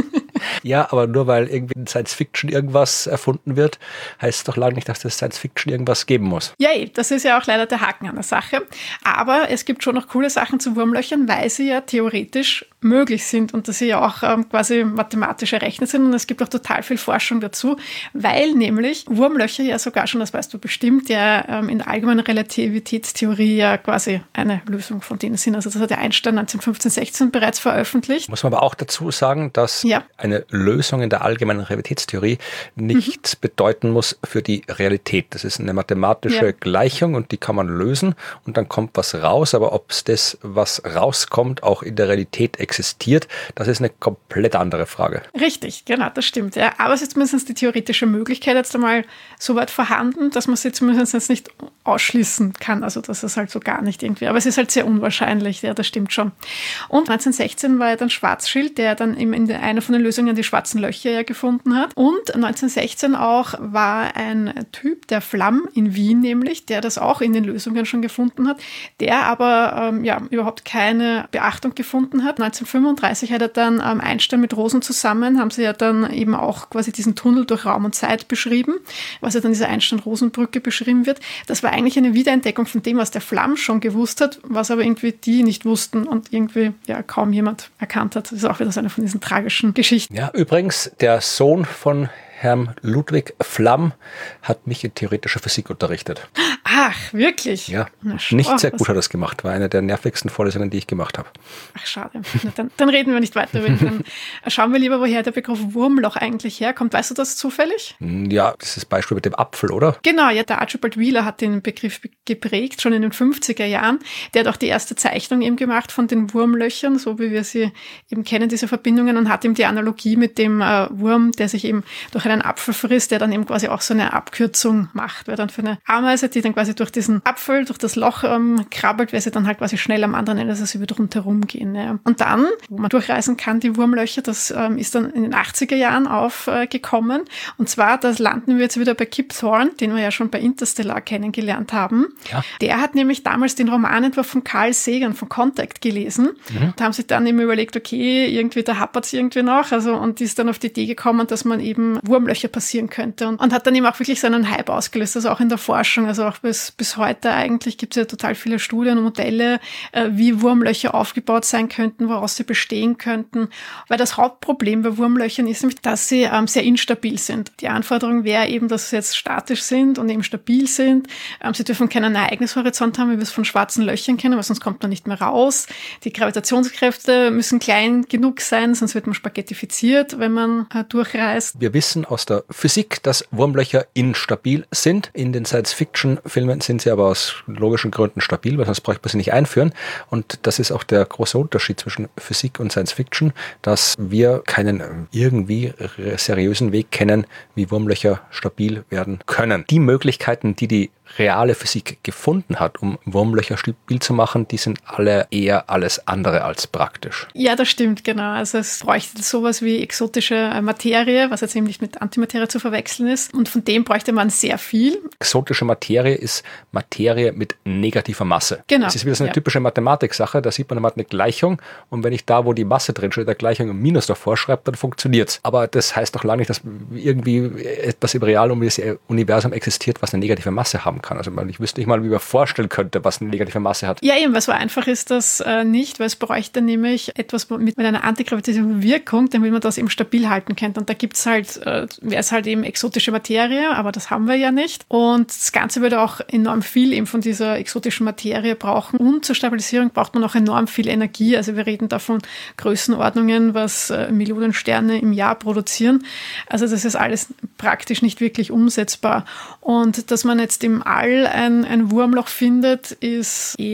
Ja, aber nur weil irgendwie in Science Fiction irgendwas erfunden wird, heißt es doch lange nicht, dass das Science Fiction irgendwas geben muss. Ja, das ist ja auch leider der Haken an der Sache. Aber es gibt schon noch coole Sachen zu Wurmlöchern, weil sie ja theoretisch möglich sind und dass sie ja auch quasi mathematisch errechnet sind. Und es gibt auch total viel Forschung dazu, weil nämlich Wurmlöcher ja sogar schon, das weißt du bestimmt, ja in der allgemeinen Relativitätstheorie ja quasi eine Lösung von denen sind. Also das hat der Einstein 1915/16 bereits veröffentlicht. Muss man aber auch dazu sagen, dass eine Lösung in der allgemeinen Relativitätstheorie nichts bedeuten muss für die Realität. Das ist eine mathematische Gleichung und die kann man lösen und dann kommt was raus. Aber ob es das, was rauskommt, auch in der Realität existiert, das ist eine komplett andere Frage. Richtig, genau, das stimmt. Ja. Aber es ist zumindest die theoretische Möglichkeit jetzt einmal so weit vorhanden, dass man sie zumindest jetzt nicht ausschließen kann. Also das ist halt so gar nicht irgendwie. Aber es ist halt sehr unwahrscheinlich, ja, das stimmt schon. Und 1916 war ja dann Schwarzschild, der dann eben in einer von den Lösungen die schwarzen Löcher ja gefunden hat. Und 1916 auch war ein Typ, der Flamm in Wien nämlich, der das auch in den Lösungen schon gefunden hat, der aber überhaupt keine Beachtung gefunden hat. 1935 hat er dann Einstein mit Rosen zusammen, haben sie ja dann eben auch quasi diesen Tunnel durch Raum und Zeit beschrieben, was ja dann diese Einstein-Rosen-Brücke beschrieben wird. Das war eigentlich eine Wiederentdeckung von dem, was der Flamm schon gewusst hat, was aber irgendwie die nicht wussten und irgendwie kaum jemand erkannt hat. Das ist auch wieder so eine von diesen tragischen Geschichten. Ja, übrigens, der Sohn von Herrn Ludwig Flamm hat mich in theoretischer Physik unterrichtet. Ach, wirklich? Ja, nicht sehr gut hat er das gemacht. War eine der nervigsten Vorlesungen, die ich gemacht habe. Ach, schade. Dann reden wir nicht weiter über ihn. Dann schauen wir lieber, woher der Begriff Wurmloch eigentlich herkommt. Weißt du das zufällig? Ja, das ist das Beispiel mit dem Apfel, oder? Genau, ja, der Archibald Wheeler hat den Begriff geprägt, schon in den 50er Jahren. Der hat auch die erste Zeichnung eben gemacht von den Wurmlöchern, so wie wir sie eben kennen, diese Verbindungen, und hat eben die Analogie mit dem Wurm, der sich eben durch einen Apfel frisst, der dann eben quasi auch so eine Abkürzung macht. Weil dann für eine Ameise, die dann quasi durch diesen Apfel, durch das Loch krabbelt, wäre sie dann halt quasi schnell am anderen Ende, dass sie wieder rundherum gehen. Ja. Und dann, wo man durchreisen kann, die Wurmlöcher, das ist dann in den 80er Jahren aufgekommen. Und zwar, das landen wir jetzt wieder bei Kip Thorne, den wir ja schon bei Interstellar kennengelernt haben. Ja. Der hat nämlich damals den Romanentwurf von Carl Sagan von Contact gelesen. Da haben sich dann eben überlegt, okay, irgendwie, da hapert es irgendwie noch. Und die ist dann auf die Idee gekommen, dass man eben Wurmlöcher passieren könnte. Und hat dann eben auch wirklich so einen Hype ausgelöst, also auch in der Forschung, also auch bis heute eigentlich gibt es ja total viele Studien und Modelle, wie Wurmlöcher aufgebaut sein könnten, woraus sie bestehen könnten. Weil das Hauptproblem bei Wurmlöchern ist nämlich, dass sie sehr instabil sind. Die Anforderung wäre eben, dass sie jetzt statisch sind und eben stabil sind. Sie dürfen keinen Ereignishorizont haben, wie wir es von schwarzen Löchern kennen, weil sonst kommt man nicht mehr raus. Die Gravitationskräfte müssen klein genug sein, sonst wird man spaghettifiziert, wenn man durchreist. Wir wissen aus der Physik, dass Wurmlöcher instabil sind. In den Science-Fiction-Filmen sind sie aber aus logischen Gründen stabil, weil sonst bräuchte man sie nicht einführen. Und das ist auch der große Unterschied zwischen Physik und Science-Fiction, dass wir keinen irgendwie seriösen Weg kennen, wie Wurmlöcher stabil werden können. Die Möglichkeiten, die reale Physik gefunden hat, um Wurmlöcher stabil zu machen, die sind alle eher alles andere als praktisch. Ja, das stimmt, genau. Also es bräuchte sowas wie exotische Materie, was jetzt eben nicht mit Antimaterie zu verwechseln ist. Und von dem bräuchte man sehr viel. Exotische Materie ist Materie mit negativer Masse. Genau. Das ist wieder so eine typische Mathematik-Sache. Da sieht man eine Gleichung und wenn ich da, wo die Masse drin steht, der Gleichung ein Minus davor schreibe, dann funktioniert's. Aber das heißt doch lange nicht, dass irgendwie etwas im realen Universum existiert, was eine negative Masse haben kann. Also ich wüsste nicht mal, wie man vorstellen könnte, was eine negative Masse hat. Ja, eben, weil so einfach ist das nicht, weil es bräuchte nämlich etwas mit einer antigravitativen Wirkung, damit man das eben stabil halten könnte. Und da gibt's halt, wäre es halt eben exotische Materie, aber das haben wir ja nicht. Und das Ganze würde auch enorm viel eben von dieser exotischen Materie brauchen. Und zur Stabilisierung braucht man auch enorm viel Energie. Also wir reden da von Größenordnungen, was Millionen Sterne im Jahr produzieren. Also das ist alles praktisch nicht wirklich umsetzbar. Und dass man jetzt im All ein Wurmloch findet, ist eher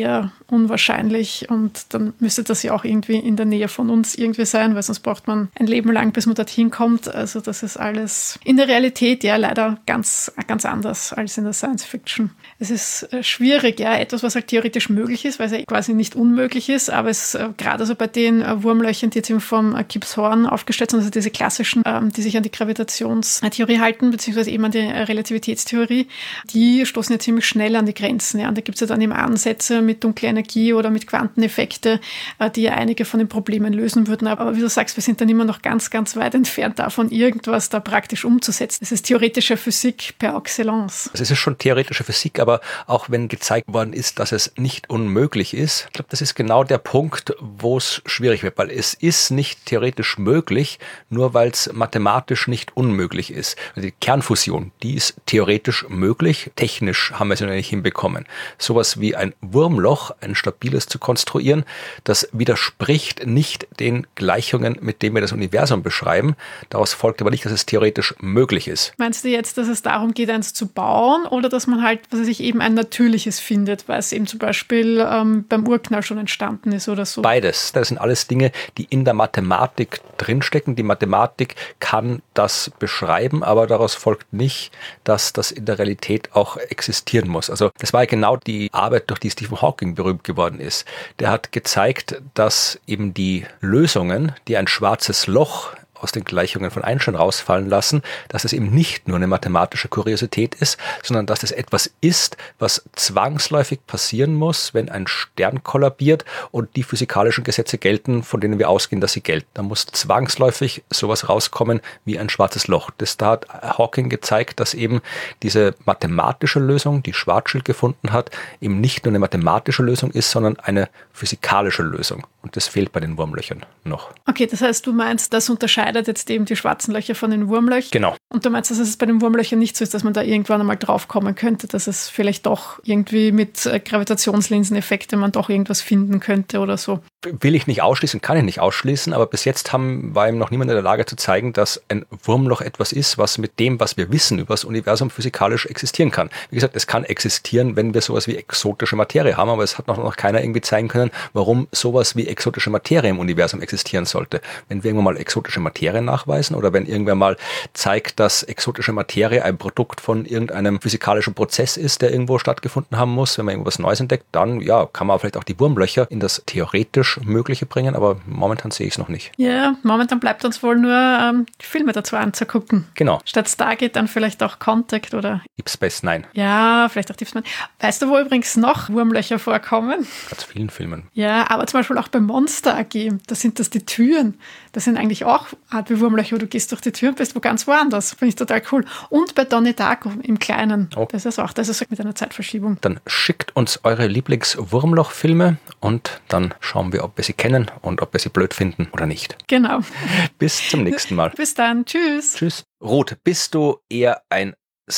unwahrscheinlich und dann müsste das ja auch irgendwie in der Nähe von uns irgendwie sein, weil sonst braucht man ein Leben lang, bis man dorthin kommt. Also das ist alles in der Realität ja leider ganz, ganz anders als in der Science Fiction. Es ist schwierig, ja, etwas, was halt theoretisch möglich ist, weil es ja quasi nicht unmöglich ist, aber es gerade so bei den Wurmlöchern, die jetzt eben vom Gibbs Horn aufgestellt sind, also diese klassischen, die sich an die Gravitationstheorie halten, beziehungsweise eben an die Relativitätstheorie, die stoßen ja ziemlich schnell an die Grenzen. Ja. Und da gibt es ja dann eben Ansätze mit dunkler Energie oder mit Quanteneffekte, die ja einige von den Problemen lösen würden. Aber wie du sagst, wir sind dann immer noch ganz, ganz weit entfernt davon, irgendwas da praktisch umzusetzen. Das ist theoretische Physik per excellence. Es ist schon theoretische Physik, aber auch wenn gezeigt worden ist, dass es nicht unmöglich ist, ich glaube, das ist genau der Punkt, wo es schwierig wird, weil es ist nicht theoretisch möglich, nur weil es mathematisch nicht unmöglich ist. Also die Kernfusion, die ist theoretisch möglich, technisch haben wir es noch nicht hinbekommen. Sowas wie ein Wurmloch, ein stabiles zu konstruieren, das widerspricht nicht den Gleichungen, mit denen wir das Universum beschreiben. Daraus folgt aber nicht, dass es theoretisch möglich ist. Meinst du jetzt, dass es darum geht, eins zu bauen oder dass man halt, was weiß ich, eben ein natürliches findet, weil es eben zum Beispiel beim Urknall schon entstanden ist oder so? Beides. Das sind alles Dinge, die in der Mathematik drinstecken. Die Mathematik kann das beschreiben, aber daraus folgt nicht, dass das in der Realität auch existieren muss. Also das war ja genau die Arbeit, durch die Stephen Hawking berühmt geworden ist. Der hat gezeigt, dass eben die Lösungen, die ein schwarzes Loch aus den Gleichungen von Einstein rausfallen lassen, dass es eben nicht nur eine mathematische Kuriosität ist, sondern dass es etwas ist, was zwangsläufig passieren muss, wenn ein Stern kollabiert und die physikalischen Gesetze gelten, von denen wir ausgehen, dass sie gelten. Da muss zwangsläufig sowas rauskommen wie ein schwarzes Loch. Da hat Hawking gezeigt, dass eben diese mathematische Lösung, die Schwarzschild gefunden hat, eben nicht nur eine mathematische Lösung ist, sondern eine physikalische Lösung. Und das fehlt bei den Wurmlöchern noch. Okay, das heißt, du meinst, das unterscheidet jetzt eben die schwarzen Löcher von den Wurmlöchern? Genau. Und du meinst, dass es bei den Wurmlöchern nicht so ist, dass man da irgendwann einmal drauf kommen könnte, dass es vielleicht doch irgendwie mit Gravitationslinseneffekte man doch irgendwas finden könnte oder so? Will ich nicht ausschließen, kann ich nicht ausschließen, aber bis jetzt war ihm noch niemand in der Lage zu zeigen, dass ein Wurmloch etwas ist, was mit dem, was wir wissen über das Universum, physikalisch existieren kann. Wie gesagt, es kann existieren, wenn wir sowas wie exotische Materie haben, aber es hat noch keiner irgendwie zeigen können, warum sowas wie exotische Materie im Universum existieren sollte. Wenn wir irgendwann mal exotische Materie nachweisen oder wenn irgendwer mal zeigt, dass exotische Materie ein Produkt von irgendeinem physikalischen Prozess ist, der irgendwo stattgefunden haben muss, wenn man irgendwas Neues entdeckt, dann ja, kann man vielleicht auch die Wurmlöcher in das theoretisch Mögliche bringen, aber momentan sehe ich es noch nicht. Ja, momentan bleibt uns wohl nur Filme dazu anzugucken. Genau. Statt Stargate dann vielleicht auch Contact oder Deep Space Nine. Ja, vielleicht auch Deep Space Nine. Weißt du, wo übrigens noch Wurmlöcher vorkommen? Ganz vielen Filmen. Ja, aber zum Beispiel auch bei Monster AG, da sind das die Türen. Das sind eigentlich auch Art wie Wurmlöcher, wo du gehst durch die Tür und bist wo ganz woanders. Finde ich total cool. Und bei Donnie Darko im Kleinen. Oh. Das ist mit einer Zeitverschiebung. Dann schickt uns eure Lieblings-Wurmloch-Filme und dann schauen wir, ob wir sie kennen und ob wir sie blöd finden oder nicht. Genau. Bis zum nächsten Mal. Bis dann. Tschüss. Tschüss. Ruth, bist du eher ein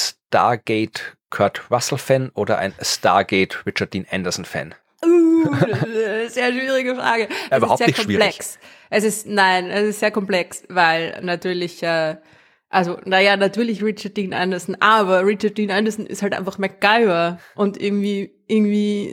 Stargate Kurt Russell-Fan oder ein Stargate Richard Dean Anderson-Fan? Sehr schwierige Frage. Ja, überhaupt nicht komplex. Es ist sehr komplex, weil natürlich, natürlich Richard Dean Anderson, aber Richard Dean Anderson ist halt einfach MacGyver und irgendwie,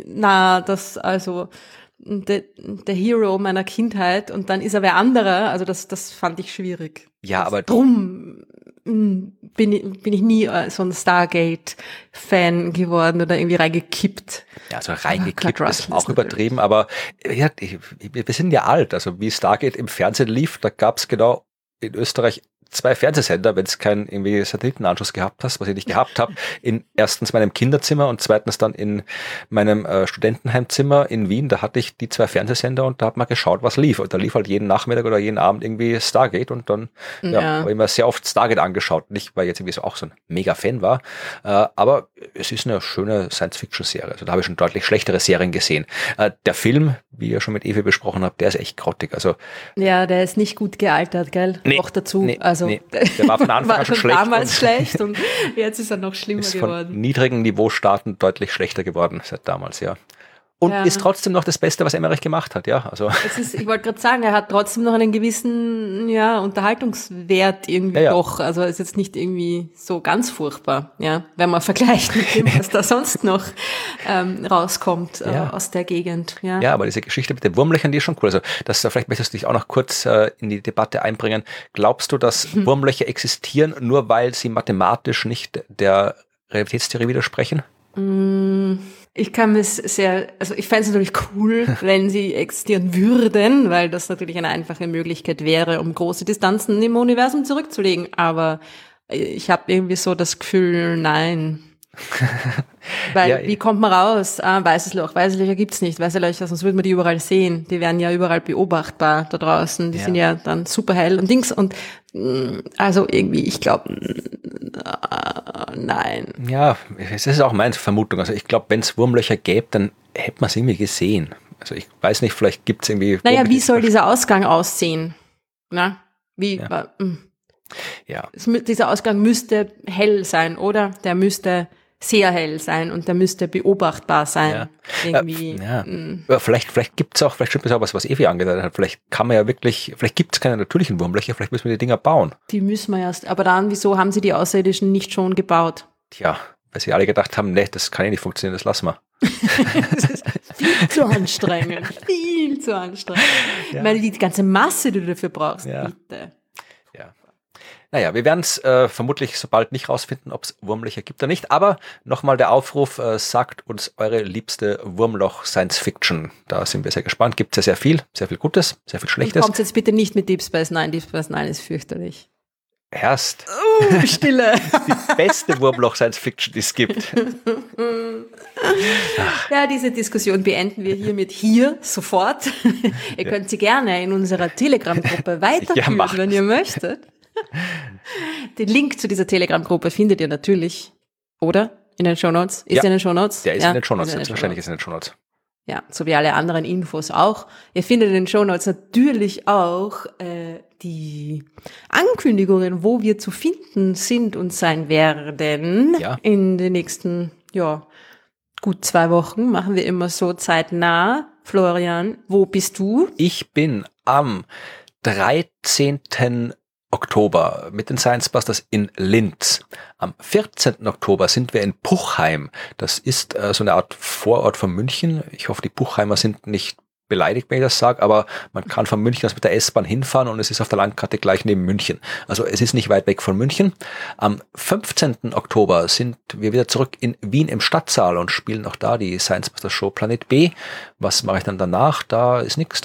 der Hero meiner Kindheit und dann ist er wer anderer, also das fand ich schwierig. Ja, aber drum bin ich nie so ein Stargate-Fan geworden oder irgendwie reingekippt. Ja, also reingekippt ist auch übertrieben, aber ja, wir sind ja alt, also wie Stargate im Fernsehen lief, da gab's genau in Österreich 2 Fernsehsender, wenn es keinen irgendwie Satellitenanschluss gehabt hast, was ich nicht gehabt habe, in erstens meinem Kinderzimmer und zweitens dann in meinem Studentenheimzimmer in Wien, da hatte ich die 2 Fernsehsender und da hat man geschaut, was lief. Und da lief halt jeden Nachmittag oder jeden Abend irgendwie Stargate und dann habe ich mir sehr oft Stargate angeschaut. Nicht, weil ich jetzt irgendwie so auch so ein Mega-Fan war, aber es ist eine schöne Science-Fiction-Serie. Also da habe ich schon deutlich schlechtere Serien gesehen. Der Film, wie ihr schon mit Evi besprochen habt, der ist echt grottig. Also ja, der ist nicht gut gealtert, gell? Nee, noch dazu. Nee. Der war von Anfang an schon schlecht. Damals schlecht und jetzt ist er noch schlimmer geworden. Von niedrigen Niveaustarten deutlich schlechter geworden seit damals, ja. und ist trotzdem noch das Beste, was Emmerich gemacht hat, ja. Also. Ich wollte gerade sagen, er hat trotzdem noch einen gewissen, Unterhaltungswert irgendwie doch. Also ist jetzt nicht irgendwie so ganz furchtbar, ja, wenn man vergleicht mit dem, was da sonst noch rauskommt aus der Gegend. Ja. Ja, aber diese Geschichte mit den Wurmlöchern, die ist schon cool. Also vielleicht möchtest du dich auch noch kurz in die Debatte einbringen. Glaubst du, dass Wurmlöcher existieren, nur weil sie mathematisch nicht der Relativitätstheorie widersprechen? Ich kann es ich fände es natürlich cool, wenn sie existieren würden, weil das natürlich eine einfache Möglichkeit wäre, um große Distanzen im Universum zurückzulegen. Aber ich habe irgendwie so das Gefühl, nein. Weil, wie kommt man raus? Weißes Loch. Weiße Löcher gibt's nicht. Weiße Löcher, sonst würde man die überall sehen. Die werden ja überall beobachtbar da draußen. Die sind ja dann super hell und Dings. Und also irgendwie, ich glaube, nein. Ja, es ist auch meine Vermutung. Also ich glaube, wenn es Wurmlöcher gäbe, dann hätte man es irgendwie gesehen. Also ich weiß nicht, vielleicht gibt's irgendwie... Naja, wie soll dieser Ausgang aussehen? Na, wie... Ja. Dieser Ausgang müsste hell sein, oder? Der müsste sehr hell sein und der müsste beobachtbar sein. Ja. Irgendwie. Vielleicht gibt's auch, vielleicht stimmt es auch was Evi angedeutet hat. Vielleicht kann man ja wirklich, vielleicht gibt's keine natürlichen Wurmlöcher, vielleicht müssen wir die Dinger bauen. Die müssen wir erst. Aber dann, wieso haben sie die Außerirdischen nicht schon gebaut? Tja, weil sie alle gedacht haben, nee, das kann ja nicht funktionieren, das lassen wir. Das ist viel zu anstrengend. Viel zu anstrengend. Ja. Weil die ganze Masse, die du dafür brauchst, bitte. Ja. Naja, wir werden es vermutlich so bald nicht rausfinden, ob es Wurmlöcher gibt oder nicht, aber nochmal der Aufruf, sagt uns eure liebste Wurmloch-Science-Fiction. Da sind wir sehr gespannt. Gibt es ja sehr viel Gutes, sehr viel Schlechtes. Kommt jetzt bitte nicht mit Deep Space Nine. Deep Space Nine ist fürchterlich. Erst. Stille. Die beste Wurmloch-Science-Fiction, die es gibt. Ja, diese Diskussion beenden wir hiermit sofort. Ihr könnt sie gerne in unserer Telegram-Gruppe weiterführen, wenn ihr möchtet. Den Link zu dieser Telegram-Gruppe findet ihr natürlich, oder? In den Shownotes? Ist in den Shownotes? Der ist in den Shownotes, selbstverständlich ist in den Shownotes. Ja, so wie alle anderen Infos auch. Ihr findet in den Shownotes natürlich auch die Ankündigungen, wo wir zu finden sind und sein werden. Ja. In den nächsten, gut 2 Wochen machen wir immer so zeitnah. Florian, wo bist du? Ich bin am 13. Oktober mit den Science Busters in Linz. Am 14. Oktober sind wir in Puchheim. Das ist so eine Art Vorort von München. Ich hoffe, die Puchheimer sind nicht beleidigt, wenn ich das sage, aber man kann von München aus mit der S-Bahn hinfahren und es ist auf der Landkarte gleich neben München. Also es ist nicht weit weg von München. Am 15. Oktober sind wir wieder zurück in Wien im Stadtsaal und spielen auch da die Science Buster Show Planet B. Was mache ich dann danach? Da ist nix.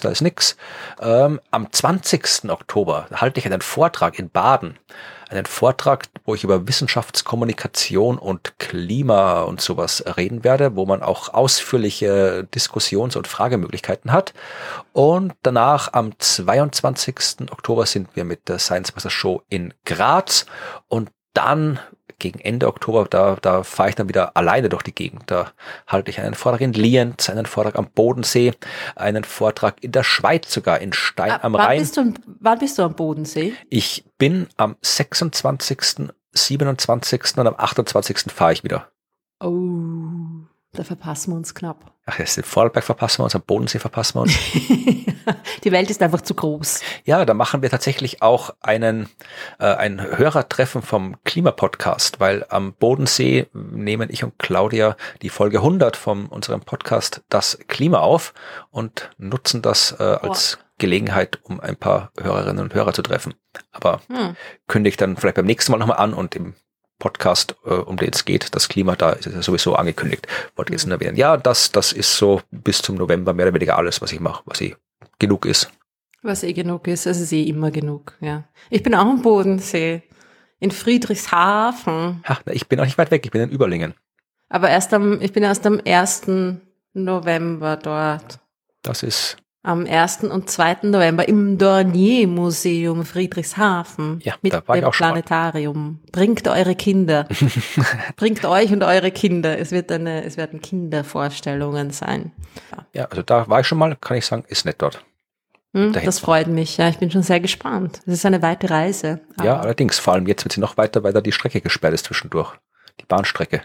Am 20. Oktober halte ich einen Vortrag in Baden. Einen Vortrag, wo ich über Wissenschaftskommunikation und Klima und sowas reden werde, wo man auch ausführliche Diskussions- und Fragemöglichkeiten hat. Und danach am 22. Oktober sind wir mit der Science Buster Show in Graz und dann gegen Ende Oktober, da fahre ich dann wieder alleine durch die Gegend. Da halte ich einen Vortrag in Lienz, einen Vortrag am Bodensee, einen Vortrag in der Schweiz sogar, in Stein am Rhein. Wann bist du am Bodensee? Ich bin am 26., 27. und am 28. fahre ich wieder. Oh, da verpassen wir uns knapp. Ach, jetzt in Vorarlberg verpassen wir uns, am Bodensee verpassen wir uns. Die Welt ist einfach zu groß. Ja, da machen wir tatsächlich auch ein Hörertreffen vom Klimapodcast, weil am Bodensee nehmen ich und Claudia die Folge 100 von unserem Podcast Das Klima auf und nutzen das als Gelegenheit, um ein paar Hörerinnen und Hörer zu treffen. Aber kündige ich dann vielleicht beim nächsten Mal nochmal an und im Podcast, um den es geht, das Klima, da ist es ja sowieso angekündigt. Wollte jetzt nur erwähnen. Ja, das ist so bis zum November mehr oder weniger alles, was ich mache, was genug ist. Was genug ist, es ist immer genug, ja. Ich bin auch am Bodensee, in Friedrichshafen. Ach, ich bin auch nicht weit weg, ich bin in Überlingen. Aber ich bin erst am 1. November dort. Das ist... Am 1. und 2. November im Dornier-Museum Friedrichshafen. Ja, mit da war ich auch schon Planetarium. Bringt eure Kinder. Bringt euch und eure Kinder. Es werden Kindervorstellungen sein. Ja, also da war ich schon mal, kann ich sagen, ist nett dort. Das freut mich, ja. Ich bin schon sehr gespannt. Es ist eine weite Reise. Ja, allerdings, vor allem jetzt wird sie noch weiter, weil da die Strecke gesperrt ist zwischendurch. Die Bahnstrecke.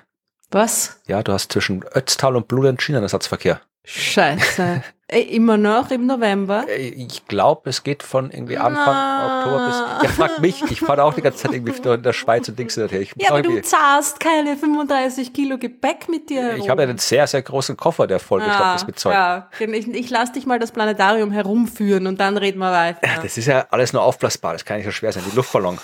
Was? Ja, du hast zwischen Ötztal und Bludenz Schienenersatzverkehr. Scheiße. Immer noch im November? Ich glaube, es geht von irgendwie Anfang Oktober bis... Ja, frag mich. Ich fahre auch die ganze Zeit irgendwie in der Schweiz und Dings dorthin. Ja, aber du zahlst keine 35 Kilo Gepäck mit dir herum. Ich habe ja einen sehr, sehr großen Koffer, der vollgestopft ist mit Zeug. Ja, ich lasse dich mal das Planetarium herumführen und dann reden wir weiter. Ja, das ist ja alles nur aufblasbar. Das kann nicht so schwer sein. Die Luftballon.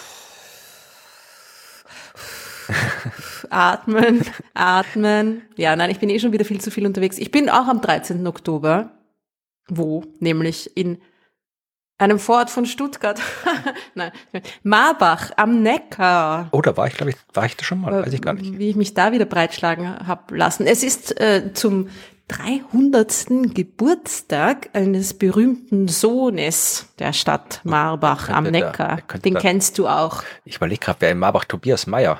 Atmen. Ja, nein, ich bin schon wieder viel zu viel unterwegs. Ich bin auch am 13. Oktober. Wo? Nämlich in einem Vorort von Stuttgart. Nein, Marbach am Neckar. Oh, da war ich, glaube ich, da schon mal, weiß ich gar nicht. Wie ich mich da wieder breitschlagen habe lassen. Es ist zum 300. Geburtstag eines berühmten Sohnes der Stadt Marbach am Neckar. Den kennst du auch. Ich überlege gerade, wer in Marbach, Tobias Meyer.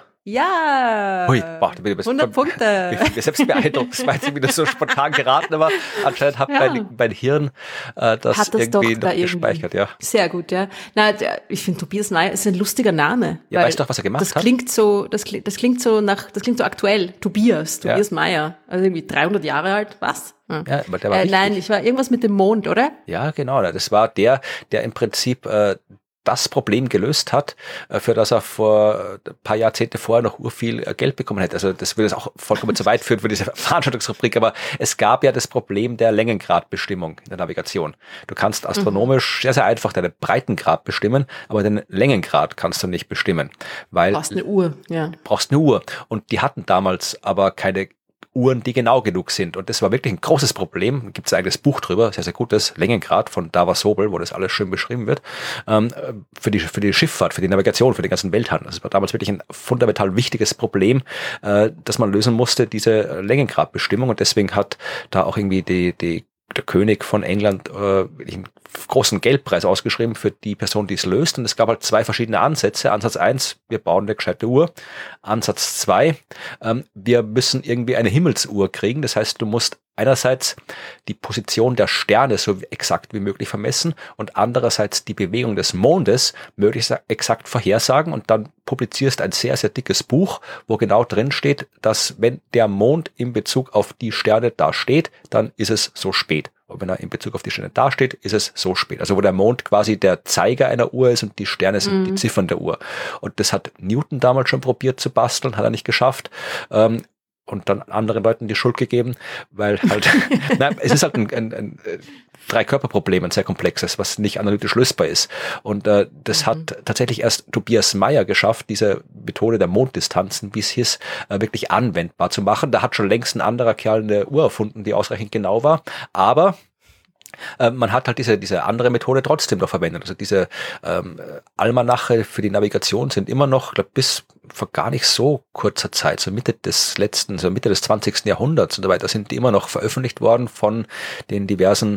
Ja, Ui, boah, 100 Punkte. Ich bin selbst beeindruckt, das war jetzt wieder so spontan geraten, aber anscheinend hat mein Hirn das irgendwie noch gespeichert. Ja. Sehr gut, ja. Na, ich finde Tobias Meyer ist ein lustiger Name. Ja, weißt du auch, was er gemacht hat? Das klingt so aktuell. Tobias Meyer. Also irgendwie 300 Jahre alt, was? Ja, aber der war nein, ich war irgendwas mit dem Mond, oder? Ja, genau. Das war der im Prinzip das Problem gelöst hat, für das er vor ein paar Jahrzehnte vorher noch urviel Geld bekommen hätte. Also das würde es auch vollkommen zu weit führen für diese Veranstaltungsrubrik, aber es gab ja das Problem der Längengradbestimmung in der Navigation. Du kannst astronomisch sehr, sehr einfach deinen Breitengrad bestimmen, aber den Längengrad kannst du nicht bestimmen. Weil du brauchst eine Uhr, ja. Du brauchst eine Uhr. Und die hatten damals aber keine Uhren, die genau genug sind. Und das war wirklich ein großes Problem. Da gibt es ein eigenes Buch drüber, sehr, sehr gutes, Längengrad von Dava Sobel, wo das alles schön beschrieben wird, für die Schifffahrt, für die Navigation, für den ganzen Welthandel. Das war damals wirklich ein fundamental wichtiges Problem, das man lösen musste, diese Längengradbestimmung. Und deswegen hat da auch irgendwie der König von England einen großen Geldpreis ausgeschrieben für die Person, die es löst. Und es gab halt zwei verschiedene Ansätze. Ansatz 1, wir bauen eine gescheite Uhr. Ansatz 2, wir müssen irgendwie eine Himmelsuhr kriegen. Das heißt, du musst einerseits die Position der Sterne so exakt wie möglich vermessen und andererseits die Bewegung des Mondes möglichst exakt vorhersagen, und dann publizierst ein sehr, sehr dickes Buch, wo genau drin steht, dass wenn der Mond in Bezug auf die Sterne da steht, dann ist es so spät. Und wenn er in Bezug auf die Sterne da steht, ist es so spät. Also wo der Mond quasi der Zeiger einer Uhr ist und die Sterne sind die Ziffern der Uhr. Und das hat Newton damals schon probiert zu basteln, hat er nicht geschafft. Und dann anderen Leuten die Schuld gegeben, weil halt, es ist halt ein Dreikörperproblem, ein sehr komplexes, was nicht analytisch lösbar ist. Und das hat tatsächlich erst Tobias Meyer geschafft, diese Methode der Monddistanzen, wie es hieß, wirklich anwendbar zu machen. Da hat schon längst ein anderer Kerl eine Uhr erfunden, die ausreichend genau war, aber man hat halt diese andere Methode trotzdem noch verwendet. Also diese Almanache für die Navigation sind immer noch, glaube bis vor gar nicht so kurzer Zeit, so Mitte des 20. Jahrhunderts und so weiter, sind die immer noch veröffentlicht worden von den diversen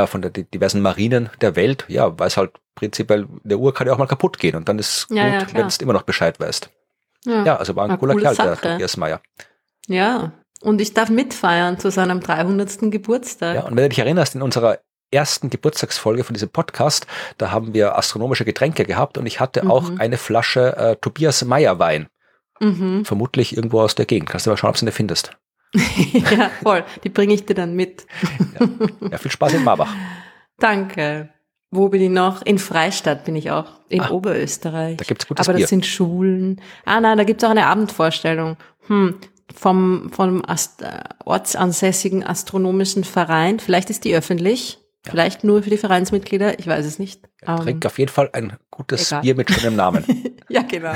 Marinen der Welt. Ja, weil es halt prinzipiell, der Uhr kann ja auch mal kaputt gehen und dann ist gut, wenn du immer noch Bescheid weißt. Ja, also war ein cooler Kerl, der Tobias Meyer. Ja. Und ich darf mitfeiern zu seinem 300. Geburtstag. Ja, und wenn du dich erinnerst, in unserer ersten Geburtstagsfolge von diesem Podcast, da haben wir astronomische Getränke gehabt und ich hatte auch eine Flasche Tobias Meyer Wein. Vermutlich irgendwo aus der Gegend. Kannst du mal schauen, ob du eine findest. Ja, voll. Die bringe ich dir dann mit. Ja, viel Spaß in Marbach. Danke. Wo bin ich noch? In Freistadt bin ich auch. In Oberösterreich. Da gibt's gutes Aber das Bier. sind Schulen. Nein, da gibt's auch eine Abendvorstellung. Vom ortsansässigen astronomischen Verein. Vielleicht ist die öffentlich. Ja. Vielleicht nur für die Vereinsmitglieder. Ich weiß es nicht. Trink auf jeden Fall ein gutes Bier mit schönem Namen. Ja, genau.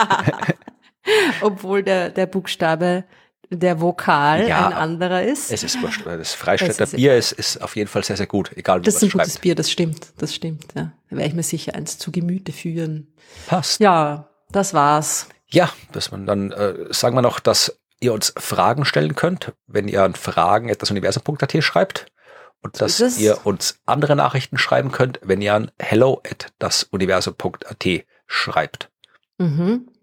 Obwohl der Buchstabe, der Vokal ein anderer ist. Es ist wurscht. Das Freistädter Bier ist auf jeden Fall sehr, sehr gut. Egal, wie das ist ein gutes Bier, das stimmt. Ja. Da werde ich mir sicher eins zu Gemüte führen. Passt. Ja, das war's. Ja, dass man dann, sagen wir noch, dass ihr uns Fragen stellen könnt, wenn ihr an fragen@dasuniversum.at schreibt, und dass ihr uns andere Nachrichten schreiben könnt, wenn ihr an hello@dasuniversum.at schreibt.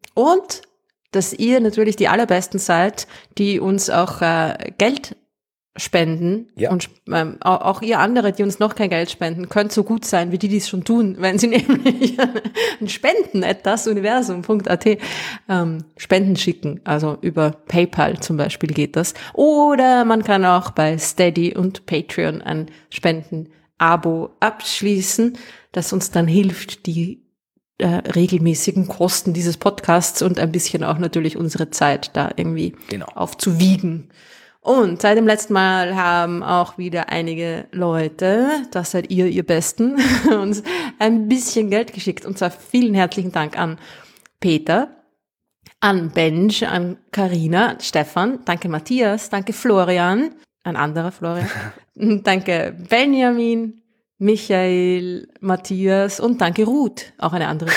Und dass ihr natürlich die allerbesten seid, die uns auch Geld spenden. Ja. Und auch ihr andere, die uns noch kein Geld spenden, könnt so gut sein, wie die es schon tun, wenn sie nämlich ein spenden@dasuniversum.at Spenden schicken. Also über PayPal zum Beispiel geht das. Oder man kann auch bei Steady und Patreon ein Spenden-Abo abschließen, das uns dann hilft, die regelmäßigen Kosten dieses Podcasts und ein bisschen auch natürlich unsere Zeit da irgendwie aufzuwiegen. Und seit dem letzten Mal haben auch wieder einige Leute, das seid ihr Besten, uns ein bisschen Geld geschickt. Und zwar vielen herzlichen Dank an Peter, an Benj, an Carina, Stefan, danke Matthias, danke Florian, ein anderer Florian, danke Benjamin, Michael, Matthias und danke Ruth, auch eine andere.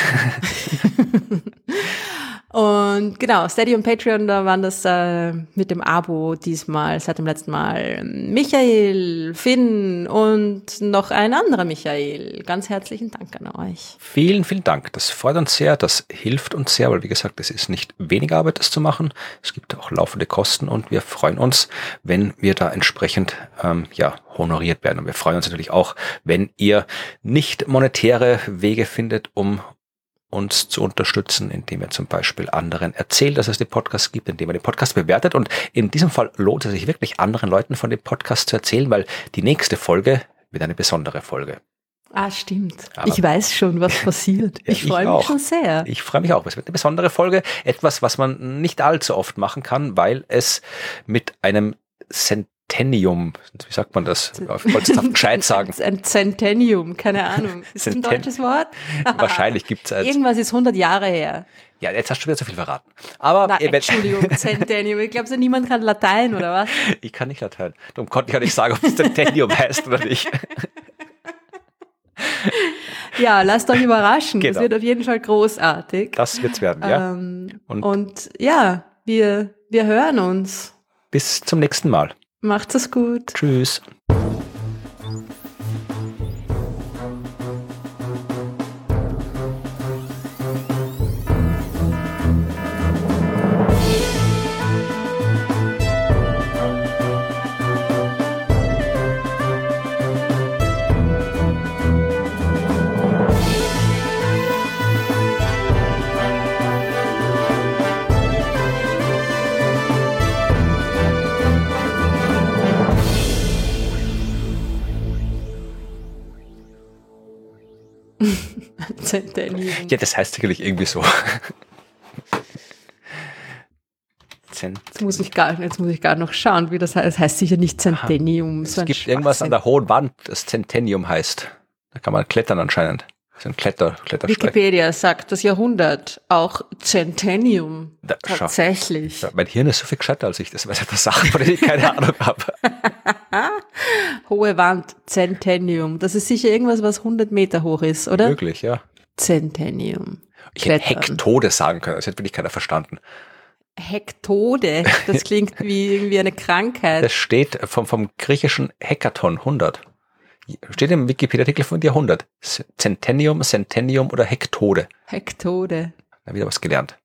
Und genau, Steady und Patreon, da waren das mit dem Abo diesmal, seit dem letzten Mal Michael, Finn und noch ein anderer Michael. Ganz herzlichen Dank an euch. Vielen, vielen Dank. Das freut uns sehr, das hilft uns sehr, weil wie gesagt, es ist nicht wenig Arbeit, das zu machen. Es gibt auch laufende Kosten und wir freuen uns, wenn wir da entsprechend honoriert werden. Und wir freuen uns natürlich auch, wenn ihr nicht monetäre Wege findet, um uns zu unterstützen, indem ihr zum Beispiel anderen erzählt, dass es den Podcast gibt, indem ihr den Podcast bewertet. Und in diesem Fall lohnt es sich wirklich, anderen Leuten von dem Podcast zu erzählen, weil die nächste Folge wird eine besondere Folge. Ah, stimmt. Aber ich weiß schon, was passiert. Ich freue mich schon sehr. Ich freue mich auch. Es wird eine besondere Folge. Etwas, was man nicht allzu oft machen kann, weil es mit einem Centennium, wie sagt man das? Ich wollte es gescheit sagen. Ein Centennium, keine Ahnung. Ist das ein deutsches Wort? Wahrscheinlich gibt es irgendwas ist 100 Jahre her. Ja, jetzt hast du wieder zu viel verraten. Aber Entschuldigung, Centennium. Ich glaube, niemand kann Latein, oder was? Ich kann nicht Latein. Darum konnte ich ja nicht sagen, ob es Centennium heißt oder nicht. Ja, lasst euch überraschen. Genau. Das wird auf jeden Fall großartig. Das wird's werden, ja. Und ja, wir hören uns. Bis zum nächsten Mal. Macht's es gut. Tschüss. Centennium. Ja, das heißt sicherlich irgendwie so. Jetzt muss ich gar noch schauen, wie das heißt. Das heißt sicher nicht Centennium. Es gibt irgendwas an der hohen Wand, das Centennium heißt. Da kann man klettern anscheinend. Das ist ein Klettersteig. Wikipedia sagt das Jahrhundert auch Centennium. Tatsächlich. Ja, mein Hirn ist so viel gescheiter als ich. Das weiß etwas Sachen, von denen ich keine Ahnung habe. Hohe Wand, Centennium. Das ist sicher irgendwas, was 100 Meter hoch ist, oder? Möglich, ja. Centennium. Ich hätte Hektode sagen können, das hätte wirklich keiner verstanden. Hektode, das klingt wie irgendwie eine Krankheit. Das steht vom griechischen Hekaton, 100. Steht im Wikipedia-Artikel von Jahrhundert. Centennium oder Hektode. Hektode. Da wieder was gelernt.